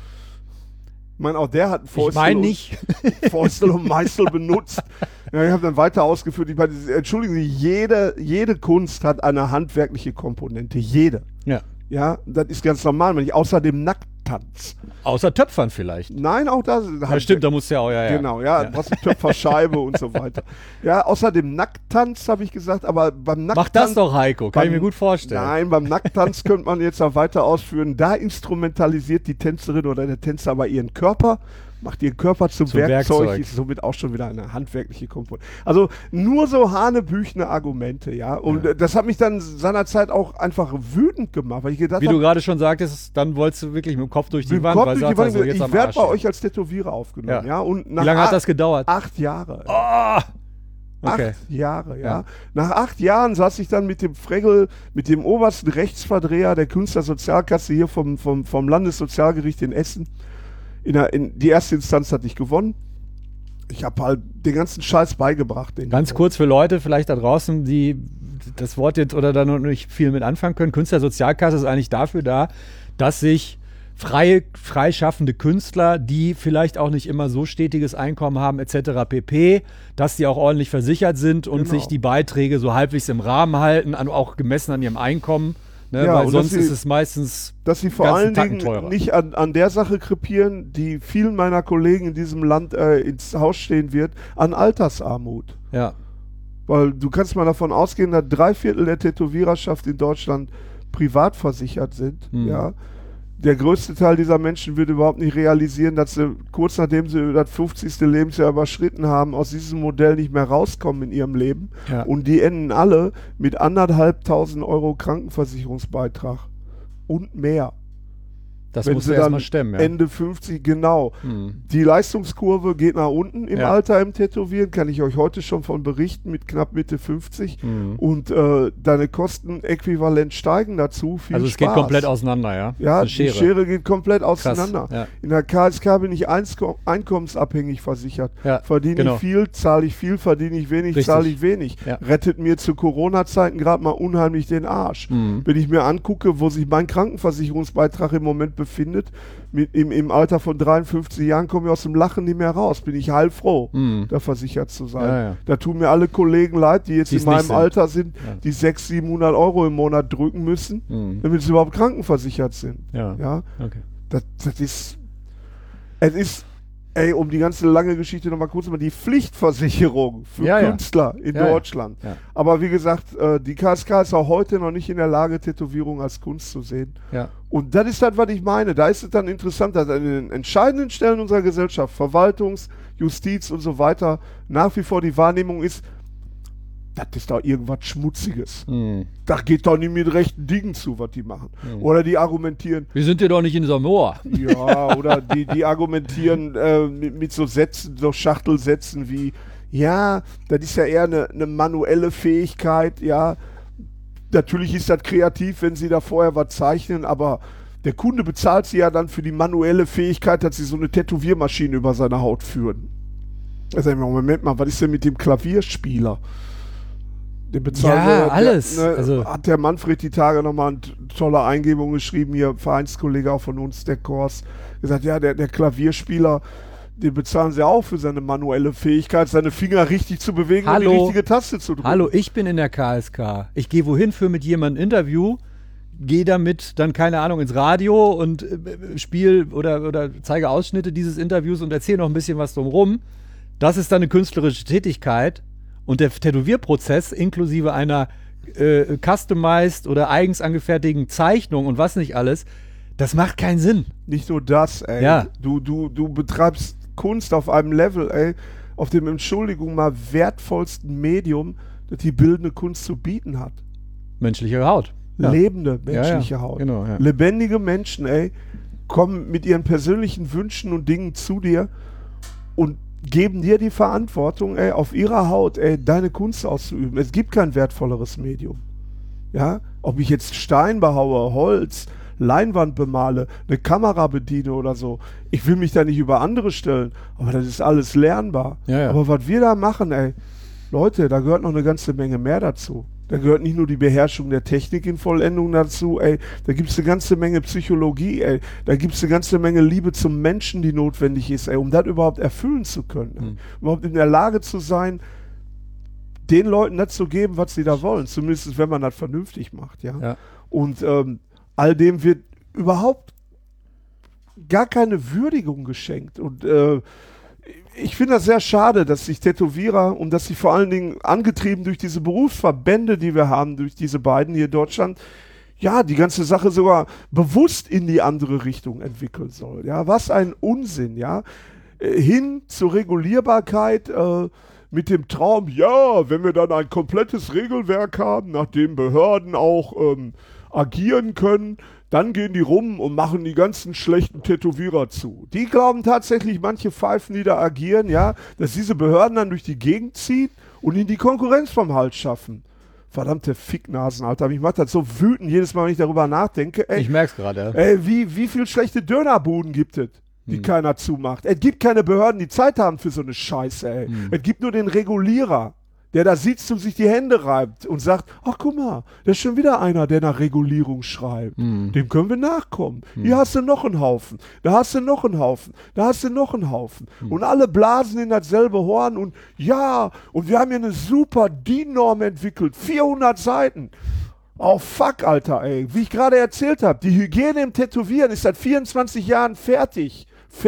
Ich meine, auch der hat Fäustel und Meißel benutzt. Ja, ich habe dann weiter ausgeführt. Ich meine, entschuldigen Sie, jede Kunst hat eine handwerkliche Komponente. Jede. Ja. Ja, das ist ganz normal. Außer dem Nacktanz. Außer Töpfern vielleicht. Nein, auch das. Ja, stimmt, da muss ja auch, ja. Genau, ja, du brauchst eine Töpferscheibe und so weiter. Ja, außer dem Nacktanz habe ich gesagt, aber beim Nacktanz... Mach das doch, Heiko, kann ich mir gut vorstellen. Nein, beim Nacktanz könnte man jetzt auch weiter ausführen. Da instrumentalisiert die Tänzerin oder der Tänzer aber ihren Körper, macht ihren Körper zum Werkzeug, ist somit auch schon wieder eine handwerkliche Komponente. Also nur so hanebüchene Argumente, ja. Und das hat mich dann seinerzeit auch einfach wütend gemacht, weil ich gedacht habe... Wie du gerade schon sagtest, dann wolltest du wirklich mit dem Kopf durch die Wand, weil sagst, also jetzt ich werde bei euch als Tätowierer aufgenommen, ja. Und wie lange hat das gedauert? 8 Jahre. Oh! Okay. 8 Jahre, ja. Nach 8 Jahren saß ich dann mit dem Fregel, mit dem obersten Rechtsverdreher der Künstlersozialkasse hier vom Landessozialgericht in Essen. Die erste Instanz hatte ich gewonnen. Ich habe halt den ganzen Scheiß beigebracht. Ganz kurz für Leute vielleicht da draußen, die das Wort jetzt oder da noch nicht viel mit anfangen können. Künstlersozialkasse ist eigentlich dafür da, dass sich freischaffende Künstler, die vielleicht auch nicht immer so stetiges Einkommen haben etc. pp., dass die auch ordentlich versichert sind und sich die Beiträge so halbwegs im Rahmen halten, auch gemessen an ihrem Einkommen. Ne, ja, weil sonst ist es meistens dass sie vor allen Dingen nicht an der Sache krepieren, die vielen meiner Kollegen in diesem Land ins Haus stehen wird, an Altersarmut. Ja. Weil du kannst mal davon ausgehen, dass 3/4 der Tätowiererschaft in Deutschland privat versichert sind. Ja. Der größte Teil dieser Menschen wird überhaupt nicht realisieren, dass sie kurz nachdem sie das 50. Lebensjahr überschritten haben, aus diesem Modell nicht mehr rauskommen in ihrem Leben. Ja. Und die enden alle mit 1.500 Euro Krankenversicherungsbeitrag und mehr. Das musst du erstmal stemmen, ja. Ende 50, genau. Die Leistungskurve geht nach unten im Alter im Tätowieren, kann ich euch heute schon von berichten, mit knapp Mitte 50. Und deine Kosten äquivalent steigen dazu. Viel also es Spaß. Geht komplett auseinander, ja? Ja, die Schere geht komplett auseinander. Ja. In der KSK bin ich einkommensabhängig versichert. Ja, verdiene ich viel, zahle ich viel, verdiene ich wenig, zahle ich wenig. Ja. Rettet mir zu Corona-Zeiten gerade mal unheimlich den Arsch. Wenn ich mir angucke, wo sich mein Krankenversicherungsbeitrag im Moment befindet, im Alter von 53 Jahren komme ich aus dem Lachen nicht mehr raus. Bin ich heilfroh, da versichert zu sein. Ja, ja. Da tun mir alle Kollegen leid, die jetzt in meinem Alter sind, die 600-700 Euro im Monat drücken müssen, damit sie überhaupt krankenversichert sind. Ja? Okay. Das ist, es ist, um die ganze lange Geschichte nochmal kurz zu machen, die Pflichtversicherung für Künstler in Deutschland. Ja. Aber wie gesagt, die KSK ist auch heute noch nicht in der Lage, Tätowierung als Kunst zu sehen. Ja. Und das ist das, was ich meine. Da ist es dann interessant, dass an den entscheidenden Stellen unserer Gesellschaft, Verwaltungs-, Justiz und so weiter, nach wie vor die Wahrnehmung ist, das ist doch irgendwas Schmutziges. Da geht doch nicht mit rechten Dingen zu, was die machen. Oder die argumentieren... Wir sind ja doch nicht in Samoa. Ja, oder die argumentieren mit so Sätzen, so Schachtelsätzen wie, ja, das ist ja eher eine manuelle Fähigkeit, ja. Natürlich ist das kreativ, wenn sie da vorher was zeichnen, aber der Kunde bezahlt sie ja dann für die manuelle Fähigkeit, dass sie so eine Tätowiermaschine über seine Haut führen. Also, Moment mal, was ist denn mit dem Klavierspieler? Den bezahlen alles. Also hat der Manfred die Tage nochmal eine tolle Eingebung geschrieben, hier Vereinskollege auch von uns, der Kors, gesagt, ja, der Klavierspieler, den bezahlen sie auch für seine manuelle Fähigkeit, seine Finger richtig zu bewegen und die richtige Taste zu drücken. Hallo, ich bin in der KSK. Ich gehe wohin für mit jemandem ein Interview, gehe damit dann, keine Ahnung, ins Radio und spiele oder zeige Ausschnitte dieses Interviews und erzähle noch ein bisschen was drumherum. Das ist dann eine künstlerische Tätigkeit. Und der Tätowierprozess inklusive einer customized oder eigens angefertigten Zeichnung und was nicht alles, das macht keinen Sinn. Nicht nur das, ey. Ja. Du betreibst Kunst auf einem Level, ey, auf dem, Entschuldigung, mal wertvollsten Medium, das die bildende Kunst zu bieten hat. Menschliche Haut. Ja. Lebende menschliche Haut. Genau, ja. Lebendige Menschen, ey, kommen mit ihren persönlichen Wünschen und Dingen zu dir und geben dir die Verantwortung, auf ihrer Haut, deine Kunst auszuüben. Es gibt kein wertvolleres Medium. Ja, ob ich jetzt Stein behaue, Holz, Leinwand bemale, eine Kamera bediene oder so. Ich will mich da nicht über andere stellen, aber das ist alles lernbar. Ja. Aber was wir da machen, Leute, da gehört noch eine ganze Menge mehr dazu. Da gehört nicht nur die Beherrschung der Technik in Vollendung dazu, da gibt es eine ganze Menge Psychologie, da gibt es eine ganze Menge Liebe zum Menschen, die notwendig ist, um das überhaupt erfüllen zu können. Überhaupt in der Lage zu sein, den Leuten das zu geben, was sie da wollen, zumindest wenn man das vernünftig macht, ja. Und all dem wird überhaupt gar keine Würdigung geschenkt. Und ich finde das sehr schade, dass sich Tätowierer und dass sie vor allen Dingen angetrieben durch diese Berufsverbände, die wir haben, durch diese beiden hier in Deutschland, ja, die ganze Sache sogar bewusst in die andere Richtung entwickeln soll. Ja, was ein Unsinn, ja. Hin zur Regulierbarkeit, mit dem Traum, ja, wenn wir dann ein komplettes Regelwerk haben, nach dem Behörden auch agieren können, dann gehen die rum und machen die ganzen schlechten Tätowierer zu. Die glauben tatsächlich, manche Pfeifen, die da agieren, ja, dass diese Behörden dann durch die Gegend ziehen und ihnen die Konkurrenz vom Hals schaffen. Verdammte Ficknasen, Alter. Mich macht das so wütend jedes Mal, wenn ich darüber nachdenke. Ich merk's gerade. Wie viel schlechte Dönerbuden gibt es, die keiner zumacht? Es gibt keine Behörden, die Zeit haben für so eine Scheiße, Es gibt nur den Regulierer, der da sitzt und sich die Hände reibt und sagt, ach guck mal, da ist schon wieder einer, der nach Regulierung schreibt. Dem können wir nachkommen. Hier hast du noch einen Haufen, da hast du noch einen Haufen, da hast du noch einen Haufen. Und alle blasen in dasselbe Horn und ja, und wir haben hier eine super DIN-Norm entwickelt, 400 Seiten. Oh fuck, Alter, wie ich gerade erzählt habe, die Hygiene im Tätowieren ist seit 24 Jahren fertig.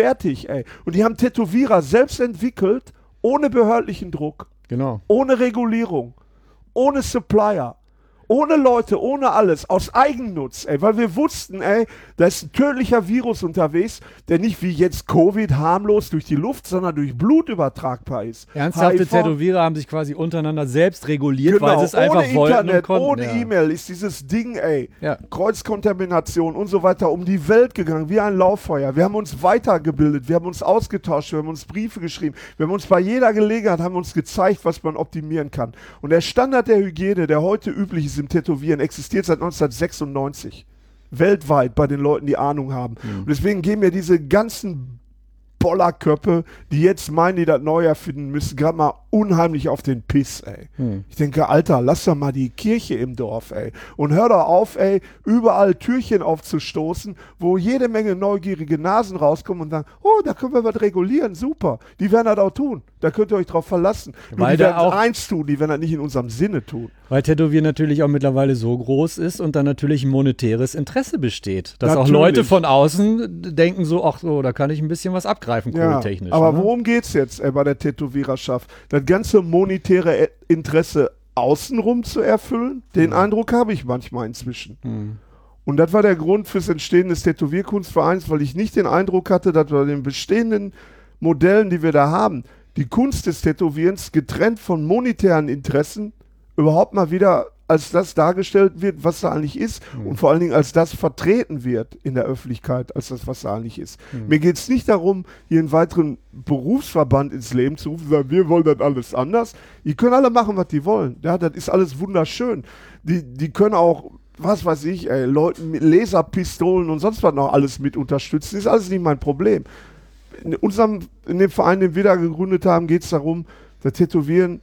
Und die haben Tätowierer selbst entwickelt, ohne behördlichen Druck. Genau. Ohne Regulierung, ohne Supplier, ohne Leute, ohne alles, aus Eigennutz, weil wir wussten, da ist ein tödlicher Virus unterwegs, der nicht wie jetzt Covid harmlos durch die Luft, sondern durch Blut übertragbar ist. Ernsthafte HIV, Tätowierer haben sich quasi untereinander selbst reguliert, genau, weil sie es einfach ohne wollten Internet, und konnten. ohne E-Mail ist dieses Ding, Ja. Kreuzkontamination und so weiter um die Welt gegangen, wie ein Lauffeuer. Wir haben uns weitergebildet, wir haben uns ausgetauscht, wir haben uns Briefe geschrieben, wir haben uns bei jeder Gelegenheit haben uns gezeigt, was man optimieren kann. Und der Standard der Hygiene, der heute üblich ist im Tätowieren, existiert seit 1996. Weltweit bei den Leuten, die Ahnung haben. Und deswegen gehen mir diese ganzen Bollerköpfe, die jetzt meinen, die das neu erfinden müssen, gerade mal unheimlich auf den Piss, Ich denke, Alter, lass doch mal die Kirche im Dorf, Und hör doch auf, überall Türchen aufzustoßen, wo jede Menge neugierige Nasen rauskommen und sagen, oh, da können wir was regulieren, super. Die werden das auch tun. Da könnt ihr euch drauf verlassen. Nur Weil die werden auch eins tun, die werden das nicht in unserem Sinne tun. Weil Tätowieren natürlich auch mittlerweile so groß ist und dann natürlich ein monetäres Interesse besteht. Dass Natürlich. auch Leute von außen denken so, ach so, da kann ich ein bisschen was abgreifen, kohlentechnisch. Aber ne? worum geht's jetzt bei der Tätowiererschaft? Das ganze monetäre Interesse außenrum zu erfüllen? Den Eindruck habe ich manchmal inzwischen. Und das war der Grund fürs Entstehen des Tätowierkunstvereins, weil ich nicht den Eindruck hatte, dass wir den bestehenden Modellen, die wir da haben, die Kunst des Tätowierens getrennt von monetären Interessen überhaupt mal wieder als das dargestellt wird, was da eigentlich ist und vor allen Dingen als das vertreten wird in der Öffentlichkeit, als das, was da eigentlich ist. Mir geht es nicht darum, hier einen weiteren Berufsverband ins Leben zu rufen, sagen, wir wollen das alles anders. Die können alle machen, was die wollen. Ja, das ist alles wunderschön. Die können auch, was weiß ich, Leuten mit Laserpistolen und sonst was noch alles mit unterstützen. Das ist alles nicht mein Problem. In dem Verein, den wir da gegründet haben, geht es darum, das Tätowieren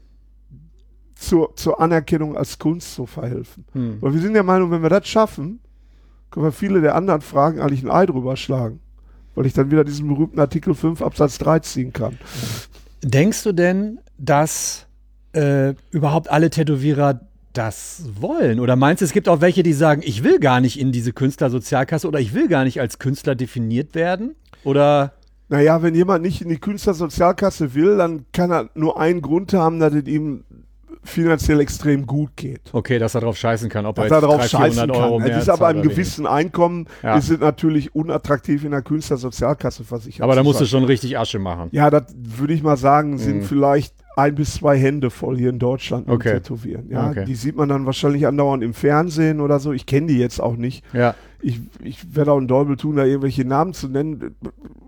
zur Anerkennung als Kunst zu verhelfen. Weil wir sind der Meinung, wenn wir das schaffen, können wir viele der anderen Fragen eigentlich ein Ei drüber schlagen. Weil ich dann wieder diesen berühmten Artikel 5 Absatz 3 ziehen kann. Denkst du denn, dass überhaupt alle Tätowierer das wollen? Oder meinst du, es gibt auch welche, die sagen, ich will gar nicht in diese Künstlersozialkasse oder ich will gar nicht als Künstler definiert werden? Oder... Naja, wenn jemand nicht in die Künstlersozialkasse will, dann kann er nur einen Grund haben, dass es ihm finanziell extrem gut geht. Okay, dass er drauf scheißen kann, ob er Dass er jetzt drauf 300, scheißen 400 Euro kann. mehr Es ist aber zahlt einem oder gewissen Einkommen, ist es natürlich unattraktiv in der Künstlersozialkasse versichert. aber da musst du schon richtig Asche machen. Ja, das würde ich mal sagen, sind vielleicht 1 bis 2 Hände voll hier in Deutschland mit Tätowieren. Ja, die sieht man dann wahrscheinlich andauernd im Fernsehen oder so. Ich kenne die jetzt auch nicht. Ja. Ich werde auch einen Däubel tun, da irgendwelche Namen zu nennen.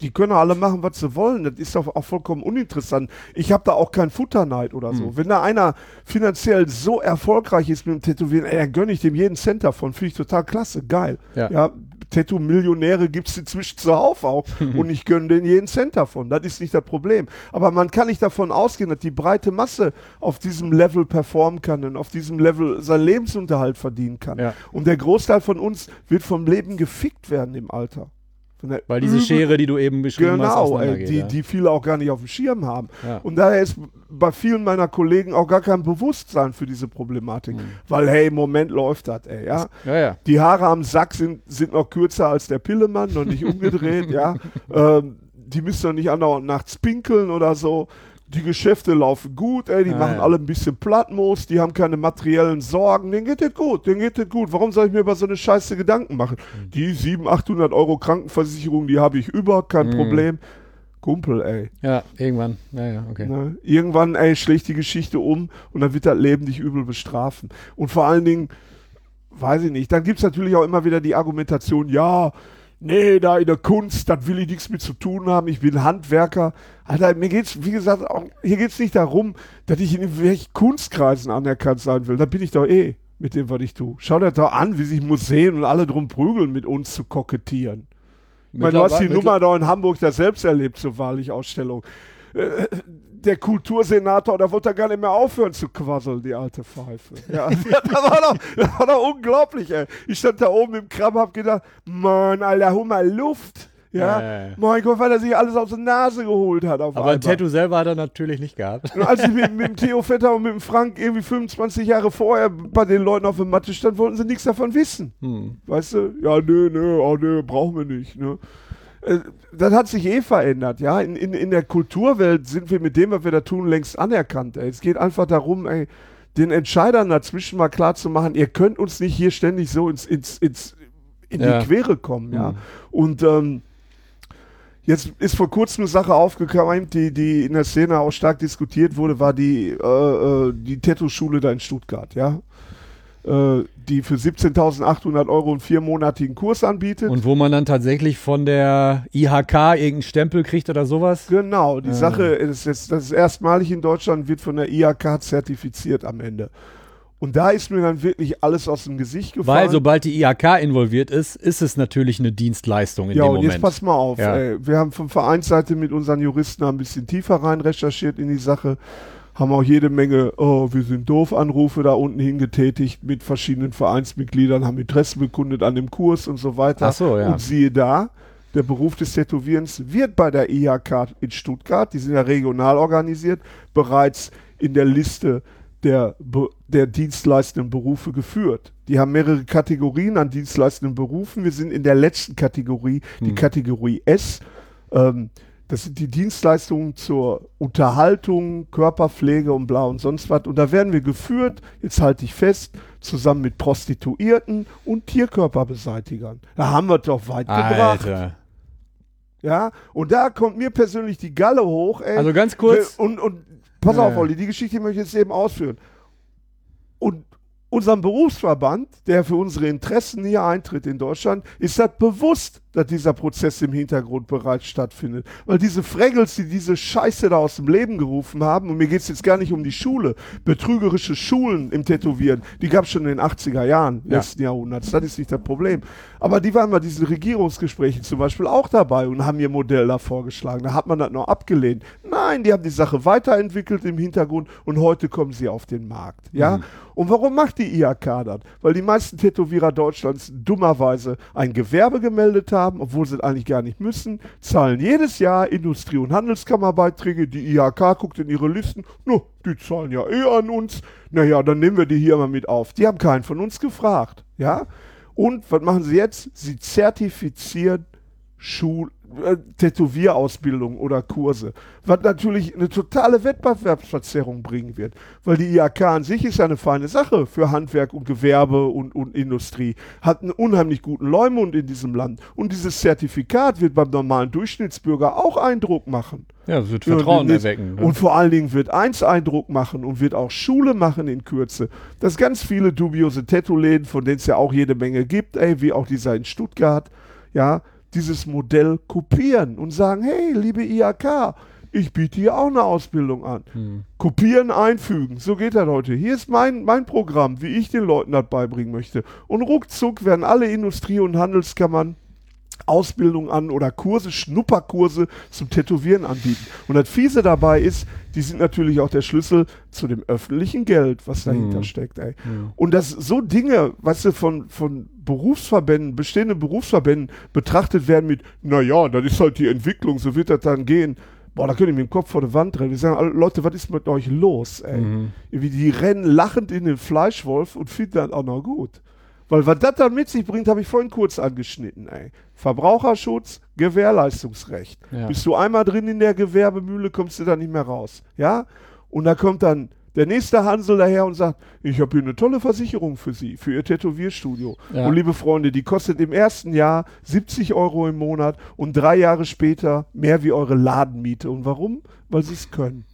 die können alle machen, was sie wollen. Das ist auch vollkommen uninteressant. Ich habe da auch keinen Futterneid oder so. Wenn da einer finanziell so erfolgreich ist mit dem Tätowieren, dann gönne ich dem jeden Cent davon. Finde ich total klasse, geil. Ja, Tattoo-Millionäre gibt es inzwischen zuhauf auch und ich gönne denen jeden Cent davon. Das ist nicht das Problem. Aber man kann nicht davon ausgehen, dass die breite Masse auf diesem Level performen kann und auf diesem Level seinen Lebensunterhalt verdienen kann. Ja. Und der Großteil von uns wird vom Leben gefickt werden im Alter. Weil diese Schere, die du eben beschrieben hast, auseinandergeht. Die viele auch gar nicht auf dem Schirm haben. Ja. Und daher ist bei vielen meiner Kollegen auch gar kein Bewusstsein für diese Problematik. Weil, hey, im Moment läuft das, ey, ja. Ja. Die Haare am Sack sind noch kürzer als der Pillemann, noch nicht umgedreht, ja. Die müssen doch nicht andauernd nachts pinkeln oder so. Die Geschäfte laufen gut, ey, die machen alle ein bisschen Plattmoos, die haben keine materiellen Sorgen, denen geht das gut. Warum soll ich mir über so eine Scheiße Gedanken machen? Die 700-800 Euro Krankenversicherung, die habe ich über, kein Problem. Kumpel, ey. Ja, irgendwann. Ja, okay. Ne? Irgendwann, ey, schlägt die Geschichte um und dann wird das Leben dich übel bestrafen. Und vor allen Dingen, weiß ich nicht, dann gibt es natürlich auch immer wieder die Argumentation, ja, nee, da in der Kunst, das will ich nichts mit zu tun haben, ich bin Handwerker. Alter, mir geht's, wie gesagt, auch, hier geht's nicht darum, dass ich in irgendwelchen Kunstkreisen anerkannt sein will. Da bin ich doch mit dem, was ich tue. Schau dir doch an, wie sich Museen und alle drum prügeln, mit uns zu kokettieren. Ich meine, du hast die Nummer da in Hamburg da selbst erlebt zur Wahrlich-Ausstellung. Der Kultursenator, da wollte er gar nicht mehr aufhören zu quasseln, die alte Pfeife. Ja, das war doch unglaublich, ey. Ich stand da oben im Kram, hab gedacht, Mann, Alter, hol mal Luft. Ja, mein Gott, weil er sich alles aus der Nase geholt hat. Aber ein Tattoo selber hat er natürlich nicht gehabt. Und als ich mit dem Theo Vetter und mit dem Frank irgendwie 25 Jahre vorher bei den Leuten auf der Matte stand, wollten sie nichts davon wissen. Weißt du? Ja, nö, brauchen wir nicht, ne? Das hat sich verändert, ja. In der Kulturwelt sind wir mit dem, was wir da tun, längst anerkannt, ey. Es geht einfach darum, ey, den Entscheidern dazwischen mal klar zu machen, ihr könnt uns nicht hier ständig so in die Quere kommen, ja. Und jetzt ist vor kurzem eine Sache aufgekommen, die in der Szene auch stark diskutiert wurde, war die Tattoo-Schule da in Stuttgart, ja. Die für 17.800 Euro einen 4-monatigen Kurs anbietet. Und wo man dann tatsächlich von der IHK irgendeinen Stempel kriegt oder sowas? Genau, die Sache ist jetzt, das ist erstmalig in Deutschland, wird von der IHK zertifiziert am Ende. Und da ist mir dann wirklich alles aus dem Gesicht gefallen. Weil sobald die IHK involviert ist, ist es natürlich eine Dienstleistung in dem Moment. Ja, und jetzt pass mal auf. Ey, wir haben von Vereinsseite mit unseren Juristen ein bisschen tiefer rein recherchiert in die Sache. Haben auch jede Menge, wir sind doof, Anrufe da unten hingetätigt mit verschiedenen Vereinsmitgliedern, haben Interesse bekundet an dem Kurs und so weiter. Ach so, ja. Und siehe da, der Beruf des Tätowierens wird bei der IHK in Stuttgart, die sind ja regional organisiert, bereits in der Liste der dienstleistenden Berufe geführt. Die haben mehrere Kategorien an dienstleistenden Berufen. Wir sind in der letzten Kategorie, die Kategorie S. Das sind die Dienstleistungen zur Unterhaltung, Körperpflege und bla und sonst was. Und da werden wir geführt, jetzt halte ich fest, zusammen mit Prostituierten und Tierkörperbeseitigern. Da haben wir doch weit gebracht. Alter. Ja, und da kommt mir persönlich die Galle hoch. Ey. Also ganz kurz. Und pass auf, Olli, die Geschichte möchte ich jetzt eben ausführen. Und unserem Berufsverband, der für unsere Interessen hier eintritt in Deutschland, ist das bewusst, dass dieser Prozess im Hintergrund bereits stattfindet. Weil diese Fraggles, die diese Scheiße da aus dem Leben gerufen haben, und mir geht es jetzt gar nicht um die Schule, betrügerische Schulen im Tätowieren, die gab es schon in den 80er Jahren letzten Jahrhunderts, das ist nicht das Problem. Aber die waren bei diesen Regierungsgesprächen zum Beispiel auch dabei und haben ihr Modell da vorgeschlagen. Da hat man das noch abgelehnt. Nein, die haben die Sache weiterentwickelt im Hintergrund und heute kommen sie auf den Markt. Ja? Und warum macht die IHK das? Weil die meisten Tätowierer Deutschlands dummerweise ein Gewerbe gemeldet haben, obwohl sie es eigentlich gar nicht müssen, zahlen jedes Jahr Industrie- und Handelskammerbeiträge. Die IHK guckt in ihre Listen, die zahlen ja an uns. Naja, dann nehmen wir die hier mal mit auf. Die haben keinen von uns gefragt. Ja? Und was machen sie jetzt? Sie zertifizieren Tätowierausbildung oder Kurse, was natürlich eine totale Wettbewerbsverzerrung bringen wird, weil die IHK an sich ist eine feine Sache für Handwerk und Gewerbe und Industrie, hat einen unheimlich guten Leumund in diesem Land und dieses Zertifikat wird beim normalen Durchschnittsbürger auch Eindruck machen. Ja, es wird Vertrauen erwecken. Und vor allen Dingen wird eins Eindruck machen und wird auch Schule machen in Kürze, dass ganz viele dubiose Tattoo-Läden, von denen es ja auch jede Menge gibt, wie auch dieser in Stuttgart, ja, dieses Modell kopieren und sagen, hey, liebe IHK, ich biete hier auch eine Ausbildung an. Kopieren, einfügen, so geht das heute. Hier ist mein Programm, wie ich den Leuten das beibringen möchte. Und ruckzuck werden alle Industrie- und Handelskammern Ausbildung an oder Kurse, Schnupperkurse zum Tätowieren anbieten. Und das Fiese dabei ist, die sind natürlich auch der Schlüssel zu dem öffentlichen Geld, was dahinter steckt. Ey. Und dass so Dinge, weißt du, von Berufsverbänden, bestehenden Berufsverbänden betrachtet werden mit, naja, das ist halt die Entwicklung, so wird das dann gehen. Boah, da könnt ihr mit dem Kopf vor der Wand rennen. Wir sagen, Leute, was ist mit euch los, ey? Wie die rennen lachend in den Fleischwolf und finden das auch noch gut. Weil was das dann mit sich bringt, habe ich vorhin kurz angeschnitten, ey. Verbraucherschutz, Gewährleistungsrecht. Ja. Bist du einmal drin in der Gewerbemühle, kommst du da nicht mehr raus. Ja? Und da kommt dann der nächste Hansel daher und sagt, ich habe hier eine tolle Versicherung für Sie, für Ihr Tätowierstudio. Ja. Und liebe Freunde, die kostet im ersten Jahr 70 € im Monat und 3 Jahre später mehr wie eure Ladenmiete. Und warum? Weil Sie es können.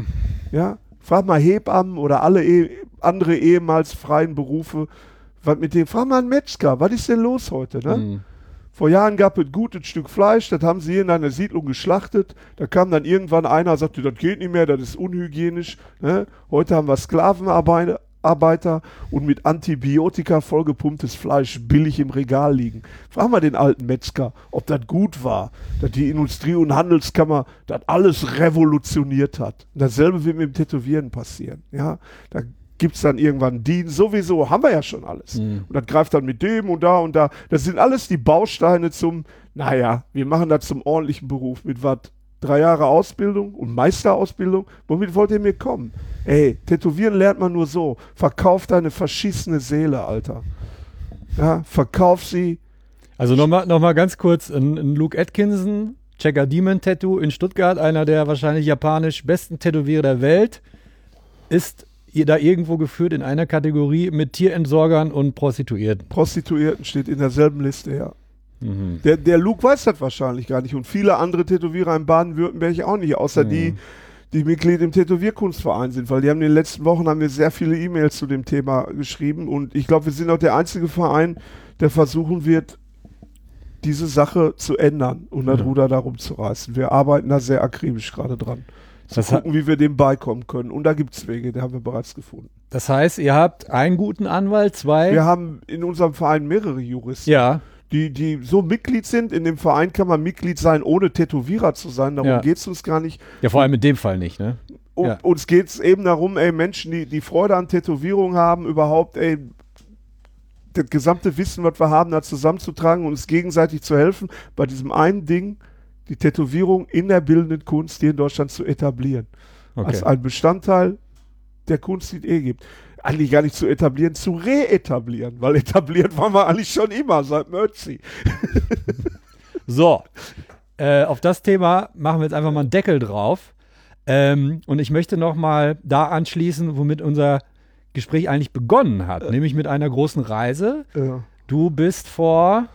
Ja? Frag mal Hebammen oder alle andere ehemals freien Berufe, was mit dem, frag mal einen Metzger, was ist denn los heute? Ne? Vor Jahren gab es ein gutes Stück Fleisch, das haben sie hier in einer Siedlung geschlachtet. Da kam dann irgendwann einer, sagte, das geht nicht mehr, das ist unhygienisch. Ne? Heute haben wir Sklavenarbeiter und mit Antibiotika vollgepumptes Fleisch billig im Regal liegen. Frag mal den alten Metzger, ob das gut war, dass die Industrie- und Handelskammer das alles revolutioniert hat. Und dasselbe wird mit dem Tätowieren passieren. Ja? Da gibt es dann irgendwann Dienst, sowieso, haben wir ja schon alles. Und das greift dann mit dem und da und da. Das sind alles die Bausteine zum, naja, wir machen das zum ordentlichen Beruf. Mit was? 3 Jahre Ausbildung und Meisterausbildung? Womit wollt ihr mir kommen? Ey, Tätowieren lernt man nur so. Verkauf deine verschissene Seele, Alter. Ja, verkauf sie. Also nochmal ganz kurz, ein Luke Atkinson, Checker Demon Tattoo in Stuttgart, einer der wahrscheinlich japanisch besten Tätowierer der Welt, ist da irgendwo geführt in einer Kategorie mit Tierentsorgern und Prostituierten. Prostituierten steht in derselben Liste, ja. Der Luke weiß das wahrscheinlich gar nicht und viele andere Tätowierer in Baden-Württemberg auch nicht, außer die Mitglied im Tätowierkunstverein sind, weil die haben in den letzten Wochen haben wir sehr viele E-Mails zu dem Thema geschrieben und ich glaube, wir sind auch der einzige Verein, der versuchen wird, diese Sache zu ändern und das Ruder darum zu reißen. Wir arbeiten da sehr akribisch gerade dran. Zu gucken, wie wir dem beikommen können. Und da gibt es Wege, die haben wir bereits gefunden. Das heißt, ihr habt einen guten Anwalt, 2? Wir haben in unserem Verein mehrere Juristen, die so Mitglied sind. In dem Verein kann man Mitglied sein, ohne Tätowierer zu sein. Darum geht es uns gar nicht. Ja, vor allem in dem Fall nicht, ne? Uns geht es eben darum, ey, Menschen, die Freude an Tätowierung haben, überhaupt, ey, das gesamte Wissen, was wir haben, da zusammenzutragen und uns gegenseitig zu helfen, bei diesem einen Ding, die Tätowierung in der bildenden Kunst hier in Deutschland zu etablieren. Okay. Als ein Bestandteil der Kunst, die es gibt. Eigentlich gar nicht zu etablieren, zu reetablieren, weil etabliert waren wir eigentlich schon immer, seit Mörzi. So, auf das Thema machen wir jetzt einfach mal einen Deckel drauf. Und ich möchte noch mal da anschließen, womit unser Gespräch eigentlich begonnen hat, nämlich mit einer großen Reise. Ja. Du bist vor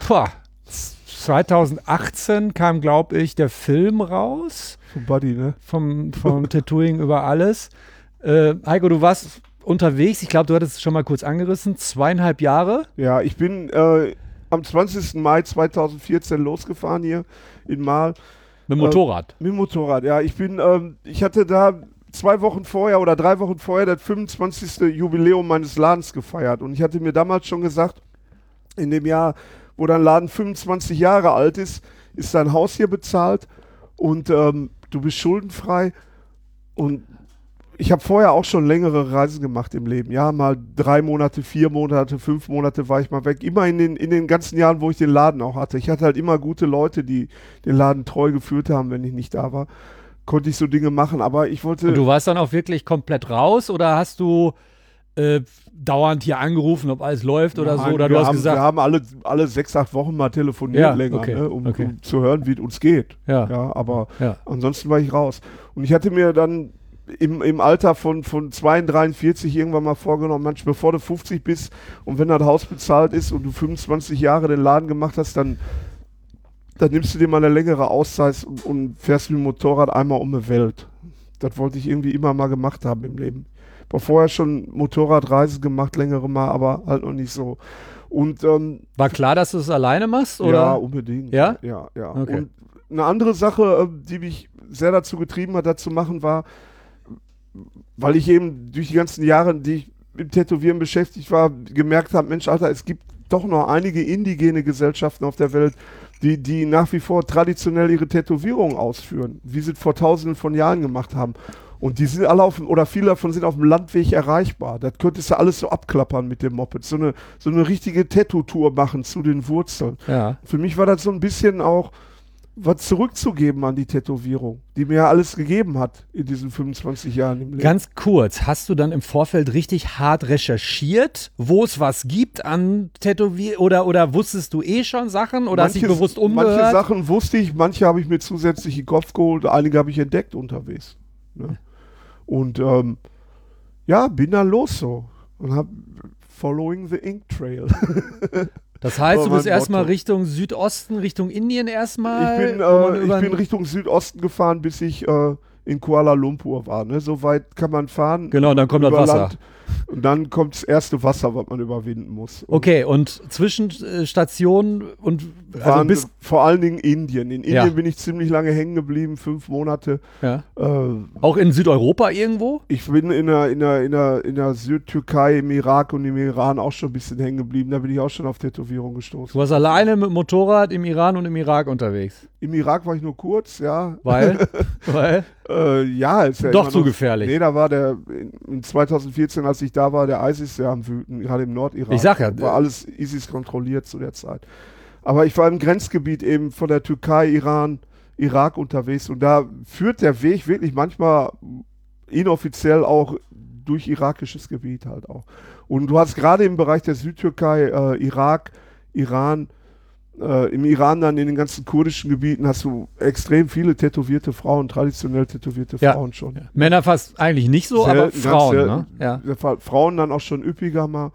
2018 kam, glaube ich, der Film raus. Vom Buddy, ne? Vom Tattooing über alles. Heiko, du warst unterwegs. Ich glaube, du hattest es schon mal kurz angerissen. 2,5 Jahre. Ja, ich bin am 20. Mai 2014 losgefahren hier in Mahl. Mit dem Motorrad? Mit dem Motorrad, ja. Ich hatte da 2 Wochen vorher oder 3 Wochen vorher das 25. Jubiläum meines Ladens gefeiert. Und ich hatte mir damals schon gesagt, in dem Jahr, wo dein Laden 25 Jahre alt ist dein Haus hier bezahlt und du bist schuldenfrei. Und ich habe vorher auch schon längere Reisen gemacht im Leben. Ja, mal 3 Monate, 4 Monate, 5 Monate war ich mal weg. Immer in den ganzen Jahren, wo ich den Laden auch hatte. Ich hatte halt immer gute Leute, die den Laden treu geführt haben, wenn ich nicht da war. Konnte ich so Dinge machen, aber ich wollte... Und du warst dann auch wirklich komplett raus oder hast du dauernd hier angerufen, ob alles läuft oder so? Oder du hast gesagt... Wir haben alle 6, 8 Wochen mal telefoniert länger, ne, um zu hören, wie es uns geht. Ja, aber ansonsten war ich raus. Und ich hatte mir dann im Alter von 42 irgendwann mal vorgenommen, Mensch, bevor du 50 bist und wenn das Haus bezahlt ist und du 25 Jahre den Laden gemacht hast, dann nimmst du dir mal eine längere Auszeit und fährst mit dem Motorrad einmal um die Welt. Das wollte ich irgendwie immer mal gemacht haben im Leben. Ich habe vorher schon Motorradreisen gemacht, längere mal, aber halt noch nicht so. Und War klar, dass du es alleine machst? Oder? ja, unbedingt. Ja? Ja. Okay. Und eine andere Sache, die mich sehr dazu getrieben hat, das zu machen, war, weil ich eben durch die ganzen Jahre, die ich mit Tätowieren beschäftigt war, gemerkt habe, Mensch, Alter, es gibt doch noch einige indigene Gesellschaften auf der Welt, die nach wie vor traditionell ihre Tätowierungen ausführen, wie sie es vor tausenden von Jahren gemacht haben. Und die sind alle oder viele davon sind auf dem Landweg erreichbar. Das könntest du alles so abklappern mit dem Moped. So eine richtige Tattoo-Tour machen zu den Wurzeln. Ja. Für mich war das so ein bisschen auch was zurückzugeben an die Tätowierung, die mir ja alles gegeben hat in diesen 25 Jahren im Leben. Ganz kurz, hast du dann im Vorfeld richtig hart recherchiert, wo es was gibt an oder wusstest du schon Sachen oder hast dich bewusst umgehört? Manche Sachen wusste ich, manche habe ich mir zusätzlich in den Kopf geholt, einige habe ich entdeckt unterwegs. Ne? Und bin dann los so und habe Following the Ink Trail. Das heißt, du mein bist erstmal Motto. Richtung Südosten, Richtung Indien erstmal? Ich bin Richtung Südosten gefahren, bis ich in Kuala Lumpur war. Ne? So weit kann man fahren. Genau, dann kommt das über Wasser. Land. Und dann kommt das erste Wasser, was man überwinden muss. Okay, und Zwischenstationen und Waren vor allen Dingen Indien. In Ja. Indien bin ich ziemlich lange hängen geblieben, 5 Monate. ja. Auch in Südeuropa irgendwo? Ich bin in der Südtürkei, im Irak und im Iran auch schon ein bisschen hängen geblieben. Da bin ich auch schon auf Tätowierung gestoßen. Du warst alleine mit dem Motorrad im Iran und im Irak unterwegs. Im Irak war ich nur kurz, ja. Weil? Ja, ist ja Doch immer zu noch, gefährlich. Nee, da war in 2014, als ich da war, der ISIS sehr am Wüten, gerade im Nordirak. Ich sag ja, war alles ISIS kontrolliert zu der Zeit. Aber ich war im Grenzgebiet eben von der Türkei, Iran, Irak unterwegs und da führt der Weg wirklich manchmal inoffiziell auch durch irakisches Gebiet halt auch. Und du hast gerade im Bereich der Südtürkei, Irak, Iran, im Iran dann in den ganzen kurdischen Gebieten hast du extrem viele tätowierte Frauen, traditionell tätowierte Ja. Frauen schon. Ja. Männer fast eigentlich nicht so, aber Selten, Frauen, ganz ne? Ja. selten. Frauen dann auch schon üppiger mal.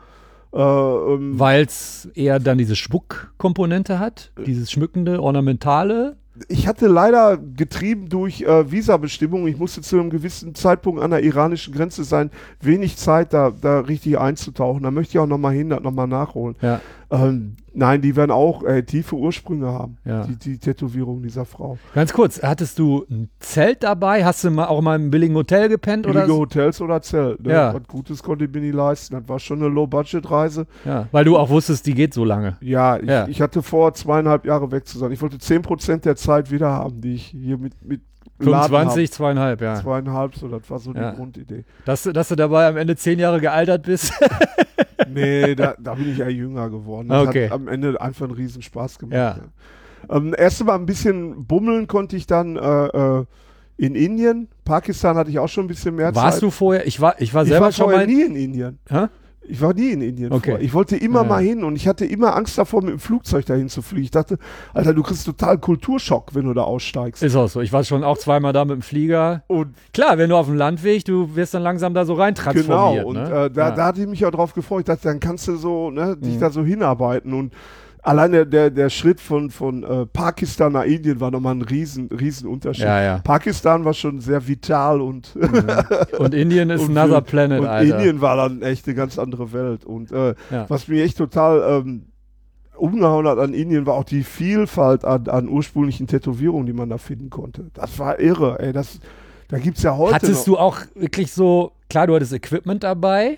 Weil es eher dann diese Schmuckkomponente hat, dieses schmückende, ornamentale. Ich hatte leider getrieben durch Visabestimmungen, ich musste zu einem gewissen Zeitpunkt an der iranischen Grenze sein, wenig Zeit da richtig einzutauchen. Da möchte ich auch nochmal hin, das nochmal nachholen. Ja. Nein, die werden auch tiefe Ursprünge haben, Ja. die Tätowierung dieser Frau. Ganz kurz, hattest du ein Zelt dabei? Hast du auch mal im billigen Hotel gepennt? Billige Oder? Hotels oder Zelt. Ne? Ja. Was Gutes konnte ich mir nicht leisten. Das war schon eine Low-Budget-Reise. Ja, weil du auch wusstest, die geht so lange. Ja, Ja. ich hatte vor, 2,5 Jahre weg zu sein. Ich wollte 10% der Zeit wieder haben, die ich hier mit Laden 25, 2,5, ja. habe. 2,5, so, das war so Ja. die Grundidee. Dass du dabei am Ende 10 Jahre gealtert bist. Nee, da bin ich eher jünger geworden. Okay. Hat am Ende einfach einen riesen Spaß gemacht. Ja. Erst mal ein bisschen bummeln konnte ich dann in Indien. Pakistan hatte ich auch schon ein bisschen mehr Zeit. Warst du vorher? Ich war Ich selber war schon vorher mal. nie in Indien. Hä? Ich war nie in Indien Okay. vorher. Ich wollte immer Ja. mal hin und ich hatte immer Angst davor, mit dem Flugzeug dahin zu fliegen. Ich dachte, Alter, du kriegst total Kulturschock, wenn du da aussteigst. Ist auch so. Ich war schon auch zweimal da mit dem Flieger. Und Klar, wenn du auf dem Landweg, du wirst dann langsam da so rein genau, transformiert. und ne? da hatte ich mich auch drauf gefreut. Ich dachte, dann kannst du so dich da so hinarbeiten. Und allein der Schritt von Pakistan nach Indien war nochmal ein riesen Unterschied. Ja, ja. Pakistan war schon sehr vital und Und Indien ist und another für- planet, und Alter. Indien war dann echt eine ganz andere Welt. Und Ja. was mich echt total umgehauen hat an Indien, war auch die Vielfalt an ursprünglichen Tätowierungen, die man da finden konnte. Das war irre, ey. Da gibt es ja heute Hattest noch. du auch wirklich so, klar, du hattest Equipment dabei,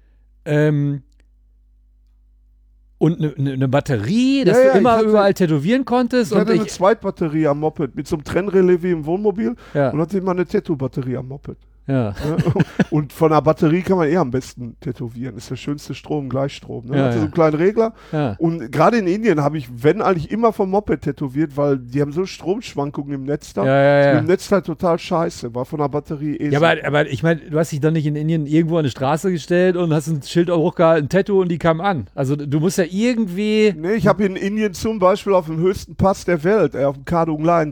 und eine Batterie, dass Ja, ja, du immer ich hatte- überall tätowieren konntest. Ich hatte Und eine Zweitbatterie am Moped mit so einem Trennrelais wie im Wohnmobil ja, und hatte immer eine Tattoo-Batterie am Moped. ja. Ne? Und von einer Batterie kann man am besten tätowieren. Ist der schönste Strom, Gleichstrom. Ne? Ja, Hatte so ja. einen kleinen Regler. Ja. Und gerade in Indien habe ich, wenn eigentlich immer vom Moped tätowiert, weil die haben so Stromschwankungen im Netzteil. Ja. Im Netzteil total scheiße. War von der Batterie Ja, aber ich meine, du hast dich doch nicht in Indien irgendwo an eine Straße gestellt und hast ein Schild hochgehalten, ein Tattoo und die kamen an. Also du musst ja irgendwie. Nee, ich habe in Indien zum Beispiel auf dem höchsten Pass der Welt, auf dem Kardung Line,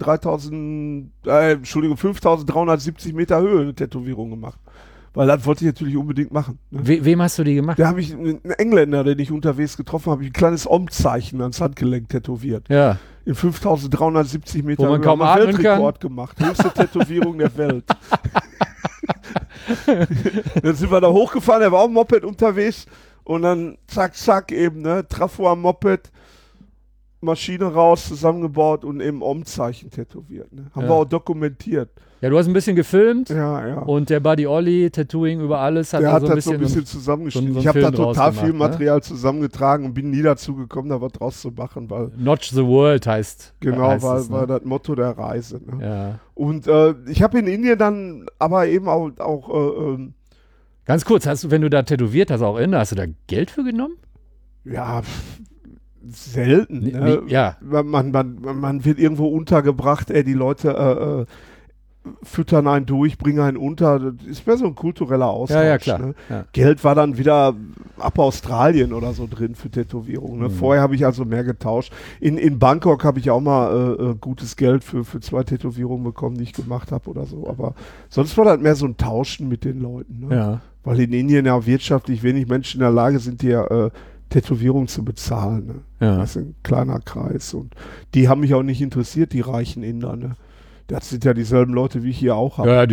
5.370 Meter Höhe eine Tätowierung gemacht. Weil das wollte ich natürlich unbedingt machen. Ne? Wem hast du die gemacht? Da habe ich einen Engländer, den ich unterwegs getroffen habe, ein kleines Om-Zeichen ans Handgelenk tätowiert. Ja. In 5.370 Meter Wo man Höhe kaum haben wir atmen Weltrekord gemacht. Höchste Tätowierung der Welt. Dann sind wir da hochgefahren, er war auch im Moped unterwegs Und dann zack, zack eben, ne? Trafo am Moped, Maschine raus, zusammengebaut und eben Om-Zeichen tätowiert. Ne? Haben wir auch dokumentiert. Ja, du hast ein bisschen gefilmt Ja. und der Buddy Olli, Tattooing über alles, hat Der da hat so ein das so ein bisschen bisschen zusammengeschnitten. so einen Ich habe da Film draus total gemacht, viel ne? Material zusammengetragen und bin nie dazu gekommen, da was draus zu machen, weil Notch the World heißt. genau, heißt weil es, ne? war das Motto der Reise. Ne? Ja. Und ich habe in Indien dann aber eben auch Ganz kurz, wenn du da tätowiert hast, hast du da Geld für genommen? ja, selten. Ne? Ja. Man wird irgendwo untergebracht, die Leute füttern einen durch, bringen einen unter. Das ist mehr so ein kultureller Austausch. Ja, klar. Ne? Ja. Geld war dann wieder ab Australien oder so drin für Tätowierungen. Ne? Vorher habe ich also mehr getauscht. In Bangkok habe ich auch mal gutes Geld für 2 Tätowierungen bekommen, die ich gemacht habe oder so. Aber sonst war das mehr so ein Tauschen mit den Leuten. Ne? Ja. Weil in Indien ja wirtschaftlich wenig Menschen in der Lage sind, dir Tätowierungen zu bezahlen. Ne? Ja. Das ist ein kleiner Kreis. Und die haben mich auch nicht interessiert, die reichen Inder. Ne? Das sind ja dieselben Leute, wie ich hier auch habe. Ja,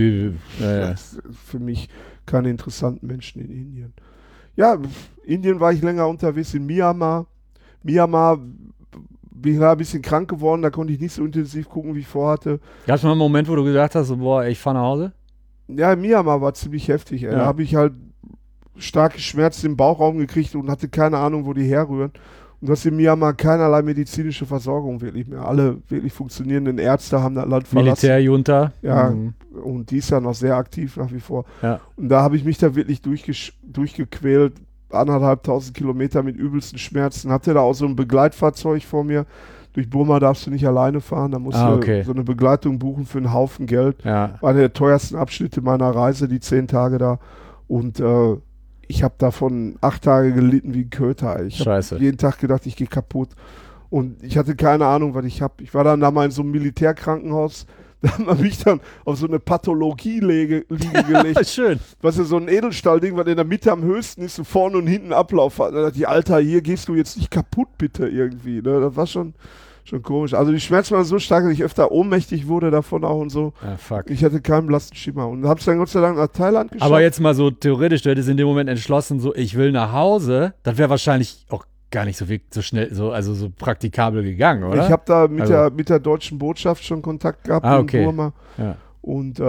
Das ist für mich keine interessanten Menschen in Indien. Ja, Indien war ich länger unterwegs, in Myanmar. Myanmar bin ich da ein bisschen krank geworden, da konnte ich nicht so intensiv gucken, wie ich vorhatte. Gab es mal einen Moment, wo du gesagt hast, so, boah, ich fahr nach Hause? Ja, Myanmar war ziemlich heftig. Ja. Da habe ich halt starke Schmerzen im Bauchraum gekriegt und hatte keine Ahnung, wo die herrühren. Und du hast in Myanmar keinerlei medizinische Versorgung wirklich mehr. Alle wirklich funktionierenden Ärzte haben das Land verlassen. Militärjunta. Ja, und die ist ja noch sehr aktiv nach wie vor. Ja. Und da habe ich mich da wirklich durchgequält, 1.500 Kilometer mit übelsten Schmerzen. Hatte da auch so ein Begleitfahrzeug vor mir. Durch Burma darfst du nicht alleine fahren, da musst du so eine Begleitung buchen für einen Haufen Geld. Ja. War einer der teuersten Abschnitte meiner Reise, die 10 Tage da. Und ich habe davon 8 Tage gelitten wie ein Köter. Ich habe jeden Tag gedacht, ich gehe kaputt. Und ich hatte keine Ahnung, was ich habe. Ich war dann da mal in so einem Militärkrankenhaus. Da haben wir mich dann auf so eine Pathologie-Liege gelegt. Schön. Was ist so ein Edelstahlding, was in der Mitte am höchsten ist, so vorne und hinten Ablauf hat. Da dachte ich, Alter, hier gehst du jetzt nicht kaputt, bitte, irgendwie. Ne? Das war schon komisch. Also die Schmerzen waren so stark, dass ich öfter ohnmächtig wurde davon auch und so. Ah, fuck. Ich hatte keinen blassen Schimmer. Und hab's dann Gott sei Dank nach Thailand geschafft. Aber jetzt mal so theoretisch, du hättest in dem Moment entschlossen, so, ich will nach Hause. Das wäre wahrscheinlich auch gar nicht so schnell, so praktikabel gegangen, oder? Ich habe da mit der deutschen Botschaft schon Kontakt gehabt in Burma. Ja. Und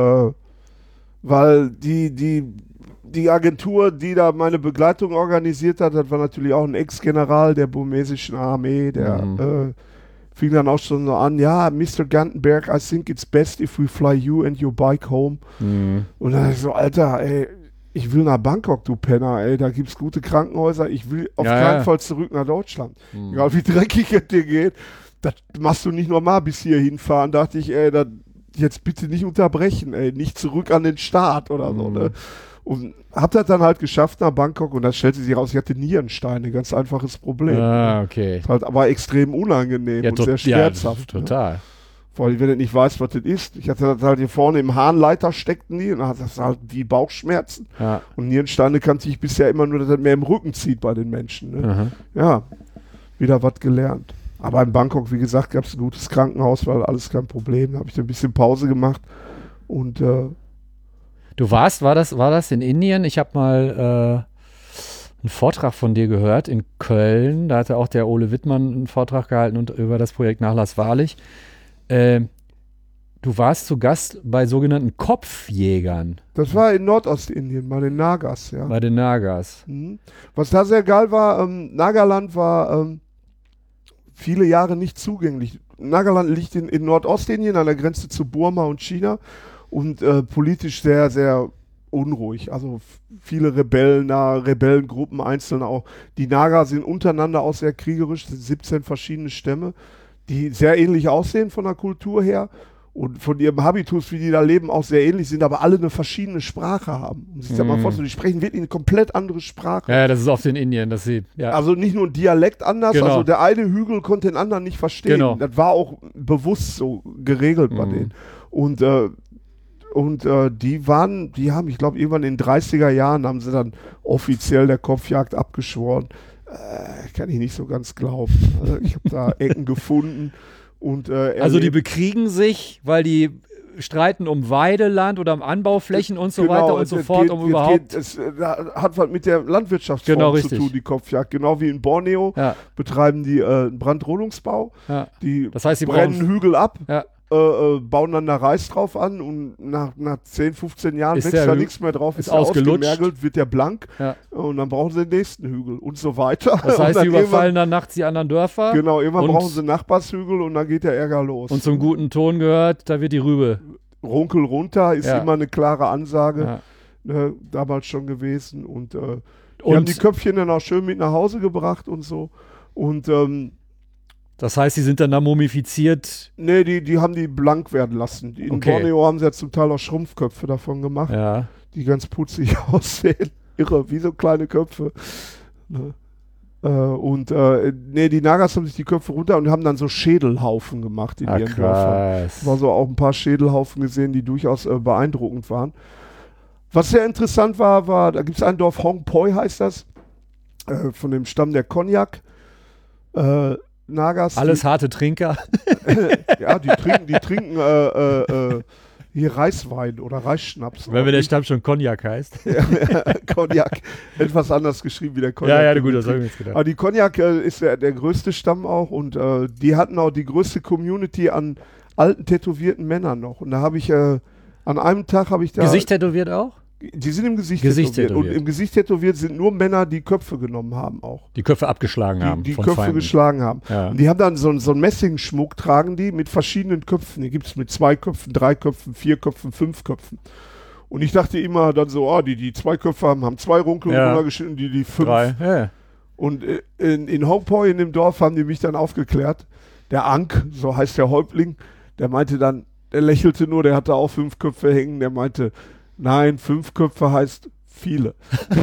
weil die Agentur, die da meine Begleitung organisiert hat, das war natürlich auch ein Ex-General der burmesischen Armee, der fing dann auch schon so an, ja, Mr. Gantenberg, I think it's best if we fly you and your bike home. Mhm. Und dann so, Alter, ey, ich will nach Bangkok, du Penner, ey, da gibt's gute Krankenhäuser, ich will auf keinen Fall zurück nach Deutschland. Egal wie dreckig es dir geht, das machst du nicht normal bis hier hinfahren. Dachte ich, ey, jetzt bitte nicht unterbrechen, ey, nicht zurück an den Start oder so, ne? Und hab das dann halt geschafft nach Bangkok und dann stellte sich raus, ich hatte Nierensteine, ganz einfaches Problem. Ah, okay. Ist halt aber extrem unangenehm und sehr schmerzhaft. Ja, total. Ne? Vor allem, wenn du nicht weißt, was das ist. Ich hatte das halt hier vorne im Harnleiter steckten die und dann hat das halt wie Bauchschmerzen. Ja. Und Nierensteine kannte ich bisher immer nur, dass das mehr im Rücken zieht bei den Menschen. Ne? Ja, wieder was gelernt. Aber in Bangkok, wie gesagt, gab es ein gutes Krankenhaus, weil alles kein Problem. Da habe ich ein bisschen Pause gemacht und war das in Indien? Ich habe mal einen Vortrag von dir gehört in Köln. Da hatte auch der Ole Wittmann einen Vortrag gehalten und über das Projekt Nachlass Wahrlich. Du warst zu Gast bei sogenannten Kopfjägern. Das war in Nordostindien, bei den Nagas, ja. Bei den Nagas. Was da sehr geil war, Nagaland war viele Jahre nicht zugänglich. Nagaland liegt in Nordostindien an der Grenze zu Burma und China und politisch sehr, sehr unruhig. Also viele Rebellengruppen, einzelne auch. Die Naga sind untereinander auch sehr kriegerisch, das sind 17 verschiedene Stämme, die sehr ähnlich aussehen von der Kultur her und von ihrem Habitus, wie die da leben, auch sehr ähnlich sind, aber alle eine verschiedene Sprache haben. Und sich das mal vorstellen, die sprechen wirklich eine komplett andere Sprache. Ja, das ist oft in Indien, dass sie, ja. Also nicht nur ein Dialekt anders, Genau. also der eine Hügel konnte den anderen nicht verstehen. Genau. Das war auch bewusst so geregelt bei denen. Und die haben, ich glaube, irgendwann in den 30er Jahren haben sie dann offiziell der Kopfjagd abgeschworen. Kann ich nicht so ganz glauben. Also ich habe da Ecken gefunden. Und Also die bekriegen sich, weil die streiten um Weideland oder um Anbauflächen und so Genau, weiter und so fort, um überhaupt... Es hat was mit der Landwirtschaftsform Genau, zu richtig. tun, die Kopfjagd. Genau wie in Borneo Ja. betreiben die einen Brandrodungsbau. Ja. Die Das heißt, sie brennen brauchen- Hügel ab, Ja. bauen dann da Reis drauf an und nach 10, 15 Jahren Ist wächst der da Hü- nichts mehr drauf, ist ist der ausgelutscht. ausgemergelt, wird der blank Ja. und dann brauchen sie den nächsten Hügel und so weiter. Das Und heißt, dann sie überfallen dann nachts die anderen Dörfer. Genau, irgendwann und- brauchen sie einen Nachbarshügel und dann geht der Ärger los. Und zum guten Ton gehört, da wird die Rübe. Runkel runter ist Ja. immer eine klare Ansage, Ja. ne, damals schon gewesen. Und die haben die Köpfchen dann auch schön mit nach Hause gebracht und so. Und Das heißt, sie sind dann da mumifiziert. nee, die haben die blank werden lassen. In Okay. Borneo haben sie ja zum Teil auch Schrumpfköpfe davon gemacht, Ja. die ganz putzig aussehen. Irre, wie so kleine Köpfe. Ne? Nee, die Nagas haben sich die Köpfe runter und haben dann so Schädelhaufen gemacht in ihren Dörfern. krass. War so auch ein paar Schädelhaufen gesehen, die durchaus beeindruckend waren. Was sehr interessant war, da gibt es ein Dorf, Hong Poi heißt das, von dem Stamm der Cognac. Nagas. Alles harte Trinker. Ja, die trinken hier Reiswein oder Reisschnaps. Wenn wir der Stamm schon Cognac heißt. Cognac. Etwas anders geschrieben wie der Cognac. Ja, gut, das habe ich mir jetzt gedacht. Aber die Cognac ist der größte Stamm auch und die hatten auch die größte Community an alten tätowierten Männern noch. Und da habe ich an einem Tag habe ich da. Gesicht tätowiert auch? Die sind im Gesicht, Gesicht tätowiert. tätowiert. Und im Gesicht tätowiert sind nur Männer, die Köpfe genommen haben auch. Die Köpfe abgeschlagen haben. Die von Köpfe Feinden. geschlagen haben. Ja. Und die haben dann so einen Messingschmuck, tragen die mit verschiedenen Köpfen. Die gibt es mit 2 Köpfen, 3 Köpfen, 4 Köpfen, 5 Köpfen. Und ich dachte immer dann so, die 2 Köpfe haben 2 Runkel Ja. runtergeschnitten, die 5. 3. Ja. Und in Hong Poi, in dem Dorf, haben die mich dann aufgeklärt. Der Ank, so heißt der Häuptling, der meinte dann, der lächelte nur, der hatte auch 5 Köpfe hängen, der meinte, nein, 5 Köpfe heißt viele.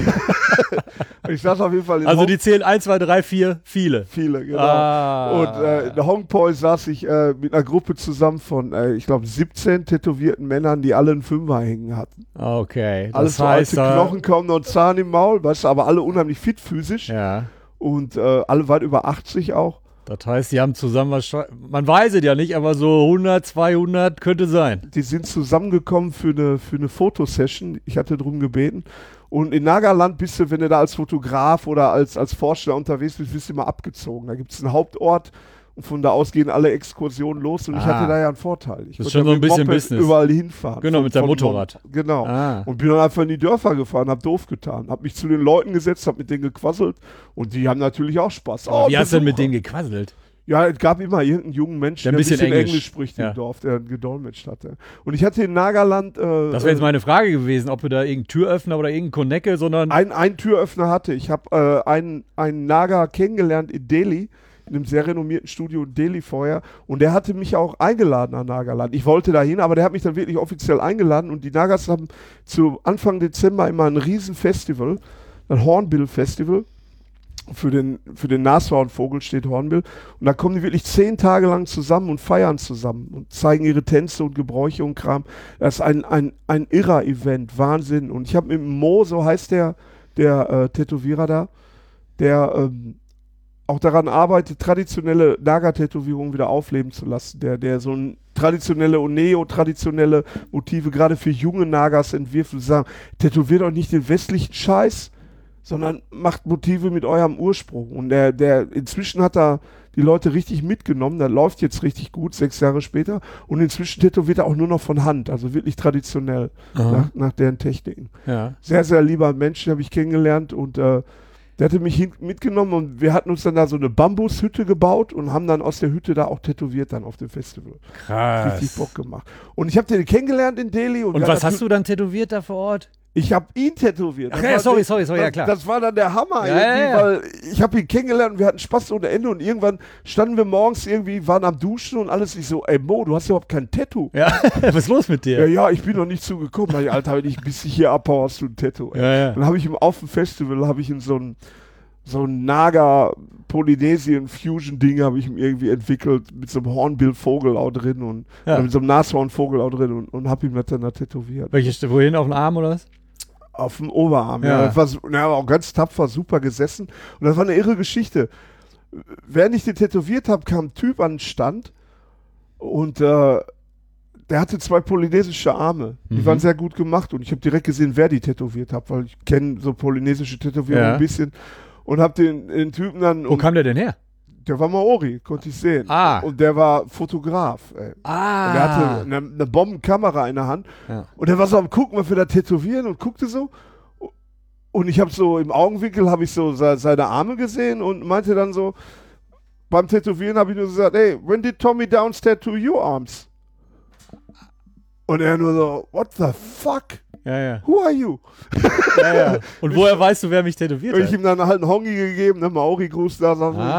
Ich saß auf jeden Fall in Also Hong die zählen 1, 2, 3, 4, viele. Viele, genau. Ah. Und in Hong Poi saß ich mit einer Gruppe zusammen von, ich glaube, 17 tätowierten Männern, die alle einen Fünfer hängen hatten. Okay. Alles so alte Knochen, kaum noch ein Zahn im Maul, weißt du, aber alle unheimlich fit physisch Ja. und alle weit über 80 auch. Das heißt, die haben zusammen wahrscheinlich, man weiß es ja nicht, aber so 100, 200 könnte sein. Die sind zusammengekommen für eine Fotosession. Ich hatte darum gebeten. Und in Nagaland bist du, wenn du da als Fotograf oder als Forscher unterwegs bist du immer abgezogen. Da gibt es einen Hauptort und von da aus gehen alle Exkursionen los. Und ich hatte da ja einen Vorteil. Ich Das ist konnte schon so ein mit dem bisschen Moped Business. überall hinfahren. Genau, mit deinem Motorrad. Genau. Ah. Und bin dann einfach in die Dörfer gefahren, hab doof getan. Hab mich zu den Leuten gesetzt, hab mit denen gequasselt. Und die haben natürlich auch Spaß. Wie hast du denn mit Besucher. denen gequasselt? Ja, es gab immer irgendeinen jungen Menschen, Der ein bisschen Englisch. spricht Ja. im Dorf, der gedolmetscht hatte. Und ich hatte in Nagaland Das wäre jetzt meine Frage gewesen, ob du da irgendeinen Türöffner oder irgendeinen Konecke, sondern einen Türöffner hatte. Ich habe einen Naga kennengelernt in Delhi, in einem sehr renommierten Studio in Delhi vorher. Und der hatte mich auch eingeladen an Nagaland. Ich wollte dahin, aber der hat mich dann wirklich offiziell eingeladen. Und die Nagas haben zu Anfang Dezember immer ein Riesenfestival, ein Hornbill-Festival. Für den Nashornvogel steht Hornbill. Und da kommen die wirklich 10 Tage lang zusammen und feiern zusammen und zeigen ihre Tänze und Gebräuche und Kram. Das ist ein irrer Event, Wahnsinn. Und ich habe mit Mo, so heißt der Tätowierer da, der auch daran arbeitet, traditionelle Naga-Tätowierungen wieder aufleben zu lassen. Der so ein traditionelle und neo-traditionelle Motive gerade für junge Nagas entwirft und sagen, tätowiert euch nicht den westlichen Scheiß, sondern macht Motive mit eurem Ursprung. Und der inzwischen hat er die Leute richtig mitgenommen, der läuft jetzt richtig gut, 6 Jahre später. Und inzwischen tätowiert er auch nur noch von Hand, also wirklich traditionell, nach deren Techniken. ja. Sehr, sehr lieber Mensch, den habe ich kennengelernt und der hatte mich mitgenommen und wir hatten uns dann da so eine Bambushütte gebaut und haben dann aus der Hütte da auch tätowiert dann auf dem Festival. Richtig Krass. Bock gemacht. Und ich habe den kennengelernt in Delhi. Und was hast du dann tätowiert da vor Ort? Ich habe ihn tätowiert. Ach Das ja, war sorry, ja klar. Das war dann der Hammer Ja, irgendwie, ja. weil ich habe ihn kennengelernt und wir hatten Spaß ohne Ende und irgendwann standen wir morgens irgendwie, waren am Duschen und alles. Ich so, ey Mo, du hast ja überhaupt kein Tattoo. Ja, was ist los mit dir? Ja, ich bin noch nicht zugekommen. Sag ich, Alter, wenn ich bis ich hier abhaue, hast du ein Tattoo. Ey. Ja. Dann habe ich ihm auf dem Festival, habe ich ihm so ein Naga Polynesien Fusion Ding habe ich ihm irgendwie entwickelt mit so einem Hornbill-Vogel auch drin und Ja. mit so einem Nashornvogel auch drin und habe ihm das dann da tätowiert. Wohin, auf den Arm oder was? Auf dem Oberarm, Ja. ja. Das war auch ganz tapfer, super gesessen. Und das war eine irre Geschichte. Während ich den tätowiert habe, kam ein Typ an den Stand und der hatte 2 polynesische Arme. Die waren sehr gut gemacht und ich habe direkt gesehen, wer die tätowiert hat, weil ich kenne so polynesische Tätowierungen ein bisschen und habe den Typen dann... Wo kam der denn her? Der war Maori, konnte ich sehen. Ah. Und der war Fotograf. Ey. Und der hatte eine Bombenkamera in der Hand. Ja. Und der war so am Gucken, was wir da tätowieren und guckte so. Und ich habe so im Augenwinkel habe ich so seine Arme gesehen und meinte dann so, beim Tätowieren habe ich nur gesagt, hey, when did Tommy Downs tattoo your arms? Und er nur so, what the fuck? Ja. Who are you? Ja. Und woher weißt du, wer mich tätowiert hat? Und ich ihm dann halt einen Hongi gegeben, einen Maori-Gruß da,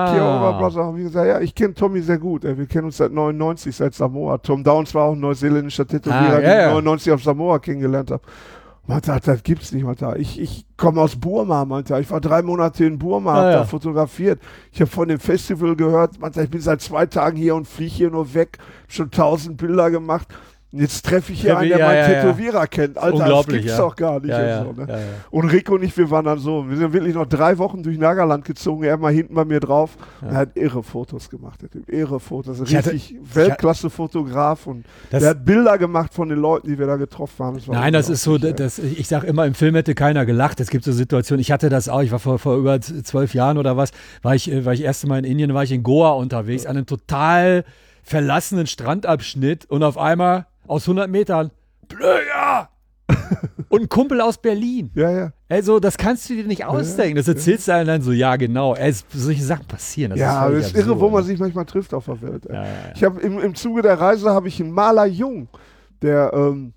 habe ich gesagt, ja, ich kenne Tommy sehr gut, wir kennen uns seit 99, seit Samoa. Tom Downs war auch ein neuseeländischer Tätowierer, den ich 99 auf Samoa kennengelernt habe. Alter, das gibt's nicht, Alter. Ich komme aus Burma, Alter. Ich war 3 Monate in Burma, hab da fotografiert. Ich habe von dem Festival gehört, Alter, ich bin seit 2 Tagen hier und fliege hier nur weg. Schon 1000 Bilder gemacht. Und jetzt treffe ich hier einen, der meinen Tätowierer kennt. Alter, das gibt's doch gar nicht. Und Rico und ich, wir waren dann so, wir sind wirklich noch 3 Wochen durch Nagaland gezogen, er mal hinten bei mir drauf. Er hat irre Fotos gemacht, der Typ, irre Fotos. Richtig Weltklasse-Fotograf und der hat Bilder gemacht von den Leuten, die wir da getroffen haben. Das ist so, ich sag immer, im Film hätte keiner gelacht. Es gibt so Situationen, ich hatte das auch, ich war vor über 12 Jahren oder was, war ich erste Mal in Indien, war ich in Goa unterwegs, an einem total verlassenen Strandabschnitt und auf einmal aus 100 Metern, Plöger! Und ein Kumpel aus Berlin. Ja. Also, das kannst du dir nicht ausdenken. Das erzählst du einem dann so, ja, genau. Solche Sachen passieren. Das ist irre, wo man sich manchmal trifft auf der Welt. Ja. Ich habe im Zuge der Reise habe ich einen Maler Jung, der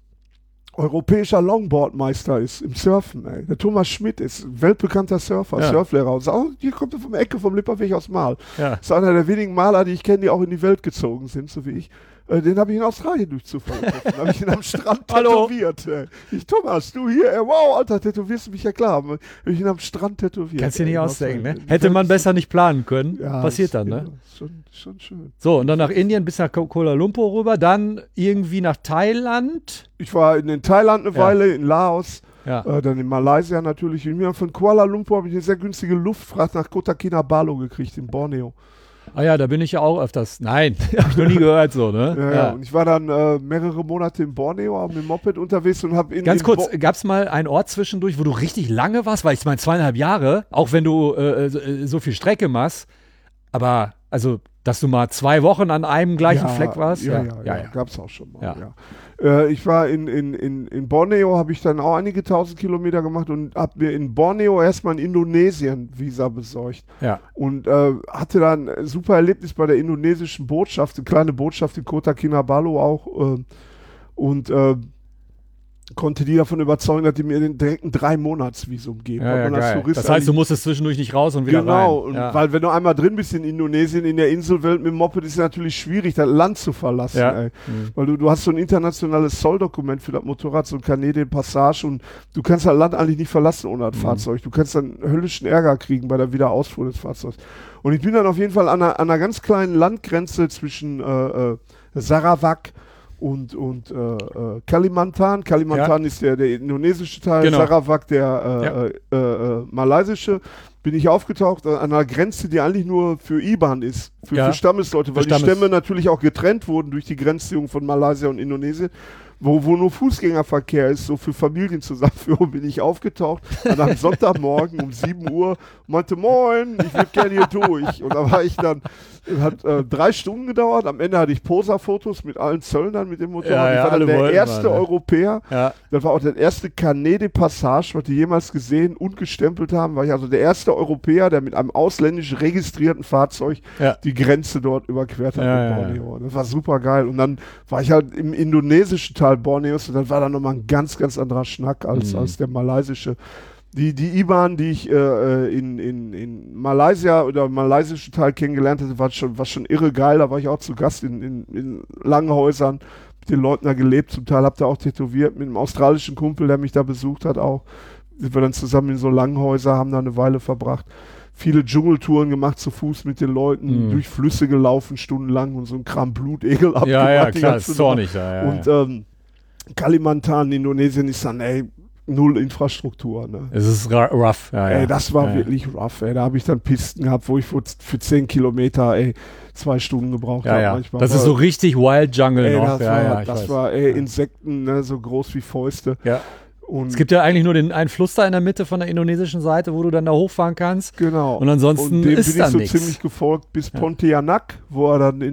europäischer Longboardmeister ist im Surfen. Ey. Der Thomas Schmidt ist weltbekannter Surfer, Surflehrer. Und sagt, hier kommt er vom Ecke vom Lipperweg aus Mal. Ja. Ist einer der wenigen Maler, die ich kenne, die auch in die Welt gezogen sind, so wie ich. Den habe ich in Australien durch Zufall getroffen. habe ich ihn am Strand tätowiert. Thomas, du hier, wow, Alter, tätowierst du mich, ja klar. Habe ich ihn am Strand tätowiert. Kannst du dir nicht ausdenken, ne? Hätte man besser nicht planen können. Ja, passiert dann, ne? Schon schön. So, und dann nach Indien bis nach Kuala Lumpur rüber, dann irgendwie nach Thailand. Ich war in Thailand eine Weile, in Laos. Ja. Dann in Malaysia natürlich. Von Kuala Lumpur habe ich eine sehr günstige Luftfracht nach Kota Kinabalu gekriegt, in Borneo. Ah ja, da bin ich ja auch öfters. Nein, habe ich noch nie gehört so, ne? Ja. Und ich war dann mehrere Monate in Borneo, auch mit dem Moped unterwegs und habe Ganz kurz, gab es mal einen Ort zwischendurch, wo du richtig lange warst? Weil ich meine, 2,5 Jahre, auch wenn du so viel Strecke machst, aber also, dass du mal 2 Wochen an einem gleichen Fleck warst? Ja, gab es auch schon mal, ja. Ich war in Borneo, habe ich dann auch einige 1000 Kilometer gemacht und habe mir in Borneo erstmal ein Indonesien-Visa besorgt. Ja. Und hatte dann ein super Erlebnis bei der indonesischen Botschaft, eine kleine Botschaft in Kota Kinabalu auch. Und konnte die davon überzeugen, dass die mir direkt ein 3-Monats-Visum geben. Ja, geil. Das heißt, du musstest zwischendurch nicht raus und wieder rein. Genau, weil wenn du einmal drin bist in Indonesien, in der Inselwelt mit dem Moped, ist es natürlich schwierig, das Land zu verlassen. Ja. Weil du hast so ein internationales Zolldokument für das Motorrad, so ein Canadian Passage und du kannst das Land eigentlich nicht verlassen ohne das Fahrzeug. Du kannst dann höllischen Ärger kriegen bei der Wiederausfuhr des Fahrzeugs. Und ich bin dann auf jeden Fall an einer ganz kleinen Landgrenze zwischen Sarawak und Kalimantan. Kalimantan ist der indonesische Teil, genau. Sarawak der malaysische. Bin ich aufgetaucht an einer Grenze, die eigentlich nur für IBAN ist, für Stammesleute, weil die Stämme natürlich auch getrennt wurden durch die Grenzziehung von Malaysia und Indonesien. Wo nur Fußgängerverkehr ist, so für Familienzusammenführung, bin ich aufgetaucht an einem Sonntagmorgen um 7 Uhr und meinte, moin, ich würde gerne hier durch. Und da war ich dann, hat 3 Stunden gedauert, am Ende hatte ich Posa-Fotos mit allen Zöllnern mit dem Motorrad. Ich war dann der erste Europäer, das war auch der erste Canadian-Passage, was die jemals gesehen und gestempelt haben, war ich also der erste Europäer, der mit einem ausländisch registrierten Fahrzeug die Grenze dort überquert hat mit Borneo. Das war super geil. Und dann war ich halt im indonesischen Teil Borneos und dann war da nochmal ein ganz, ganz anderer Schnack als der malaysische. Die IBAN, die ich in Malaysia oder im malaysischen Teil kennengelernt hatte, war schon irre geil. Da war ich auch zu Gast in Langhäusern, mit den Leuten da gelebt. Zum Teil habt ihr auch tätowiert mit einem australischen Kumpel, der mich da besucht hat auch. Sind wir dann zusammen in so Langhäuser, haben da eine Weile verbracht. Viele Dschungeltouren gemacht zu Fuß mit den Leuten, durch Flüsse gelaufen, stundenlang und so ein Kram Blutegel abgemacht. Ja, klar, ist zornig da. Und Kalimantan, Indonesien ist dann, null Infrastruktur. Ne? Es ist rough. Ja, Ey, das war wirklich rough. Ey. Da habe ich dann Pisten gehabt, wo ich für 10 Kilometer 2 Stunden gebraucht habe. Manchmal. Das ist so richtig Wild Jungle noch. Das war Insekten, ne, so groß wie Fäuste. Ja. Und es gibt ja eigentlich nur einen Fluss da in der Mitte von der indonesischen Seite, wo du dann da hochfahren kannst. Genau. Und ansonsten und dem ist bin da ich so nichts. ziemlich gefolgt bis Pontianak, wo er dann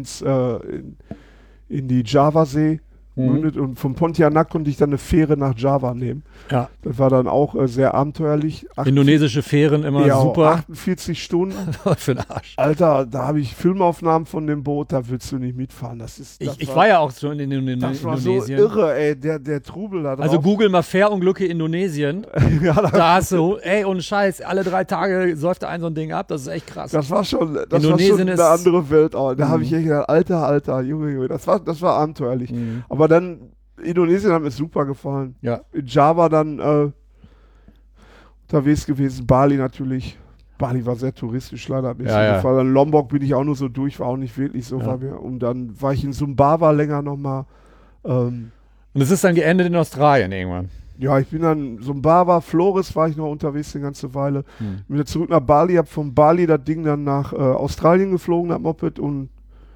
in die Javasee mündet. Und von Pontianak konnte ich dann eine Fähre nach Java nehmen. Ja. Das war dann auch sehr abenteuerlich. Indonesische Fähren immer super. 48 Stunden. Für den Arsch. Alter, da habe ich Filmaufnahmen von dem Boot, da willst du nicht mitfahren. Ich war ja auch schon in Indonesien. Das war so irre, ey, der Trubel da drauf. Also google mal Fährunglücke Indonesien. Da hast du, ohne Scheiß, alle 3 Tage säuft ein so ein Ding ab. Das ist echt krass. Das war schon Indonesien eine andere Welt. Oh, da habe ich echt gedacht, Alter, Junge, das war abenteuerlich. Aber dann, Indonesien hat mir super gefallen. Ja. In Java dann unterwegs gewesen, Bali natürlich. Bali war sehr touristisch, leider. Gefallen. Lombok bin ich auch nur so durch, war auch nicht wirklich so. Und dann war ich in Sumbawa länger nochmal. Und es ist dann geendet in Australien irgendwann. Ja, ich bin dann Sumbawa, Flores war ich noch unterwegs eine ganze Weile. Bin wieder zurück nach Bali, hab von Bali das Ding dann nach Australien geflogen, das Moped, und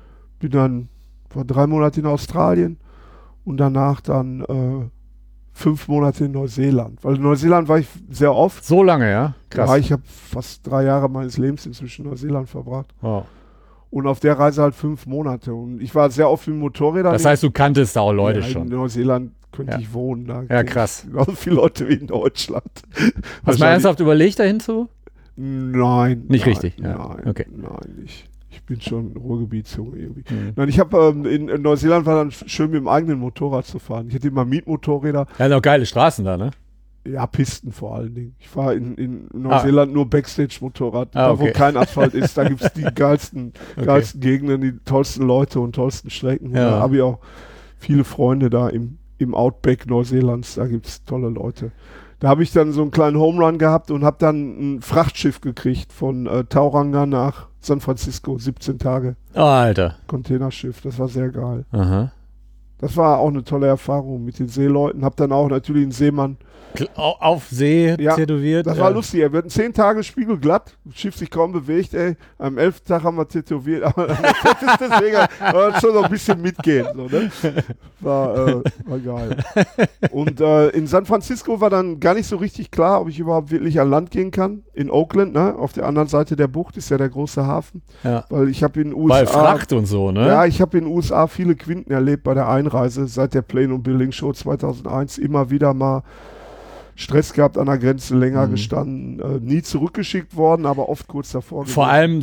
war 3 Monate in Australien und danach dann 5 Monate in Neuseeland. Weil in Neuseeland war ich sehr oft. So lange, ja? Krass. Ja, ich habe fast 3 Jahre meines Lebens inzwischen in Neuseeland verbracht. Wow. Und auf der Reise halt 5 Monate. Und ich war sehr oft mit Motorrädern. Das heißt, du kanntest da auch Leute in schon. In Neuseeland könnte ich wohnen. Da ja, krass. Genauso viele Leute wie in Deutschland. Hast du mal ernsthaft überlegt, dahin zu? Nein. Nicht richtig? Ja. Nein, okay. Nein, nicht. Ich bin schon Ruhrgebietsjunge irgendwie. Nein, ich habe in Neuseeland war dann schön mit dem eigenen Motorrad zu fahren. Ich hatte immer Mietmotorräder. Ja, noch geile Straßen da, ne? Ja, Pisten vor allen Dingen. Ich fahre in Neuseeland nur Backstage-Motorrad. Da, okay. wo kein Asphalt ist, da gibt es die geilsten Gegenden, die tollsten Leute und tollsten Strecken. Ja. Da habe ich auch viele Freunde da im Outback Neuseelands. Da gibt es tolle Leute. Da habe ich dann so einen kleinen Home Run gehabt und habe dann ein Frachtschiff gekriegt von Tauranga nach San Francisco, 17 Tage. Oh, Alter. Containerschiff, das war sehr geil. Aha. Das war auch eine tolle Erfahrung mit den Seeleuten. Hab dann auch natürlich einen Seemann. Auf See tätowiert. Das war lustig. Wir hatten 10 Tage spiegelglatt. Das Schiff sich kaum bewegt, ey. Am 11. Tag haben wir tätowiert. Aber deswegen war schon noch ein bisschen mitgehen. So, ne? War geil. Und in San Francisco war dann gar nicht so richtig klar, ob ich überhaupt wirklich an Land gehen kann. In Oakland, ne? Auf der anderen Seite der Bucht ist ja der große Hafen. Ja. Weil ich habe in den USA... Weil Fracht und so, ne? Ja, ich habe in den USA viele Quinten erlebt bei der Einreise. Seit der Plane- und Building Show 2001 immer wieder mal Stress gehabt an der Grenze, länger gestanden, nie zurückgeschickt worden, aber oft kurz davor. Vor allem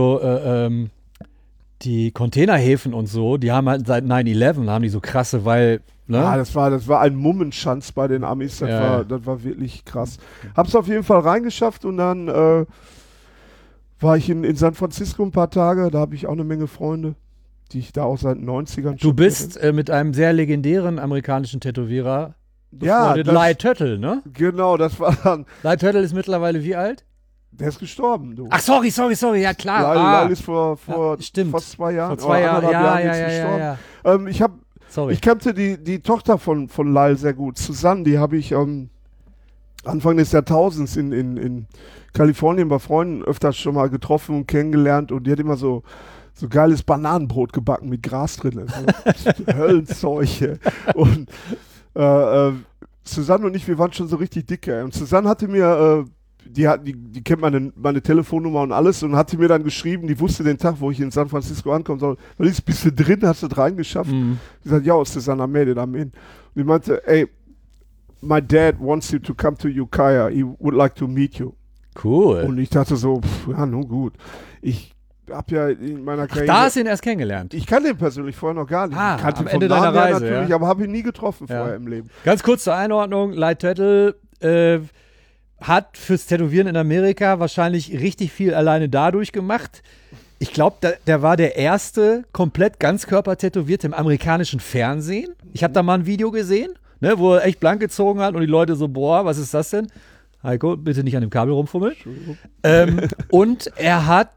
die Containerhäfen und so, die haben halt seit 9/11 haben die so krasse, weil ne? Ja, das war ein Mummenschanz bei den Amis, das war wirklich krass. Hab's auf jeden Fall reingeschafft und dann war ich in San Francisco ein paar Tage, da habe ich auch eine Menge Freunde, die ich da auch seit den 90ern Du bist mit einem sehr legendären amerikanischen Tätowierer befreundet, Lai Turtle, ne? Genau, das war dann... Lai Turtle ist mittlerweile wie alt? Der ist gestorben, du. Ach, sorry, ja klar. Lai ist vor fast 2 Jahren. Vor 2 Jahren, gestorben. Ich kannte die Tochter von Lyle sehr gut, Susanne, die habe ich Anfang des Jahrtausends in Kalifornien bei Freunden öfters schon mal getroffen und kennengelernt und die hat immer so geiles Bananenbrot gebacken mit Gras drin. So Höllenzeug. Und Susanne und ich, wir waren schon so richtig dicke. Und Susanne hatte mir, die kennt meine Telefonnummer und alles und hatte mir dann geschrieben, die wusste den Tag, wo ich in San Francisco ankommen soll. Weil ich bist du drin, hast du es reingeschafft? Die sagt, ja, Susanne, I made it, I'm in. Und die meinte, ey, my dad wants you to come to Ukiah. He would like to meet you. Cool. Und ich dachte so, ja, nun gut. Ich habe ja in meiner Karriere... Da hast du ihn erst kennengelernt? Ich kannte ihn persönlich vorher noch gar nicht. Ich kannte am ihn Ende vom Namen deiner Reise, natürlich, aber habe ihn nie getroffen vorher im Leben. Ganz kurz zur Einordnung, Lai Turtle hat fürs Tätowieren in Amerika wahrscheinlich richtig viel alleine dadurch gemacht. Ich glaube, der war der erste komplett Ganzkörper-Tätowierte im amerikanischen Fernsehen. Ich habe da mal ein Video gesehen, ne, wo er echt blank gezogen hat und die Leute so, boah, was ist das denn? Heiko, bitte nicht an dem Kabel rumfummeln. Und er hat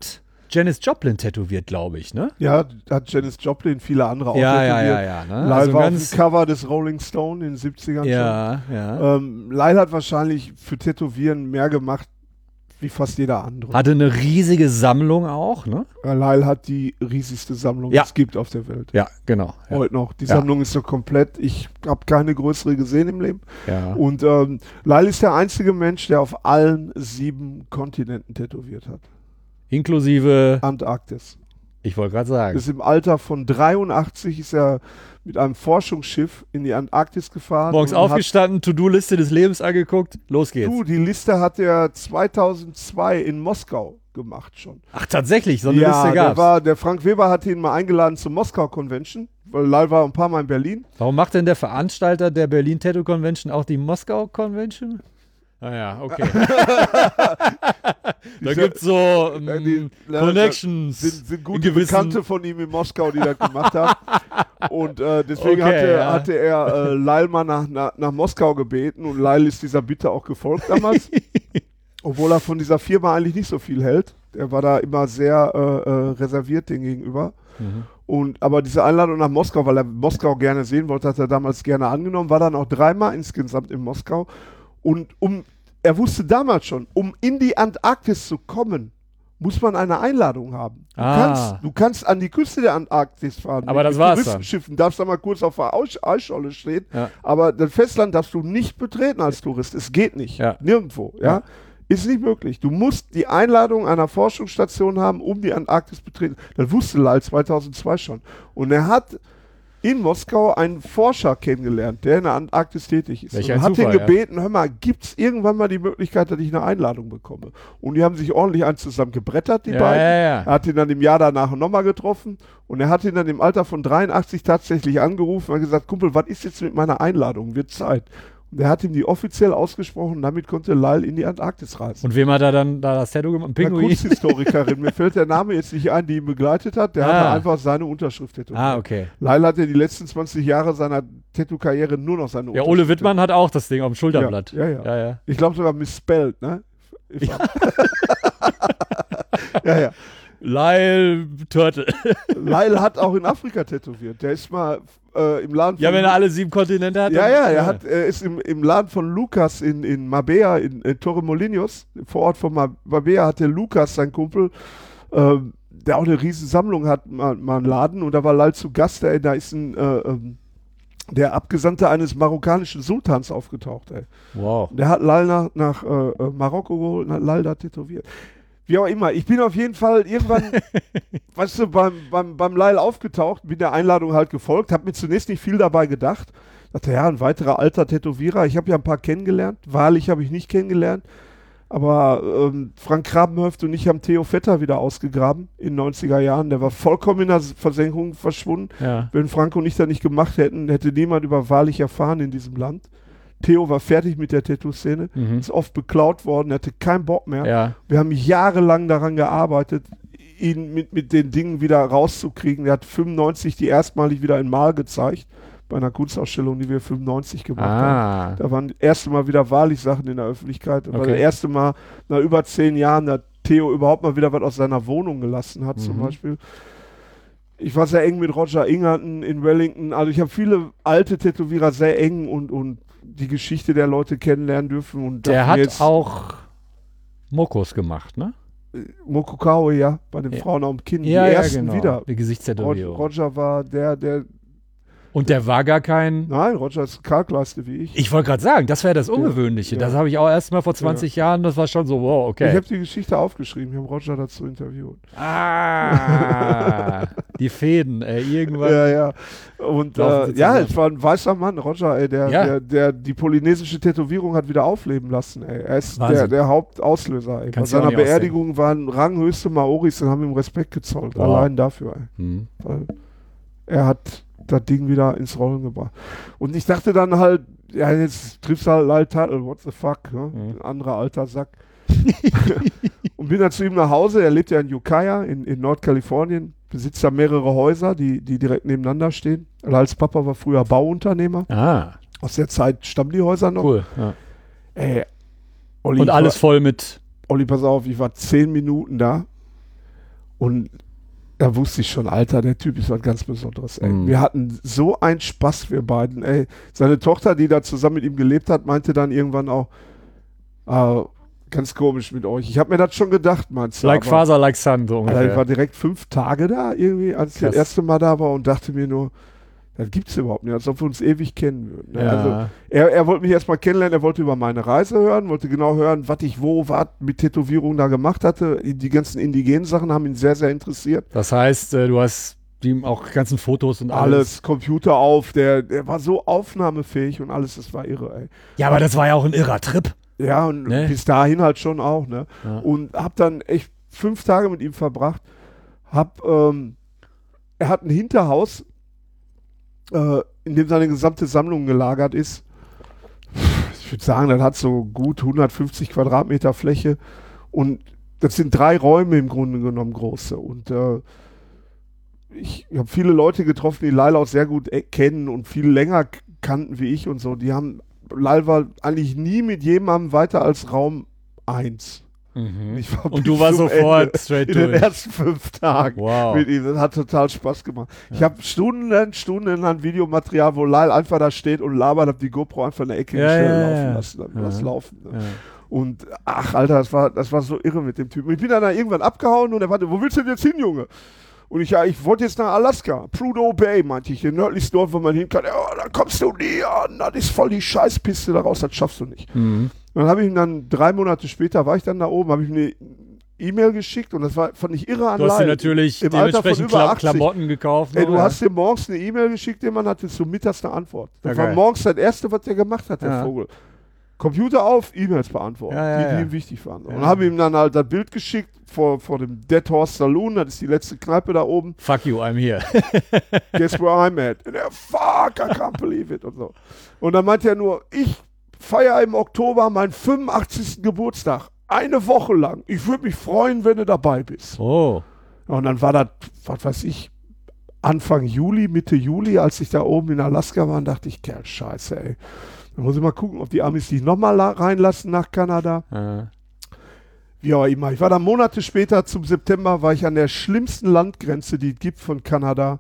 Janis Joplin tätowiert, glaube ich, ne? Ja, hat Janis Joplin, viele andere auch Ja, tätowiert. ne? Lyle Also war ganz, auf dem Cover des Rolling Stone in den 70ern ja. schon. Lyle hat wahrscheinlich für Tätowieren mehr gemacht wie fast jeder andere. Hatte eine riesige Sammlung auch, ne? Lyle hat die riesigste Sammlung, die Ja. es gibt auf der Welt. Ja, genau. Ja. Heute noch. Die Ja. Sammlung ist so komplett. Ich habe keine größere gesehen im Leben. Ja. Und Lyle ist der einzige Mensch, der auf allen 7 Kontinenten tätowiert hat. Inklusive, Antarktis. ich wollte gerade sagen. Ist im Alter von 83 ist er mit einem Forschungsschiff in die Antarktis gefahren. Morgens und hat- aufgestanden, To-Do-Liste des Lebens angeguckt, los geht's. Du, die Liste hat er 2002 in Moskau gemacht schon. Ach, tatsächlich, so eine Liste gab's. Der Frank Weber hat ihn mal eingeladen zur Moskau Convention, weil Lyle war ein paar Mal in Berlin. Warum macht denn der Veranstalter der Berlin Tattoo Convention auch die Moskau Convention? Ah ja, okay. Da gibt's so Connections. Sind gute in gewissen- Bekannte von ihm in Moskau, die das gemacht haben. Und deswegen Okay, hatte er Lyle mal nach Moskau gebeten und Lyle ist dieser Bitte auch gefolgt damals. Obwohl er von dieser Firma eigentlich nicht so viel hält. Er war da immer sehr reserviert denen gegenüber. Aber diese Einladung nach Moskau, weil er Moskau gerne sehen wollte, hat er damals gerne angenommen, war dann auch 3-mal insgesamt in Moskau. Und er wusste damals schon, um in die Antarktis zu kommen, muss man eine Einladung haben. Du kannst an die Küste der Antarktis fahren. Aber das mit war's dann. Touristenschiffen, darfst da mal kurz auf der Eisscholle stehen. Ja. Aber das Festland darfst du nicht betreten als Tourist. Es geht nicht. Ja. Nirgendwo. Ja? Ist nicht möglich. Du musst die Einladung einer Forschungsstation haben, um die Antarktis betreten. Das wusste Lyle 2002 schon. Und er hat in Moskau einen Forscher kennengelernt, der in der Antarktis tätig ist. Welch Und ein hat Zufall, ihn gebeten, hör mal, gibt es irgendwann mal die Möglichkeit, dass ich eine Einladung bekomme? Und die haben sich ordentlich eins zusammen gebrettert, die beiden. Er hat ihn dann im Jahr danach nochmal getroffen und er hat ihn dann im Alter von 83 tatsächlich angerufen und hat gesagt, Kumpel, was ist jetzt mit meiner Einladung? Wird Zeit. Und er hat ihm die offiziell ausgesprochen und damit konnte Lyle in die Antarktis reisen. Und wem hat er dann da das Tattoo gemacht? Eine Pinguin? Kunsthistorikerin, mir fällt der Name jetzt nicht ein, die ihn begleitet hat, der hatte einfach seine Unterschrift tätowiert. Ah, okay. Lyle hatte die letzten 20 Jahre seiner Tattoo-Karriere nur noch seine Ja, Unterschrift. Ole Wittmann hat auch das Ding auf dem Schulterblatt. Ja. Ich glaube sogar misspelled, ne? Ja. Lyle Turtle. Lyle hat auch in Afrika tätowiert. Der ist mal im Laden von... Ja, wenn er alle 7 Kontinente hat. Er ist im Laden von Lukas in Mabea, in Torremolinos, vor Ort von Mabea, hat der Lukas, sein Kumpel, der auch eine riesen Sammlung hat, mal einen Laden. Und da war Lyle zu Gast, da ist der Abgesandte eines marokkanischen Sultans aufgetaucht. Ey. Wow. Der hat Lyle nach Marokko geholt und hat Lyle da tätowiert. Wie auch immer, ich bin auf jeden Fall irgendwann, weißt du, beim Lyle aufgetaucht, bin der Einladung halt gefolgt, habe mir zunächst nicht viel dabei gedacht. Dachte, ja, ein weiterer alter Tätowierer. Ich habe ja ein paar kennengelernt. Wahrlich habe ich nicht kennengelernt. Aber Frank Krabenhöft und ich haben Theo Vetter wieder ausgegraben in den 90er Jahren. Der war vollkommen in der Versenkung verschwunden. Ja. Wenn Frank und ich das nicht gemacht hätten, hätte niemand über Wahrlich erfahren in diesem Land. Theo war fertig mit der Tattoo-Szene, ist oft beklaut worden, er hatte keinen Bock mehr. Ja. Wir haben jahrelang daran gearbeitet, ihn mit den Dingen wieder rauszukriegen. Er hat 95 die erstmalig wieder in Mal gezeigt, bei einer Kunstausstellung, die wir 95 gemacht haben. Da waren das erste Mal wieder wahrlich Sachen in der Öffentlichkeit. Das war das erste Mal nach über 10 Jahren, dass Theo überhaupt mal wieder was aus seiner Wohnung gelassen hat, zum Beispiel. Ich war sehr eng mit Roger Ingerton in Wellington. Also ich habe viele alte Tätowierer sehr eng und die Geschichte der Leute kennenlernen dürfen. Und Der hat auch Mokos gemacht, ne? Mokukaue, ja, bei den Frauen am Kinn. Ja, die ersten genau. wieder. Die Gesichtstätowierung. Roger war der. Und der war gar kein... Nein, Roger ist Kalkleiste wie ich. Ich wollte gerade sagen, das wäre das Ungewöhnliche. Ja. Das habe ich auch erst mal vor 20 Jahren, das war schon so, wow, okay. Ich habe die Geschichte aufgeschrieben, ich habe Roger dazu interviewt. Die Fäden, irgendwann. Ja. Und es war ein weißer Mann, Roger, ey, der die polynesische Tätowierung hat wieder aufleben lassen, ey. Er ist der Hauptauslöser, ey. Bei seiner Beerdigung waren ranghöchste Maoris und haben ihm Respekt gezollt. Wow. Allein dafür, ey. Weil er hat das Ding wieder ins Rollen gebracht. Und ich dachte dann halt, ja, jetzt triffst du halt Lyle Tuttle, what the fuck, ne? Ein anderer alter Sack. Und bin dann zu ihm nach Hause, er lebt ja in Ukiah in Nordkalifornien, besitzt da mehrere Häuser, die direkt nebeneinander stehen. Lyles Papa war früher Bauunternehmer. Aus der Zeit stammen die Häuser noch. Cool, ja. Olli, und alles voll mit... Olli, pass auf, ich war 10 Minuten da Und da wusste ich schon, Alter, der Typ ist was ganz Besonderes, ey. Wir hatten so einen Spaß, wir beiden, ey. Seine Tochter, die da zusammen mit ihm gelebt hat, meinte dann irgendwann auch, ganz komisch mit euch. Ich habe mir das schon gedacht, meinst du. Like Father, like Son, so Alter, ungefähr. ich war direkt 5 Tage da, irgendwie, als ich das erste Mal da war und dachte mir nur, das gibt's überhaupt nicht, als ob wir uns ewig kennen würden. Ne? Ja. Also, er wollte mich erstmal kennenlernen, er wollte über meine Reise hören, wollte genau hören, was ich was mit Tätowierungen da gemacht hatte. Die ganzen indigenen Sachen haben ihn sehr, sehr interessiert. Das heißt, du hast ihm auch ganzen Fotos und Alles, Computer auf, der war so aufnahmefähig und alles, das war irre, ey. Ja, aber das war ja auch ein irrer Trip. Ja, und Ne? bis dahin halt schon auch, ne? Ja. Und hab dann echt 5 Tage mit ihm verbracht. Er hat ein Hinterhaus, in dem seine gesamte Sammlung gelagert ist. Ich würde sagen, das hat so gut 150 Quadratmeter Fläche und das sind 3 Räume im Grunde genommen große. Und ich habe viele Leute getroffen, die Lyle auch sehr gut kennen und viel länger kannten wie ich und so. Die haben, Lyle war eigentlich nie mit jemandem weiter als Raum 1. Ich war Und bis du warst zum sofort Ende, straight in den durch. ersten 5 Tagen Wow. mit ihm. Das hat total Spaß gemacht. Ich habe stundenlang Videomaterial, wo Lyle einfach da steht und labert, habe die GoPro einfach in der Ecke gestellt und laufen lassen. Dann lass laufen. Ne? Ja. Und ach, Alter, das war so irre mit dem Typen. Ich bin dann da irgendwann abgehauen und er meinte, wo willst du denn jetzt hin, Junge? Und ich wollte jetzt nach Alaska. Prudhoe Bay, meinte ich, den nördlichsten Ort, wo man hin kann. Ja, da kommst du nie an. Das ist voll die Scheißpiste daraus, das schaffst du nicht. Und dann habe ich ihm dann 3 Monate später, war ich dann da oben, habe ich mir eine E-Mail geschickt und das fand ich irre an Du hast dir Lyle. natürlich Im Alter von dementsprechend über 80. Klamotten gekauft. Ey, du oder? hast dir morgens eine E-Mail geschickt, der Mann hatte zum mittags eine Antwort. Das Okay. war morgens das Erste, was der gemacht hat, der Ja. Vogel. Computer auf, E-Mails beantworten, die ihm wichtig waren. Und habe ihm dann halt das Bild geschickt vor dem Dead Horse Saloon, das ist die letzte Kneipe da oben. Fuck you, I'm here. Guess where I'm at? Und er, fuck, I can't believe it und so. Und dann meinte er nur, ich feiere im Oktober meinen 85. Geburtstag. Eine Woche lang. Ich würde mich freuen, wenn du dabei bist. Oh. Und dann war das, was weiß ich, Anfang Juli, Mitte Juli, als ich da oben in Alaska war, dachte ich, Kerl, scheiße, ey. Dann muss ich mal gucken, ob die Amis dich nochmal reinlassen nach Kanada. Wie auch immer. Ich war dann Monate später, zum September, war ich an der schlimmsten Landgrenze, die es gibt von Kanada,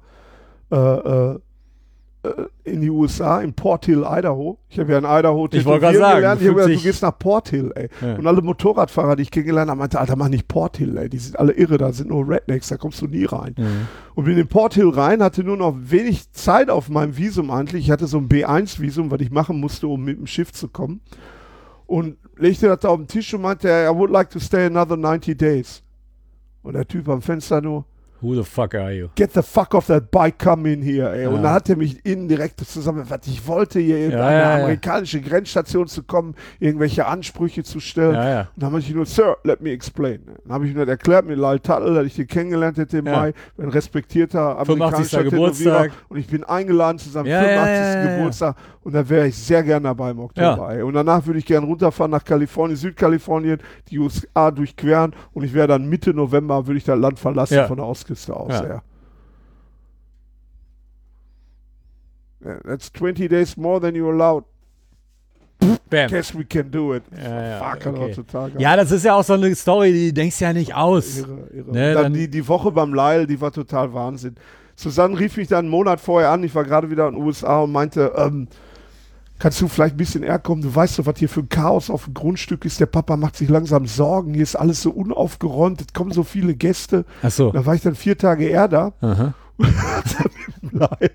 in die USA, in Port Hill, Idaho. Ich habe ja in Idaho Ich wollte gerade tätowieren sagen, gelernt. Ich hab 50 gesagt, du gehst nach Port Hill, ey. Ja. Und alle Motorradfahrer, die ich kennengelernt habe, meinten, Alter, mach nicht Port Hill, ey. Die sind alle irre, da sind nur Rednecks, da kommst du nie rein. Und bin in Port Hill rein, hatte nur noch wenig Zeit auf meinem Visum eigentlich. Ich hatte so ein B1-Visum, was ich machen musste, um mit dem Schiff zu kommen. Und legte das da auf den Tisch und meinte, I would like to stay another 90 days. Und der Typ am Fenster nur, Who the fuck are you? get the fuck off that bike, come in here, ey. Ja. Und dann hat er mich innen direkt zusammengefasst. Ich wollte hier in Ja, eine ja, ja. amerikanische Grenzstation zu kommen, irgendwelche Ansprüche zu stellen. Ja, ja. Und dann meinte ich nur, Sir, let me explain. Dann habe ich ihm das erklärt mit Lyle Tuttle, dass ich den kennengelernt hätte im Ja. Mai, ein respektierter 85. amerikanischer Geburtstag. Tätowierer. Und ich bin eingeladen zu seinem Ja, 85. ja. Geburtstag. Und da wäre ich sehr gerne dabei im Oktober. Ey. Und danach würde ich gerne runterfahren nach Kalifornien, Südkalifornien, die USA durchqueren. Und ich wäre dann Mitte November, würde ich das Land verlassen Ja. von der Ostküste aus. Ja. Ja. Yeah, that's 20 days more than you're allowed. Bam. Guess we can do it. Ja, Fuck, okay. heutzutage. Ja, das ist ja auch so eine Story, die denkst ja nicht aus. Irre. Ne, dann dann- die Woche beim Lyle, die war total Wahnsinn. Susanne rief mich dann einen Monat vorher an, ich war gerade wieder in den USA und meinte, kannst du vielleicht ein bisschen eher kommen? Du weißt doch, was hier für ein Chaos auf dem Grundstück ist. Der Papa macht sich langsam Sorgen. Hier ist alles so unaufgeräumt. Es kommen so viele Gäste. Ach so. Da war ich dann 4 Tage eher da. Aha. Lyle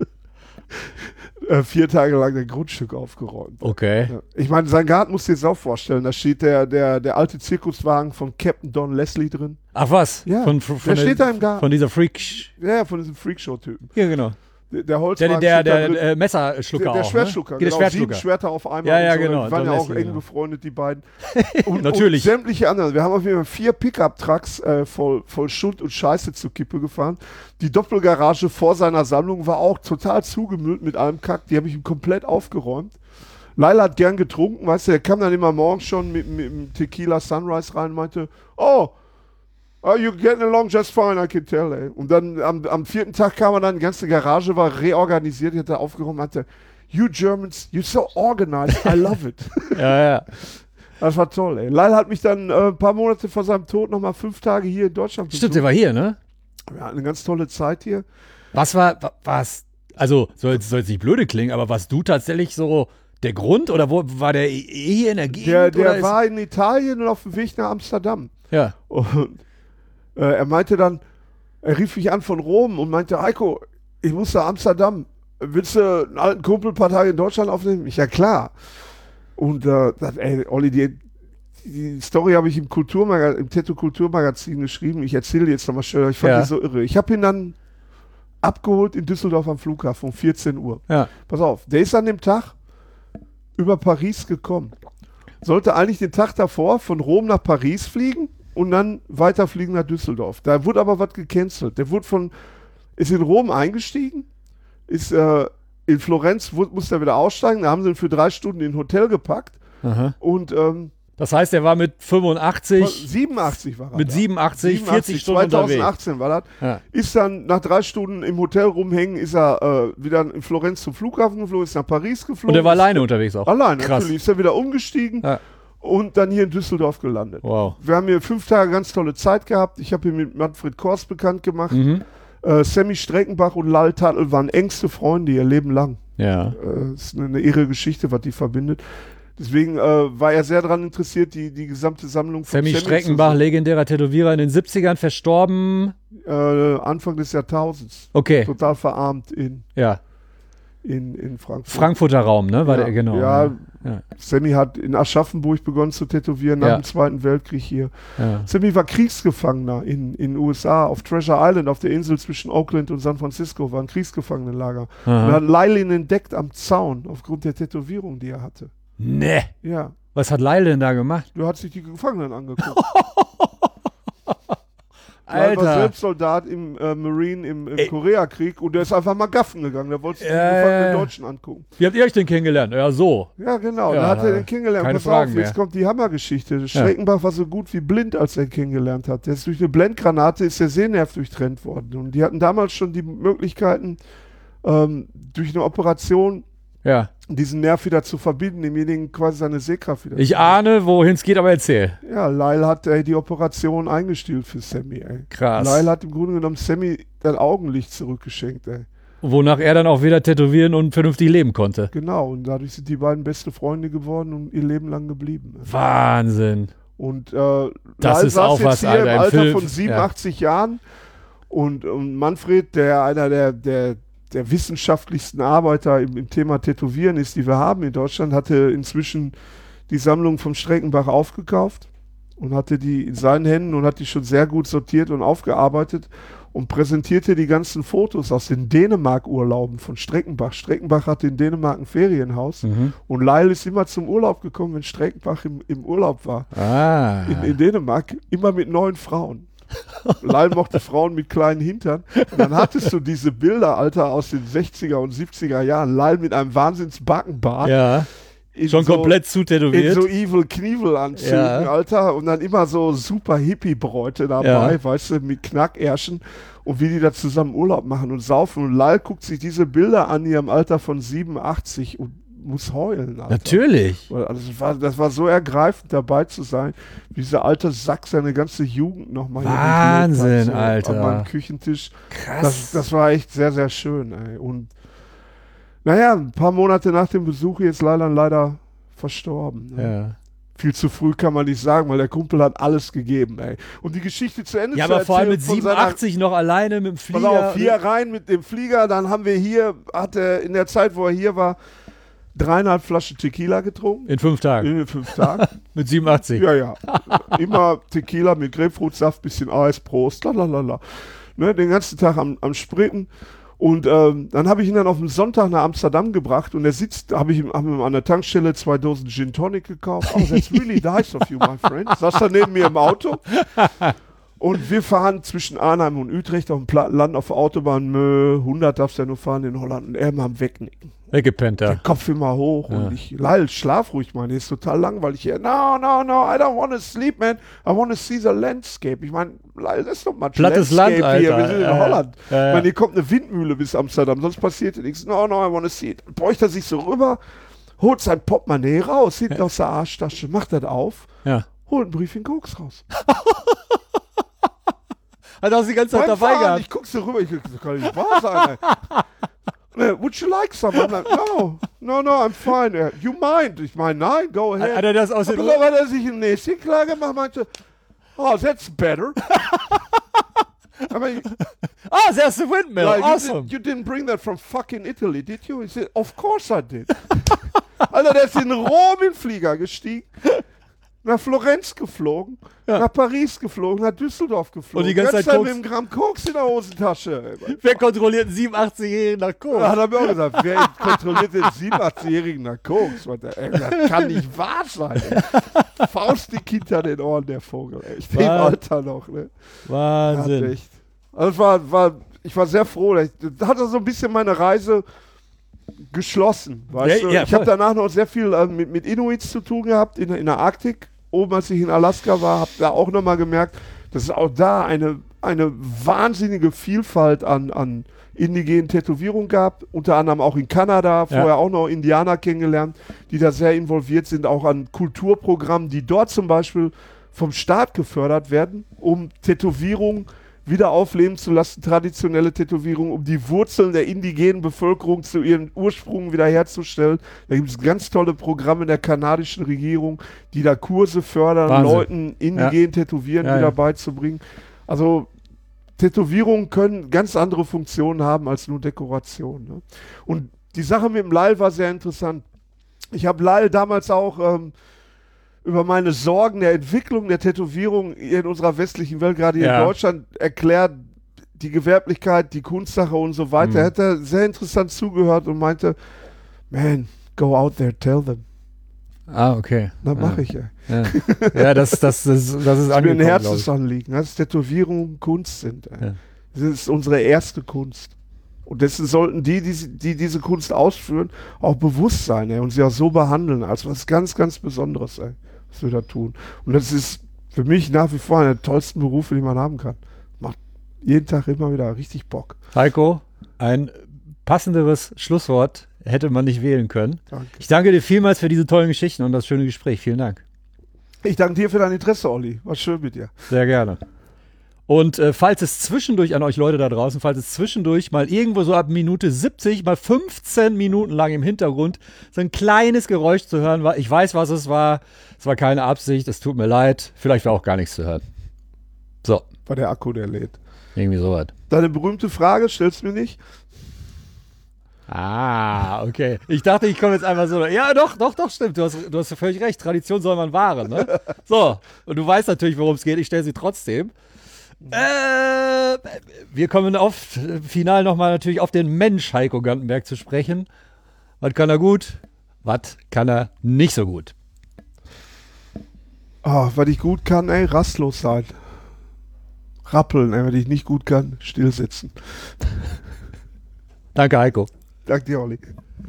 4 Tage lang das Grundstück aufgeräumt. Okay. Ja. Ich meine, sein Garten musst du dir jetzt auch vorstellen. Da steht der alte Zirkuswagen von Captain Don Leslie drin. Ach was? Ja, von der steht da im Garten. Von dieser Freak... Ja, von diesem Freakshow-Typen. Ja, genau. Der Holzwagen Der steht da drin. Messerschlucker Der auch, Schwertschlucker, ne? genau, Der 7 Schwertschlucker. Schwerter auf einmal. Ja, und ja, so. genau, Die waren Don ja auch Leslie, eng genau. befreundet, die beiden. Und Natürlich. sämtliche anderen. Wir haben auf jeden Fall 4 Pickup-Trucks voll Schund und Scheiße zur Kippe gefahren. Die Doppelgarage vor seiner Sammlung war auch total zugemüllt mit allem Kack. Die habe ich ihm komplett aufgeräumt. Leila hat gern getrunken, weißt du, er kam dann immer morgens schon mit dem Tequila Sunrise rein und meinte, oh, you're getting along just fine, I can tell, ey. Und dann am 4. Tag kam er dann, die ganze Garage war reorganisiert, die hat er aufgeräumt, meinte, you Germans, you're so organized, I love it. Ja. Das war toll, ey. Lyle hat mich dann ein paar Monate vor seinem Tod nochmal 5 Tage hier in Deutschland Stimmt, der war hier, ne? Wir hatten eine ganz tolle Zeit hier. Also soll jetzt nicht blöde klingen, aber warst du tatsächlich so der Grund oder wo war der hier in der Gegend? Der war in Italien und auf dem Weg nach Amsterdam. Ja. Und er meinte dann, er rief mich an von Rom und meinte, Heiko, ich muss nach Amsterdam. Willst du einen alten Kumpel ein paar Tage in Deutschland aufnehmen? Ich, ja klar. Und Olli, die Story habe ich im Tattoo-Kulturmagazin geschrieben. Ich erzähle jetzt nochmal schnell. Ich fand die so irre. Ich habe ihn dann abgeholt in Düsseldorf am Flughafen um 14 Uhr. Ja. Pass auf, der ist an dem Tag über Paris gekommen. Sollte eigentlich den Tag davor von Rom nach Paris fliegen und dann weiterfliegen nach Düsseldorf. Da wurde aber was gecancelt. Der ist in Rom eingestiegen, ist in Florenz, musste er wieder aussteigen. Da haben sie ihn für 3 Stunden in ein Hotel gepackt. Aha. Und das heißt, er war mit 85. 87 war er. Mit da. 87, 40 Stunden 2018 war das. Ja. Ist dann nach 3 Stunden im Hotel rumhängen, ist er wieder in Florenz zum Flughafen geflogen, ist nach Paris geflogen. Und er war alleine unterwegs auch. Alleine, Krass. natürlich. Ist er wieder umgestiegen und dann hier in Düsseldorf gelandet. Wow. Wir haben hier 5 Tage ganz tolle Zeit gehabt. Ich habe hier mit Manfred Kors bekannt gemacht. Sammy Streckenbach und Lal Tatl waren engste Freunde ihr Leben lang. Ja. Ist eine irre Geschichte, was die verbindet. Deswegen war er sehr daran interessiert, die gesamte Sammlung von Sammy Streckenbach, legendärer Tätowierer in den 70ern, verstorben. Anfang des Jahrtausends. Okay. Total verarmt in Frankfurt. Frankfurter Raum, ne? War ja, der, genau. Ja, ja. Sammy hat in Aschaffenburg begonnen zu tätowieren nach dem Zweiten Weltkrieg hier. Ja. Sammy war Kriegsgefangener in den USA, auf Treasure Island, auf der Insel zwischen Oakland und San Francisco, war ein Kriegsgefangenenlager. Und er hat Lyle ihn entdeckt am Zaun, aufgrund der Tätowierung, die er hatte. Ne. Ja. Was hat Lyle denn da gemacht? Du hast sich die Gefangenen angeguckt. Alter. Er war selbst Soldat im Marine im Koreakrieg und der ist einfach mal gaffen gegangen. Der wollte sich die gefangenen Deutschen angucken. Wie habt ihr euch denn kennengelernt? Ja, so. Ja, genau. Ja, da hat er den kennengelernt. keine Pass Fragen auf, jetzt mehr. kommt die Hammergeschichte. Streckenbach war so gut wie blind, als er ihn kennengelernt hat. Der ist durch eine Blendgranate ist der Sehnerv durchtrennt worden. Und die hatten damals schon die Möglichkeiten, durch eine Operation diesen Nerv wieder zu verbinden, demjenigen quasi seine Sehkraft wieder. Ich ahne, wohin es geht, aber erzähl. Ja, Lyle hat die Operation eingestielt für Sammy, ey. Krass. Lyle hat im Grunde genommen Sammy das Augenlicht zurückgeschenkt, ey. Wonach er dann auch wieder tätowieren und vernünftig leben konnte. Genau, und dadurch sind die beiden beste Freunde geworden und ihr Leben lang geblieben. Ey. Wahnsinn. Und das Lyle ist saß auch jetzt was, hier Alter, im Alter Film, von 87 Jahren und Manfred, der einer der wissenschaftlichsten Arbeiter im Thema Tätowieren ist, die wir haben in Deutschland, hatte inzwischen die Sammlung vom Streckenbach aufgekauft und hatte die in seinen Händen und hat die schon sehr gut sortiert und aufgearbeitet und präsentierte die ganzen Fotos aus den Dänemark-Urlauben von Streckenbach. Streckenbach hatte in Dänemark ein Ferienhaus und Lyle ist immer zum Urlaub gekommen, wenn Streckenbach im Urlaub war. In Dänemark, immer mit neuen Frauen. Lyle mochte Frauen mit kleinen Hintern. Und dann hattest du diese Bilder, Alter, aus den 60er und 70er Jahren. Lyle mit einem Wahnsinns-Backenbart. Ja. Schon so, komplett zutätowiert. In so Evil Knievel-Anzügen, Alter. Und dann immer so super Hippie-Bräute dabei, weißt du, mit Knackärschen. Und wie die da zusammen Urlaub machen und saufen. Und Lyle guckt sich diese Bilder an, hier im Alter von 87 und muss heulen, Alter. Natürlich. Also das war so ergreifend, dabei zu sein, wie dieser alte Sack seine ganze Jugend nochmal Wahnsinn, so Alter. An meinem Küchentisch. Krass. Das war echt sehr, sehr schön, ey. Und naja, ein paar Monate nach dem Besuch jetzt leider verstorben. Ne? Ja. Viel zu früh kann man nicht sagen, weil der Kumpel hat alles gegeben, ey. Und die Geschichte zu Ende zu aber vor allem mit von 87 noch alleine mit dem Flieger. Pass auf, hier rein mit dem Flieger, dann haben wir hier, hat er in der Zeit, wo er hier war, 3,5 Flaschen Tequila getrunken. In 5 Tagen. In 5 Tagen. Mit 87. Ja. Immer Tequila mit Grapefruitsaft, bisschen Eis, Prost, lalalala. Ne, den ganzen Tag am Spritten. Und dann habe ich ihn dann auf dem Sonntag nach Amsterdam gebracht und er sitzt, haben wir an der Tankstelle 2 Dosen Gin Tonic gekauft. Oh, that's really nice of you, my friend. Saß da neben mir im Auto. Und wir fahren zwischen Arnhem und Utrecht auf dem Plattenland auf der Autobahn. 100 darfst du ja nur fahren in Holland. Und er immer am Wegnicken. Weggepennt, Der Kopf immer hoch. Und ich, Lyle, schlaf ruhig, Mann. Ist total langweilig hier. No, I don't want to sleep, man. I want to see the landscape. Ich meine, Lyle, das ist doch much Plattes Landscape Land, hier. Alter. Wir sind in Holland. Ich Ja. meine, hier kommt eine Windmühle bis Amsterdam. Sonst passiert ja nichts. No, I want to see it. Bräuchte er sich so rüber, holt sein Portemonnaie raus, hinten aus der Arschtasche, macht das auf, Ja. holt einen Brief in Koks raus. Hat auch die ganze Zeit Beim dabei Fahren, gehabt. ich guck so rüber, ich das kann nicht wahr sein. Ey. Would you like some? I'm like, no, I'm fine. You mind? Ich meine, nein, go ahead. Hat er das aus den Aber so, weil er sich im nächsten klar gemacht meinte, oh, that's better. I mean, there's the windmill. like, Awesome. you didn't bring that from fucking Italy, did you? He said, of course I did. Alter, der ist in Rom in den Flieger gestiegen, nach Florenz geflogen, nach Paris geflogen, nach Düsseldorf geflogen. Und die ganze Zeit mit Koks. einem Gramm Koks in der Hosentasche. Wer kontrolliert einen 87-Jährigen nach Da Koks? hat er mir auch gesagt, wer kontrolliert den 87-Jährigen nach Koks? Das kann nicht wahr sein. Ey. Faustdick hinter den Ohren, der Vogel. Ey. Ich dem Alter noch. Ne? Wahnsinn. Hat echt. Also ich war sehr froh. Da hat er so ein bisschen meine Reise geschlossen. Weißt du? Ja, Ich habe danach noch sehr viel mit Inuits zu tun gehabt in der Arktik. Oben, als ich in Alaska war, habe da auch nochmal gemerkt, dass es auch da eine wahnsinnige Vielfalt an indigenen Tätowierungen gab. Unter anderem auch in Kanada, vorher auch noch Indianer kennengelernt, die da sehr involviert sind, auch an Kulturprogrammen, die dort zum Beispiel vom Staat gefördert werden, um Tätowierungen wieder aufleben zu lassen, traditionelle Tätowierungen, um die Wurzeln der indigenen Bevölkerung zu ihren Ursprüngen wiederherzustellen. Da gibt es ganz tolle Programme der kanadischen Regierung, die da Kurse fördern, Wahnsinn. Leuten indigen Tätowieren wieder beizubringen. Also Tätowierungen können ganz andere Funktionen haben als nur Dekoration. Ne? Und die Sache mit dem Lyle war sehr interessant. Ich habe Lyle damals auch über meine Sorgen der Entwicklung der Tätowierung in unserer westlichen Welt, gerade hier in Deutschland, erklärt, die Gewerblichkeit, die Kunstsache und so weiter. Er hat da sehr interessant zugehört und meinte, man, go out there, tell them. Ah, okay. Na, mache ich ja. Ja, das ist Das ist mir ein angekommen, glaub ich. Herzensanliegen, dass Tätowierungen Kunst sind. Ja. Das ist unsere erste Kunst. Und dessen sollten die diese Kunst ausführen, auch bewusst sein, ey, und sie auch so behandeln, als was ganz, ganz Besonderes, ey, was wir da tun. Und das ist für mich nach wie vor einer der tollsten Berufe, die man haben kann. Macht jeden Tag immer wieder richtig Bock. Heiko, ein passenderes Schlusswort hätte man nicht wählen können. Danke. Ich danke dir vielmals für diese tollen Geschichten und das schöne Gespräch. Vielen Dank. Ich danke dir für dein Interesse, Olli. War schön mit dir. Sehr gerne. Und falls es zwischendurch an euch Leute da draußen, falls es zwischendurch mal irgendwo so ab Minute 70, mal 15 Minuten lang im Hintergrund so ein kleines Geräusch zu hören war, ich weiß, was es war. Es war keine Absicht, es tut mir leid. Vielleicht war auch gar nichts zu hören. So, War der Akku, der lädt. irgendwie sowas. Deine berühmte Frage stellst du mir nicht? Ah, okay. Ich dachte, ich komme jetzt einfach so. Ja, doch, stimmt. Du hast völlig recht. Tradition soll man wahren, ne? So, und du weißt natürlich, worum es geht. Ich stelle sie trotzdem. Wir kommen final nochmal natürlich auf den Mensch Heiko Gantenberg zu sprechen. Was kann er gut? Was kann er nicht so gut? Was ich gut kann, ey, rastlos sein. Rappeln, ey, wenn ich nicht gut kann, still sitzen. Danke, Heiko. Danke dir, Olli.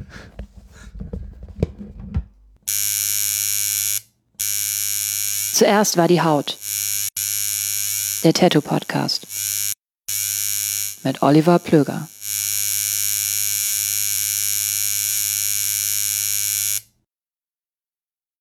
Zuerst war die Haut. Der Tattoo-Podcast. Mit Oliver Plöger.